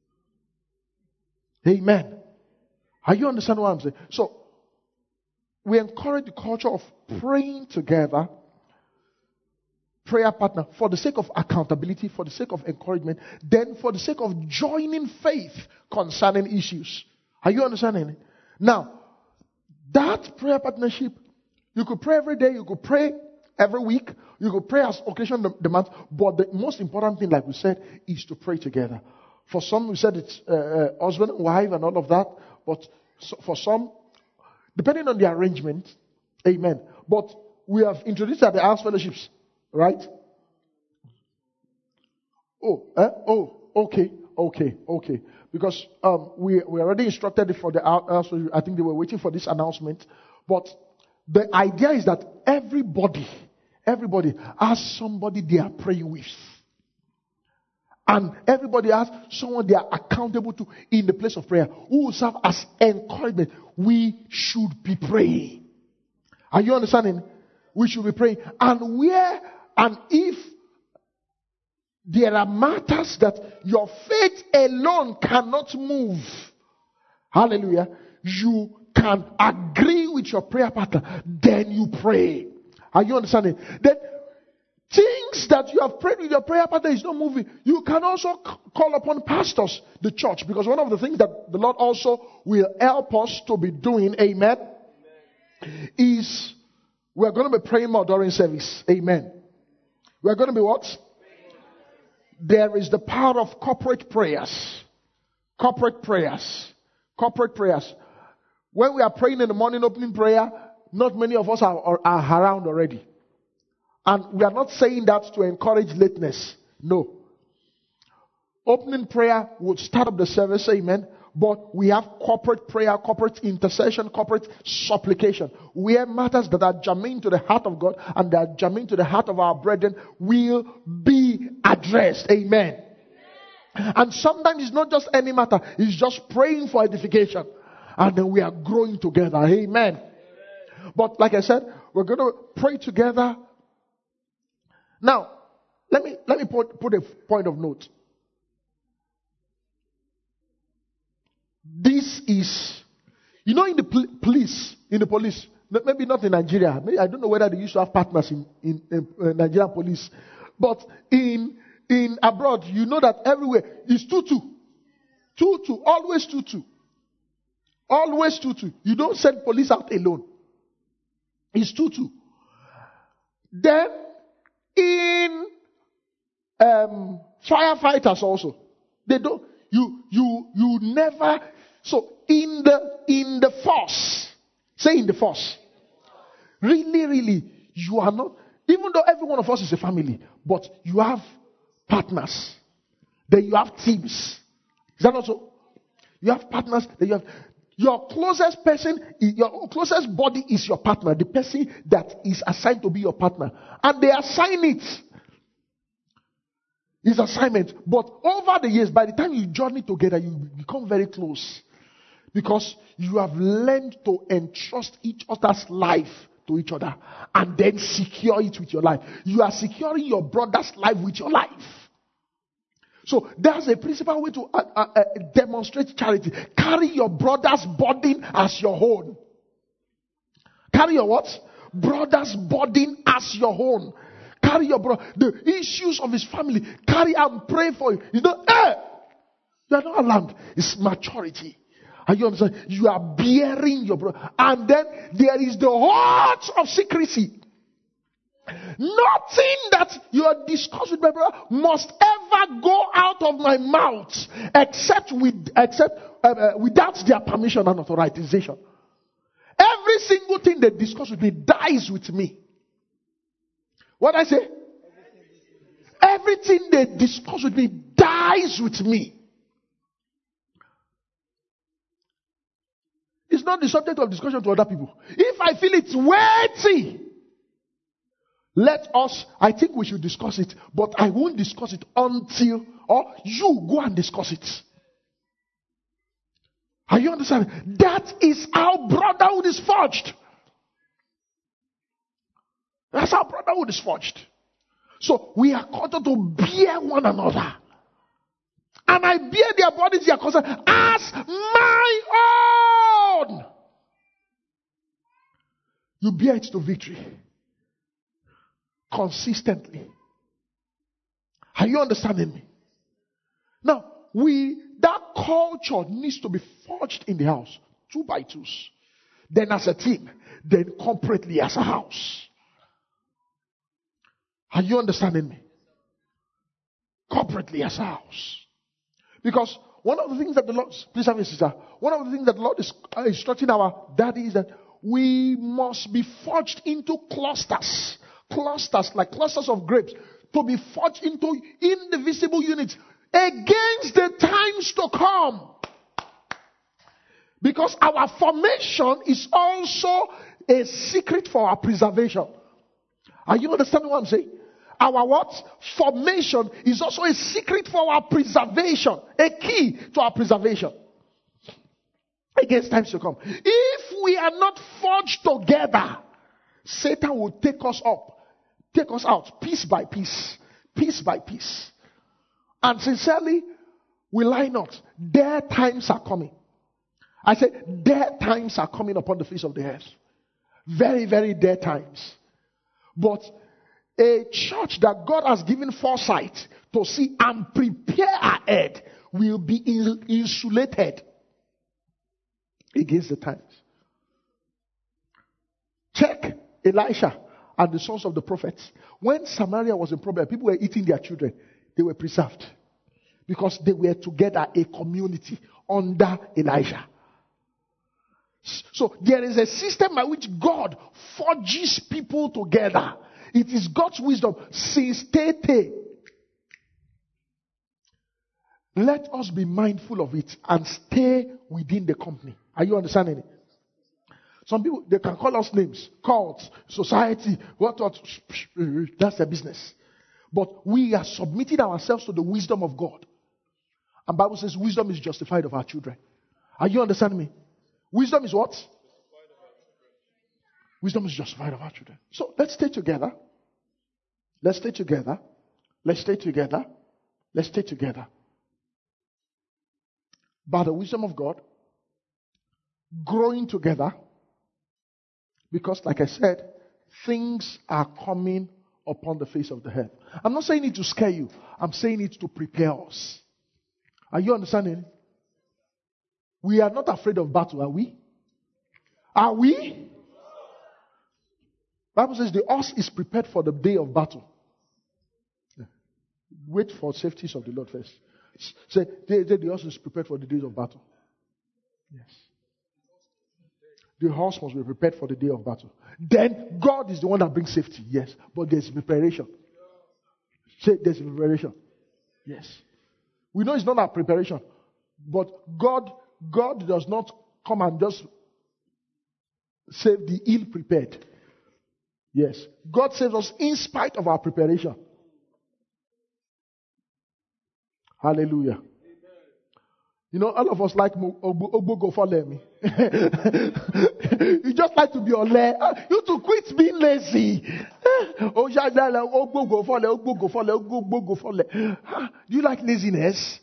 Amen. Are you understanding what I'm saying? So, we encourage the culture of praying together, prayer partner, for the sake of accountability, for the sake of encouragement, then for the sake of joining faith concerning issues. Are you understanding it? Now, that prayer partnership, you could pray every day, you could pray every week, you could pray as occasion demands, but the most important thing, like we said, is to pray together. For some, we said it's uh, uh, husband and wife and all of that, but so for some, depending on the arrangement, amen. But we have introduced at the house fellowships, right? Oh, eh? oh, okay, okay, okay. Because um, we we already instructed it for the house. I think they were waiting for this announcement. But the idea is that everybody, everybody has somebody they are praying with. And everybody has someone they are accountable to in the place of prayer who will serve as encouragement. We should be praying. Are you understanding? We should be praying. And where and if there are matters that your faith alone cannot move, hallelujah, you can agree with your prayer partner, then you pray. Are you understanding? Then things that you have prayed with your prayer partner is not moving. You can also c- call upon pastors, the church, because one of the things that the Lord also will help us to be doing, amen, amen. is we're going to be praying more during service. Amen. We're going to be what? There is the power of corporate prayers. Corporate prayers. Corporate prayers. When we are praying in the morning opening prayer, not many of us are, are, are around already. And we are not saying that to encourage lateness. No. Opening prayer would start up the service, amen. But we have corporate prayer, corporate intercession, corporate supplication. Where matters that are germane to the heart of God and that are germane to the heart of our brethren will be addressed. Amen. And sometimes it's not just any matter. It's just praying for edification. And then we are growing together. Amen. But like I said, we're going to pray together. Now, let me let me put, put a point of note. This is, you know, in the pol- police, in the police, maybe not in Nigeria. Maybe, I don't know whether they used to have partners in, in, in uh, Nigerian police. But in in abroad, you know that everywhere is two-two. Two-two. Always two-two. Always two-two. You don't send police out alone. It's two-two. Then, in um, firefighters also, they don't, you, you, you never, so in the, in the force, say in the force, really, really, you are not, even though every one of us is a family, but you have partners, then you have teams. Is that not so? You have partners, then you have, your closest person, your closest body is your partner, the person that is assigned to be your partner. And they assign it. It's assignment. But over the years, by the time you journey together, you become very close. Because you have learned to entrust each other's life to each other. And then secure it with your life. You are securing your brother's life with your life. So that's a principal way to uh, uh, uh, demonstrate charity. Carry your brother's burden as your own. Carry your what? Brother's burden as your own. Carry your brother. The issues of his family. Carry and pray for you. You know, eh, you are not alarmed. It's maturity. Are you understand? You are bearing your brother. And then there is the heart of secrecy. Nothing that you are discussing with my brother must ever go out of my mouth except with except uh, uh, without their permission and authorization. Every single thing they discuss with me dies with me. What I say? Everything they discuss with me dies with me. It's not the subject of discussion to other people. If I feel it's weighty, let us, I think we should discuss it, but I won't discuss it until, or you go and discuss it. Are you understanding? That is how brotherhood is forged. That's how brotherhood is forged. So we are called to bear one another. And I bear their bodies, their concern, as my own. You bear it to victory. Consistently. Are you understanding me? Now, we, that culture needs to be forged in the house. Two by twos. Then as a team. Then corporately as a house. Are you understanding me? Corporately as a house. Because one of the things that the Lord, please have a sister, one of the things that the Lord is uh, instructing our daddy is that we must be forged into clusters. Clusters, like clusters of grapes, to be forged into indivisible units against the times to come. Because our formation is also a secret for our preservation. Are you understanding what I'm saying? Our what? Formation is also a secret for our preservation. A key to our preservation. Against times to come. If we are not forged together, Satan will take us up. Take us out piece by piece. Piece by piece. And sincerely, will I not? Their times are coming. I said, their times are coming upon the face of the earth. Very, very dear times. But a church that God has given foresight to see and prepare ahead will be insulated against the times. Check Elisha and the sons of the prophets. When Samaria was in problem, people were eating their children. They were preserved. Because they were together, a community under Elijah. So there is a system by which God forges people together. It is God's wisdom. Since Tete. Let us be mindful of it and stay within the company. Are you understanding it? Some people, they can call us names. Cults, society, what, what. That's their business. But we are submitting ourselves to the wisdom of God. And the Bible says wisdom is justified of our children. Are you understanding me? Wisdom is what? Wisdom is justified of our children. So let's stay together. Let's stay together. Let's stay together. Let's stay together. By the wisdom of God, growing together, because like I said, things are coming upon the face of the earth. I'm not saying it to scare you. I'm saying it to prepare us. Are you understanding? We are not afraid of battle, are we? Are we? Bible says the horse is prepared for the day of battle. Wait for safeties of the Lord first. Say, the, the horse is prepared for the days of battle. Yes. The horse must be prepared for the day of battle. Then God is the one that brings safety. Yes. But there's preparation. Say, there's preparation. Yes. We know it's not our preparation. But God, God does not come and just save the ill-prepared. Yes. God saves us in spite of our preparation. Hallelujah. Amen. You know, all of us like Ogbo go for me. You just like to be ole. You to quit being lazy. Oh, Ogbo go for Ogbo go for Ogbo go for. Do you like laziness?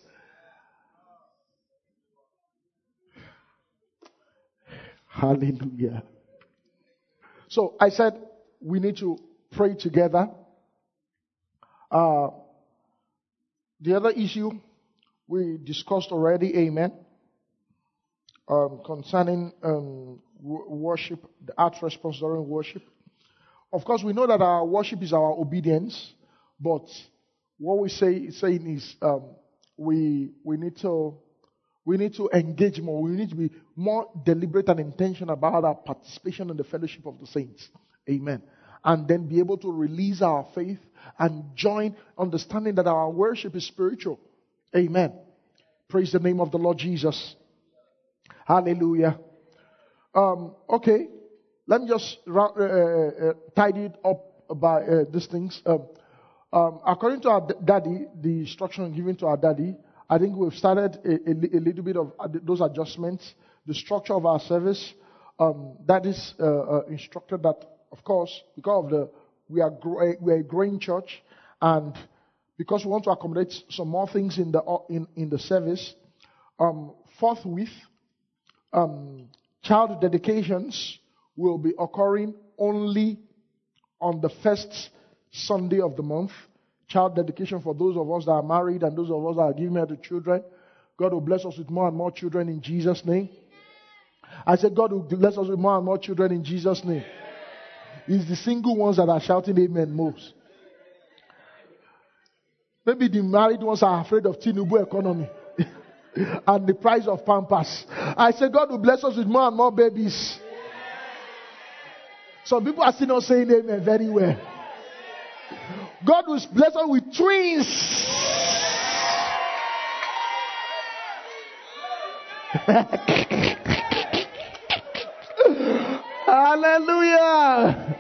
Hallelujah. So I said we need to pray together. Uh, The other issue we discussed already, amen, um, concerning um, w- worship, the act response during worship. Of course, we know that our worship is our obedience, but what we say saying is um, we we need to we need to engage more. We need to be more deliberate and intentional about our participation in the fellowship of the saints, amen, and then be able to release our faith and join, understanding that our worship is spiritual. Amen. Praise the name of the Lord Jesus. Hallelujah. Um, okay. Let me just uh, uh, tidy it up by uh, these things. Um, um, according to our d- daddy, the instruction given to our daddy, I think we've started a, a, a little bit of those adjustments. The structure of our service, um, that is uh, uh, instructed that, of course, because of the We are grow- we are a growing church, and because we want to accommodate some more things in the in, in the service, um, forthwith, um, child dedications will be occurring only on the first Sunday of the month. Child dedication for those of us that are married and those of us that are giving birth to children. God will bless us with more and more children in Jesus' name. I said God will bless us with more and more children in Jesus' name. It's the single ones that are shouting amen most. Maybe the married ones are afraid of Tinubu economy and the price of Pampers. I say God will bless us with more and more babies. Some people are still not saying amen very well. God will bless us with twins. Hallelujah.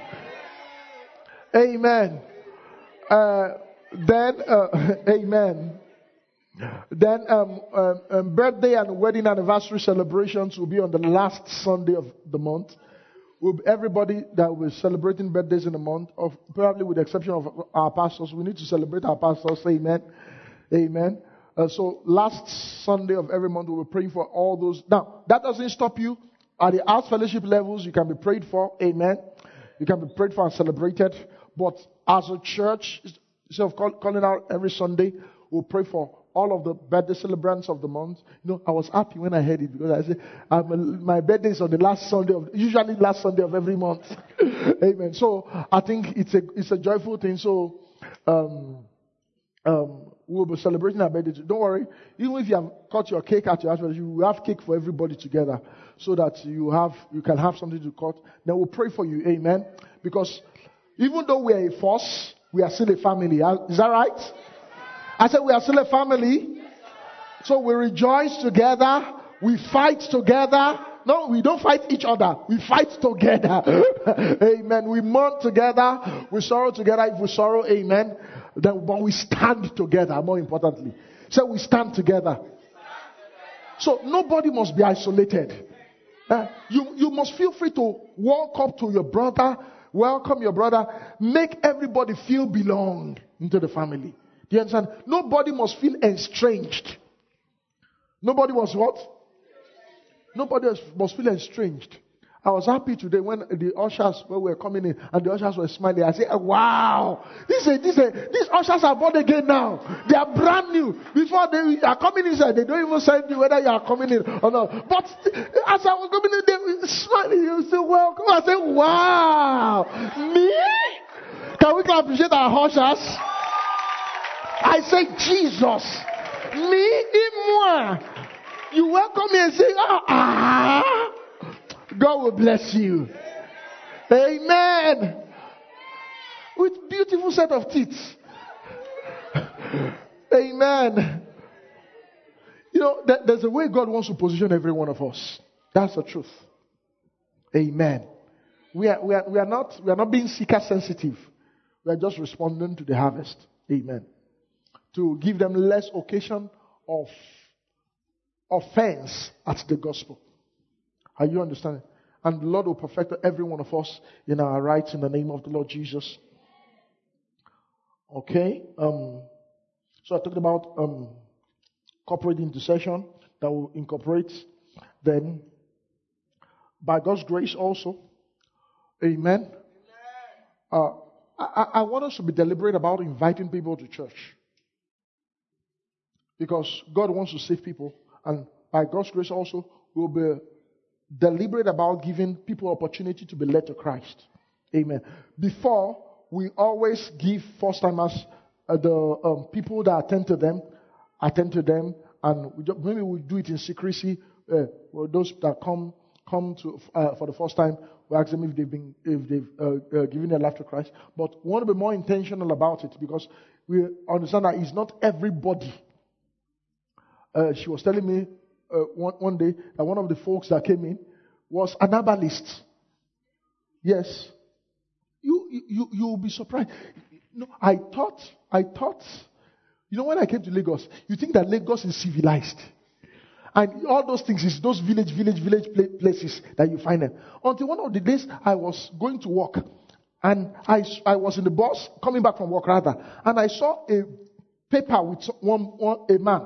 Amen. Uh, then, uh, amen. Then, um, um, um, birthday and wedding anniversary celebrations will be on the last Sunday of the month. We'll be, everybody that will be celebrating birthdays in the month, of probably with the exception of our pastors, we need to celebrate our pastors. Amen. Amen. Uh, so, last Sunday of every month, we'll be praying for all those. Now, that doesn't stop you. At the house fellowship levels, you can be prayed for. Amen. You can be prayed for and celebrated. But as a church, instead of call, calling out every Sunday, we'll pray for all of the birthday celebrants of the month. You know, I was happy when I heard it because I said, um, my birthday is on the last Sunday of, usually last Sunday of every month. Amen. So I think it's a it's a joyful thing. So um, um, we'll be celebrating our birthday. Don't worry. Even if you have cut your cake at your house, you will have cake for everybody together, so that you have you can have something to cut. Then we'll pray for you. Amen. Because even though we are a force, we are still a family. Is that right? I said we are still a family. So we rejoice together. We fight together. No, we don't fight each other. We fight together. Amen. We mourn together. We sorrow together. If we sorrow, amen. Then, but we stand together, more importantly. So we stand together. So nobody must be isolated. Uh, you, you must feel free to walk up to your brother, welcome your brother, make everybody feel belong into the family. Do you understand? Nobody must feel estranged. Nobody was what? Nobody must feel estranged. I was happy today when the ushers were coming in and the ushers were smiling. I said, wow, this is, this is, these ushers are born again now. They are brand new. Before they are coming inside, they don't even send you whether you are coming in or not. But as I was coming in, they were smiling. You say, welcome. I said, wow, me? Can we appreciate our ushers? I say, Jesus, me, moi. You welcome me and say, ah, ah. God will bless you. Amen. With beautiful set of teeth. Amen. You know, there's a way God wants to position every one of us. That's the truth. Amen. We are, we are, we are not, we are not being seeker sensitive. We are just responding to the harvest. Amen. To give them less occasion of offense at the gospel. Are you understanding? And the Lord will perfect every one of us in our rights in the name of the Lord Jesus. Okay. Um, so I talked about um, corporate intercession that will incorporate. Then, by God's grace also. Amen. Uh, I, I want us to be deliberate about inviting people to church. Because God wants to save people. And by God's grace also, we'll be deliberate about giving people opportunity to be led to Christ. Amen. Before, we always give first-timers, uh, the um, people that attend to them, attend to them, and we just, maybe we do it in secrecy. Uh, well, those that come come to uh, for the first time, we ask them if they've been if they've uh, uh, given their life to Christ. But we want to be more intentional about it because we understand that it's not everybody. Uh, she was telling me uh, one, one day that one of the folks that came in was an herbalist. Yes. You, you, you will be surprised. No, I thought, I thought, you know, when I came to Lagos, you think that Lagos is civilized. And all those things is those village, village, village places that you find them. Until one of the days I was going to work. And I, I was in the bus, coming back from work rather. And I saw a paper with one, one a man.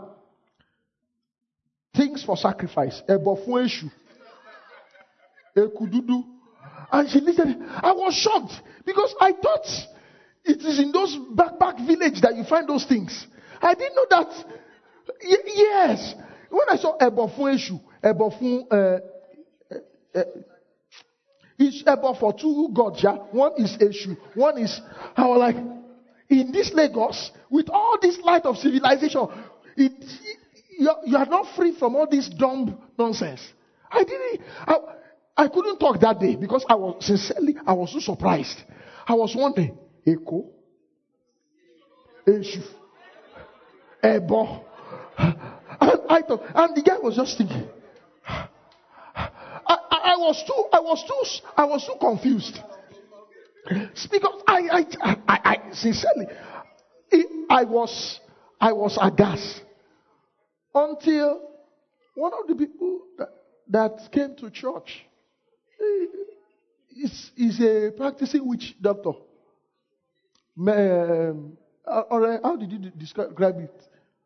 Things for sacrifice. A bofuenshu. A kududu. And she listened. I was shocked. Because I thought it is in those back, back village that you find those things. I didn't know that. Y- yes. When I saw a bofuenshu. A bofun. Uh, uh, uh, it's about for two gods. Yeah? One is Eshu. One is. I was like. In this Lagos. With all this light of civilization. It. it You are, you are not free from all this dumb nonsense. I didn't, I, I couldn't talk that day because I was, sincerely, I was so surprised. I was wondering, Eko, Eshu, Ebo. And I thought, and the guy was just thinking, I, I, I was too, I was too, I was too confused. Because I, I, I, I sincerely, I was, I was aghast. Until one of the people that, that came to church is, is a practicing witch doctor. Um, or how did you describe it?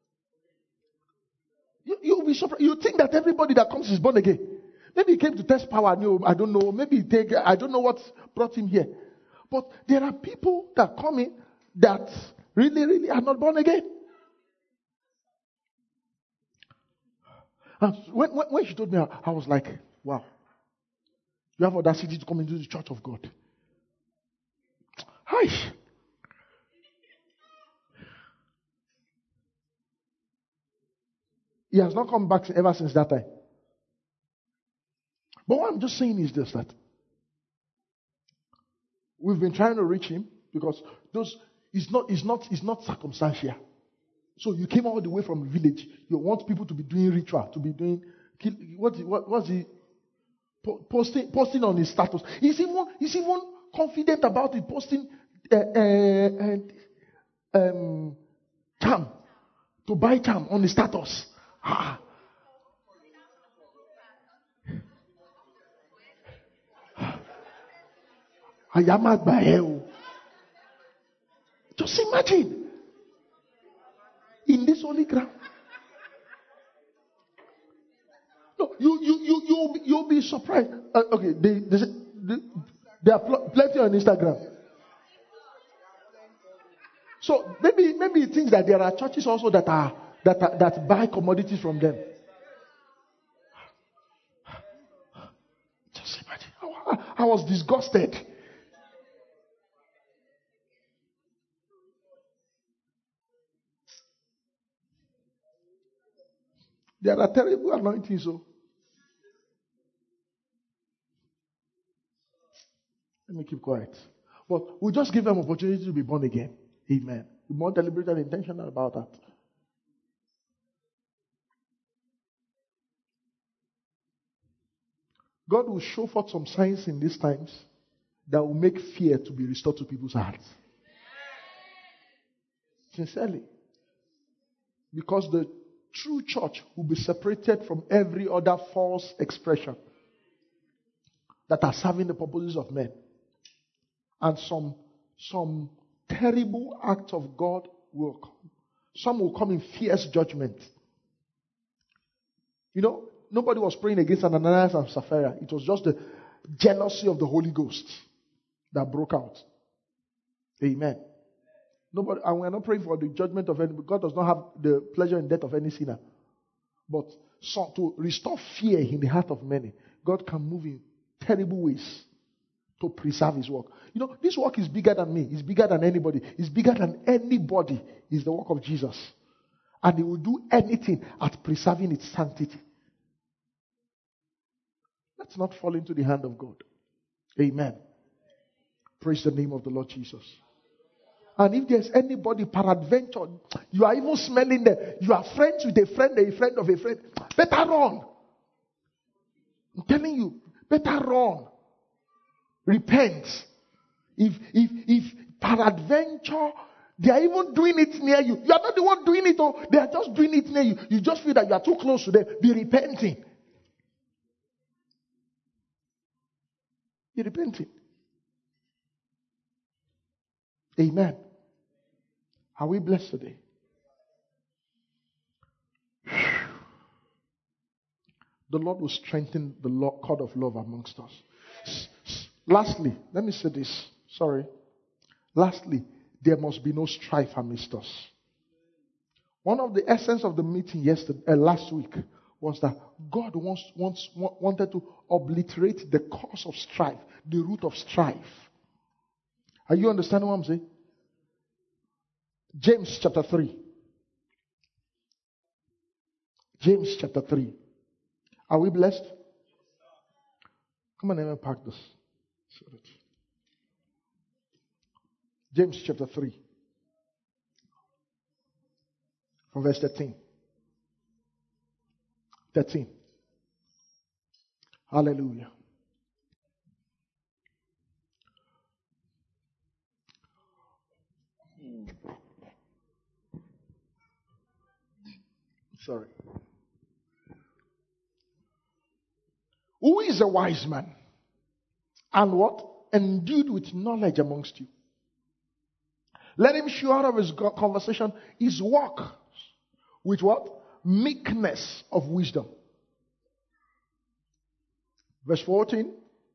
You, you'll be surprised. You think that everybody that comes is born again. Maybe he came to test power. No, I don't know. Maybe he take. I don't know what brought him here. But there are people that come in that really, really are not born again. And when, when, when she told me, I, I was like, wow. You have audacity to come into the church of God. Hi. He has not come back ever since that time. But what I'm just saying is this, that we've been trying to reach him because those it's not it's not it's not circumstantial. So you came all the way from a village. You want people to be doing ritual, to be doing what? What was he posting? Posting on his status. He's even he's even confident about it. Posting uh, uh, uh, um, charm to buy charm on his status. Ah. I am at by hell. Just imagine. In this holy ground. No, you you you you'll be, you'll be surprised. Uh, okay, they, they, they, there are pl- plenty on Instagram. So maybe maybe it thinks that there are churches also that are that are, that buy commodities from them. Just imagine. I, I was disgusted. There are terrible anointings. So let me keep quiet. But we'll just give them opportunity to be born again. Amen. Be more deliberate and intentional about that. God will show forth some signs in these times that will make fear to be restored to people's hearts. Sincerely. Because the true church will be separated from every other false expression that are serving the purposes of men. And some, some terrible acts of God will come. Some will come in fierce judgment. You know, nobody was praying against Ananias and Sapphira. It was just the jealousy of the Holy Ghost that broke out. Amen. Nobody, and we're not praying for the judgment of any. God does not have the pleasure in death of any sinner. But so, to restore fear in the heart of many, God can move in terrible ways to preserve His work. You know, this work is bigger than me. It's bigger than anybody. It's bigger than anybody. It's the work of Jesus. And He will do anything at preserving its sanctity. Let's not fall into the hand of God. Amen. Praise the name of the Lord Jesus. And if there's anybody peradventure, you are even smelling them. You are friends with a friend, a friend of a friend. Better run. I'm telling you, better run. Repent. If if if peradventure they are even doing it near you, you are not the one doing it, or they are just doing it near you. You just feel that you are too close to them. Be repenting. Be repenting. Amen. Are we blessed today? The Lord will strengthen the cord of love amongst us. Lastly, let me say this. Sorry. Lastly, there must be no strife amidst us. One of the essence of the meeting yesterday, uh, last week, was that God wants, wants, wanted to obliterate the cause of strife, the root of strife. Are you understanding what I'm saying? James chapter three. James chapter three. Are we blessed? Come on, let me pack this. James chapter three. From verse thirteen. thirteen. Hallelujah. Sorry. Who is a wise man? And what? Endued with knowledge amongst you. Let him show out of his conversation his work with what? Meekness of wisdom. Verse fourteen.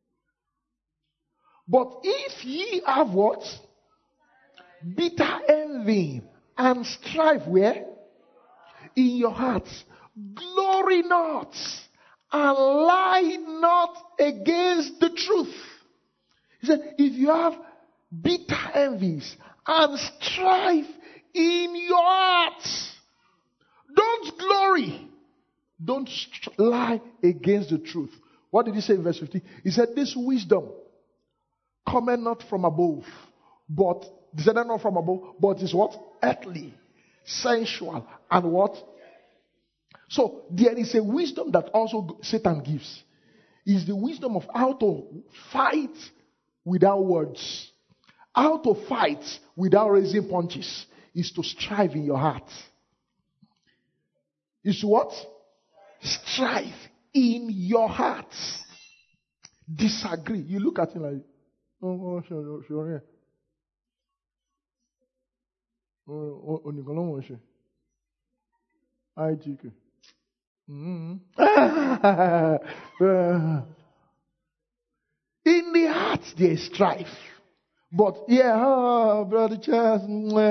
But if ye have what? Bitter envy and strife where? In your hearts. Glory not and lie not against the truth. He said, if you have bitter envies and strife in your hearts, don't glory. Don't st- lie against the truth. What did he say in verse fifteen? He said, this wisdom cometh not from above, but, he said not from above, but is what? Earthly, sensual, and what? So, there is a wisdom that also Satan gives. Is the wisdom of how to fight without words. How to fight without raising punches. Is to strive in your heart. Is what? Strive in your heart. Disagree. You look at him like, Oh, sure, sure. Oh, oh, Nicola, sure. I take it. In the heart there is strife. But yeah, oh, brother Charles.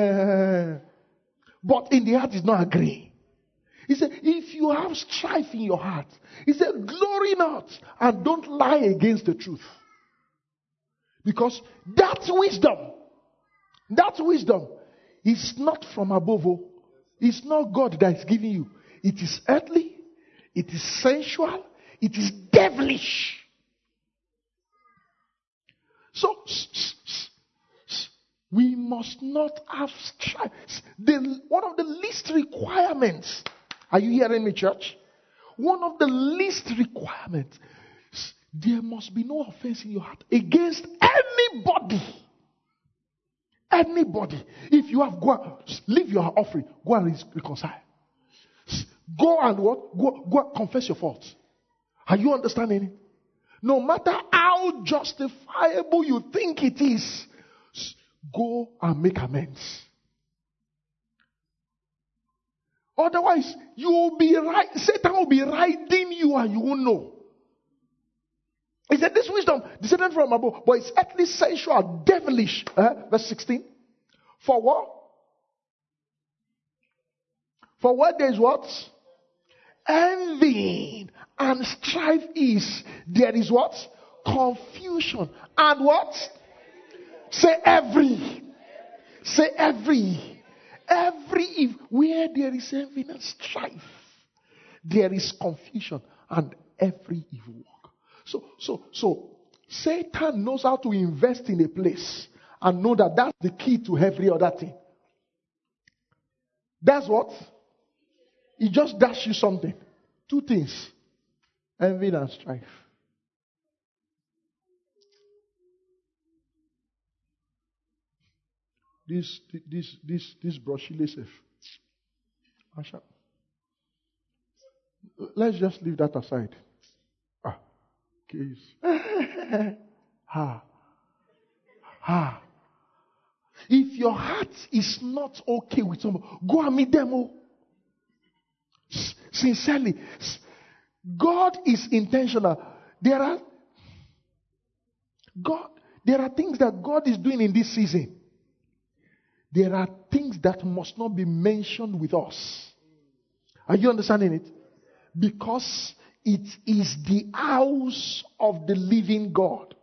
But in the heart is not agreeing. He said, if you have strife in your heart, he said, glory not and don't lie against the truth. Because that wisdom, that wisdom is not from above. It's not God that is giving you. It is earthly, it is sensual, it is devilish. So, we must not have strife. The, one of the least requirements, are you hearing me, church? One of the least requirements, there must be no offense in your heart against anybody. Anybody. If you have, go and leave your offering, go and reconcile. Go and what? Go, go and confess your faults. Are you understanding it? No matter how justifiable you think it is, go and make amends. Otherwise, you will be right. Satan will be riding you and you won't know. He said, this wisdom descended from above, but it's earthly, sensual, devilish. Uh, verse sixteen. For what? For what there is what? Envy and strife is. There is what? Confusion. And what? Say every. Say every. Every. If, where there is envy and strife, there is confusion and every evil work. So, so, so, Satan knows how to invest in a place and know that that's the key to every other thing. That's what? He just dashed you something. Two things. Envy and strife. This, this, this, this brochure safe. Let's just leave that aside. Ah, case. Ha. Ha. If your heart is not okay with someone, go and meet them. Oh. Sincerely. God is intentional. There are God, there are things that God is doing in this season. There are things that must not be mentioned with us. Are you understanding it? Because it is the house of the living God.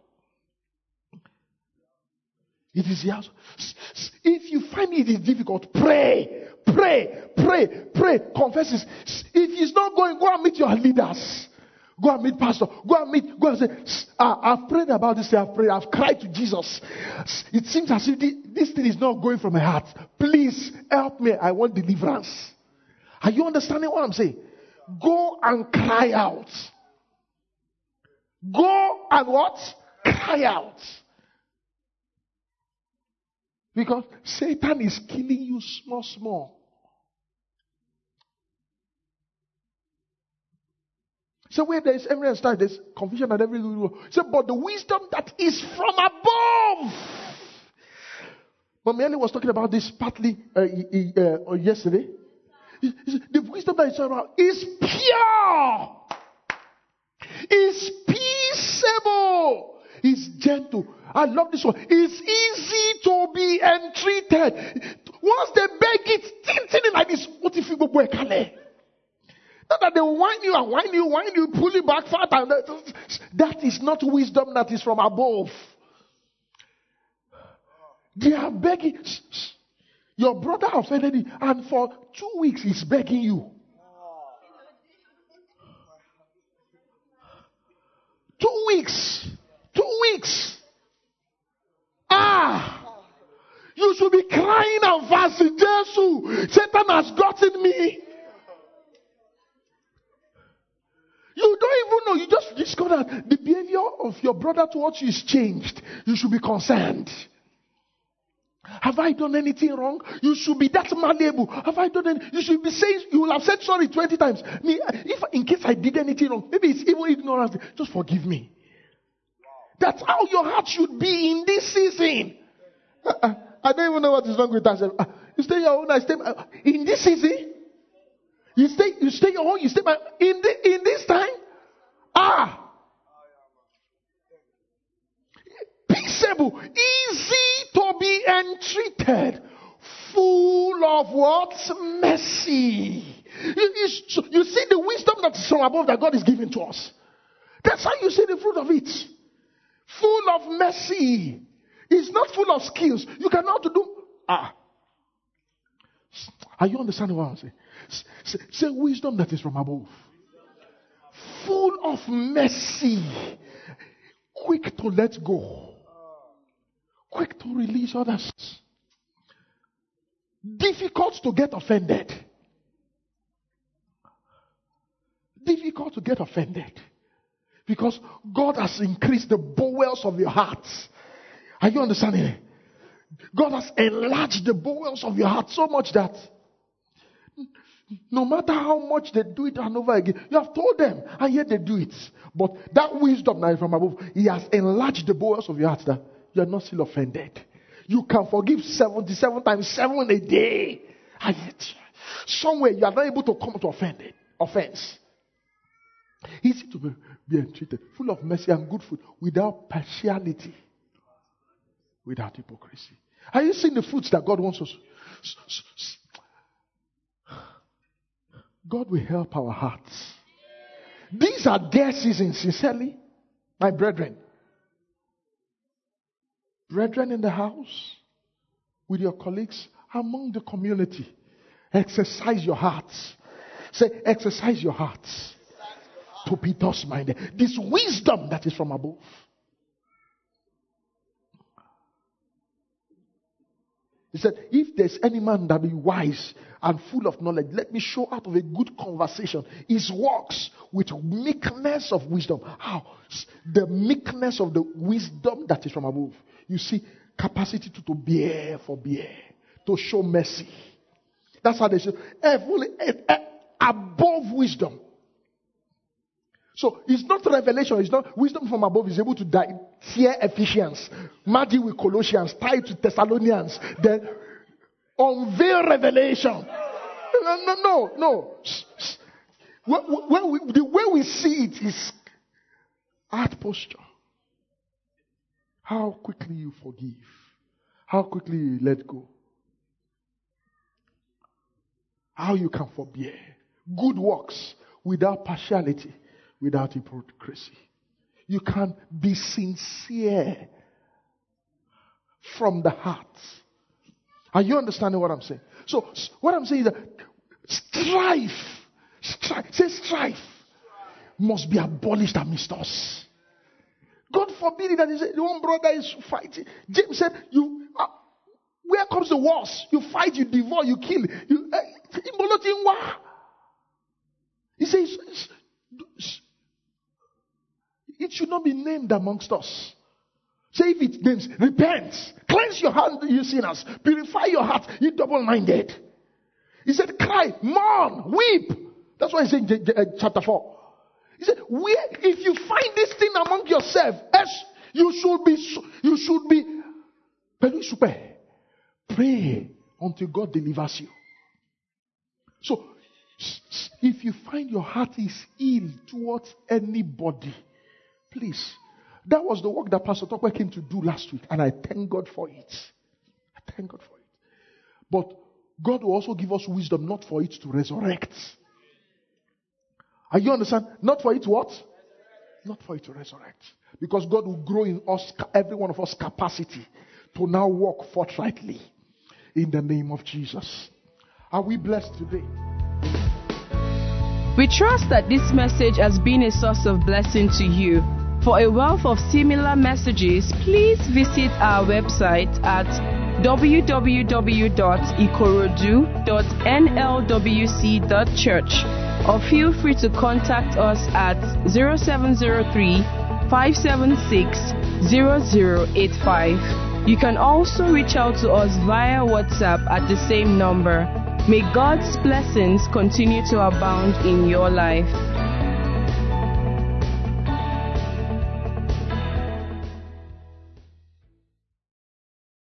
It is the house. If you find it is difficult, pray, pray, pray, pray, confess it. If it's not going, go and meet your leaders. Go and meet pastor. Go and meet, go and say, I've prayed about this, I've prayed, I've cried to Jesus. It seems as if this thing is not going from my heart. Please help me. I want deliverance. Are you understanding what I'm saying? Go and cry out. Go and what? Cry out. Because Satan is killing you small, small. So where there is envy and strife, there's confusion and every little. So, but the wisdom that is from above. But Mary was talking about this partly uh, uh, uh, yesterday. The wisdom that is from above is pure, is peaceable, is gentle. I love this one. It's easy to be entreated. Once they beg it, tinting like this, what if you go break? Not that they whine you and whine you, whine you, pull you back fat. And that, that is not wisdom that is from above. They are begging. Your brother offended you, and for two weeks he's begging you. Two weeks. Two weeks. Ah! You should be crying and fasting. Jesus, Satan has gotten me. You don't even know. You just discover that the behavior of your brother towards you is changed. You should be concerned. Have I done anything wrong? You should be that malleable. Have I done anything? You should be saying, you will have said sorry twenty times. Me, if in case I did anything wrong, maybe it's even ignorance, just forgive me. That's how your heart should be in this season. Uh-uh. I don't even know what is wrong with us. Uh, you stay your own, I stay my, in this season. You stay, you stay your own, you stay my, in the, in this time. Ah, peaceable, easy to be entreated, full of what? Mercy. You, you, you see the wisdom that is from above that God is giving to us. That's how you see the fruit of it. Full of mercy. It's not full of skills. You cannot do. Ah. Are you understanding what I'm saying? Say, say wisdom that is from above. Full of mercy. Quick to let go. Quick to release others. Difficult to get offended. Difficult to get offended. Because God has increased the bowels of your hearts. Are you understanding it? God has enlarged the bowels of your heart so much that no matter how much they do it and over again, you have told them and yet they do it. But that wisdom that is from above, He has enlarged the bowels of your heart that you are not still offended. You can forgive seventy-seven times seven a day. And yet, somewhere you are not able to come to offended, offense. Easy to be, be entreated, full of mercy and good fruit, without partiality, without hypocrisy. Are you seeing the fruits that God wants us? God will help our hearts. These are their seasons, sincerely, my brethren. Brethren in the house, with your colleagues, among the community. Exercise your hearts. Say, exercise your hearts. To be thus minded. This wisdom that is from above. He said, if there's any man that be wise and full of knowledge, let me show out of a good conversation his works with meekness of wisdom. How? The meekness of the wisdom that is from above. You see, capacity to, to bear, forbear, to show mercy. That's how they say, above wisdom. So it's not revelation, it's not wisdom from above is able to die, tear Ephesians, Matthew with Colossians, tie to Thessalonians, then unveil revelation. No, no, no, no. When we, the way we see it is heart posture. How quickly you forgive, how quickly you let go, how you can forbear. Good works without partiality. Without hypocrisy. You can be sincere from the heart. Are you understanding what I'm saying? So, what I'm saying is that strife, strife, say strife, must be abolished amidst us. God forbid it that he said, the one brother is fighting. James said, "You, uh, where comes the wars? You fight, you devour, you kill. You, uh, he says, it should not be named amongst us. Say if it names, repent. Cleanse your hand, you sinners. Purify your heart, you double-minded. He said, cry, mourn, weep. That's why he's saying in chapter four. He said, where, if you find this thing among yourself, you should be, you should be, pray until God delivers you. So, if you find your heart is ill towards anybody, please, that was the work that Pastor Tokwe came to do last week, and I thank God for it. I thank God for it. But God will also give us wisdom, not for it to resurrect. Are you understand? Not for it to what? Not for it to resurrect. Because God will grow in us, every one of us, capacity to now walk forthrightly in the name of Jesus. Are we blessed today? We trust that this message has been a source of blessing to you. For a wealth of similar messages, please visit our website at w w w dot ikorodu dot n l w c dot church or feel free to contact us at zero seven zero three, five seven six, zero zero eight five. You can also reach out to us via WhatsApp at the same number. May God's blessings continue to abound in your life.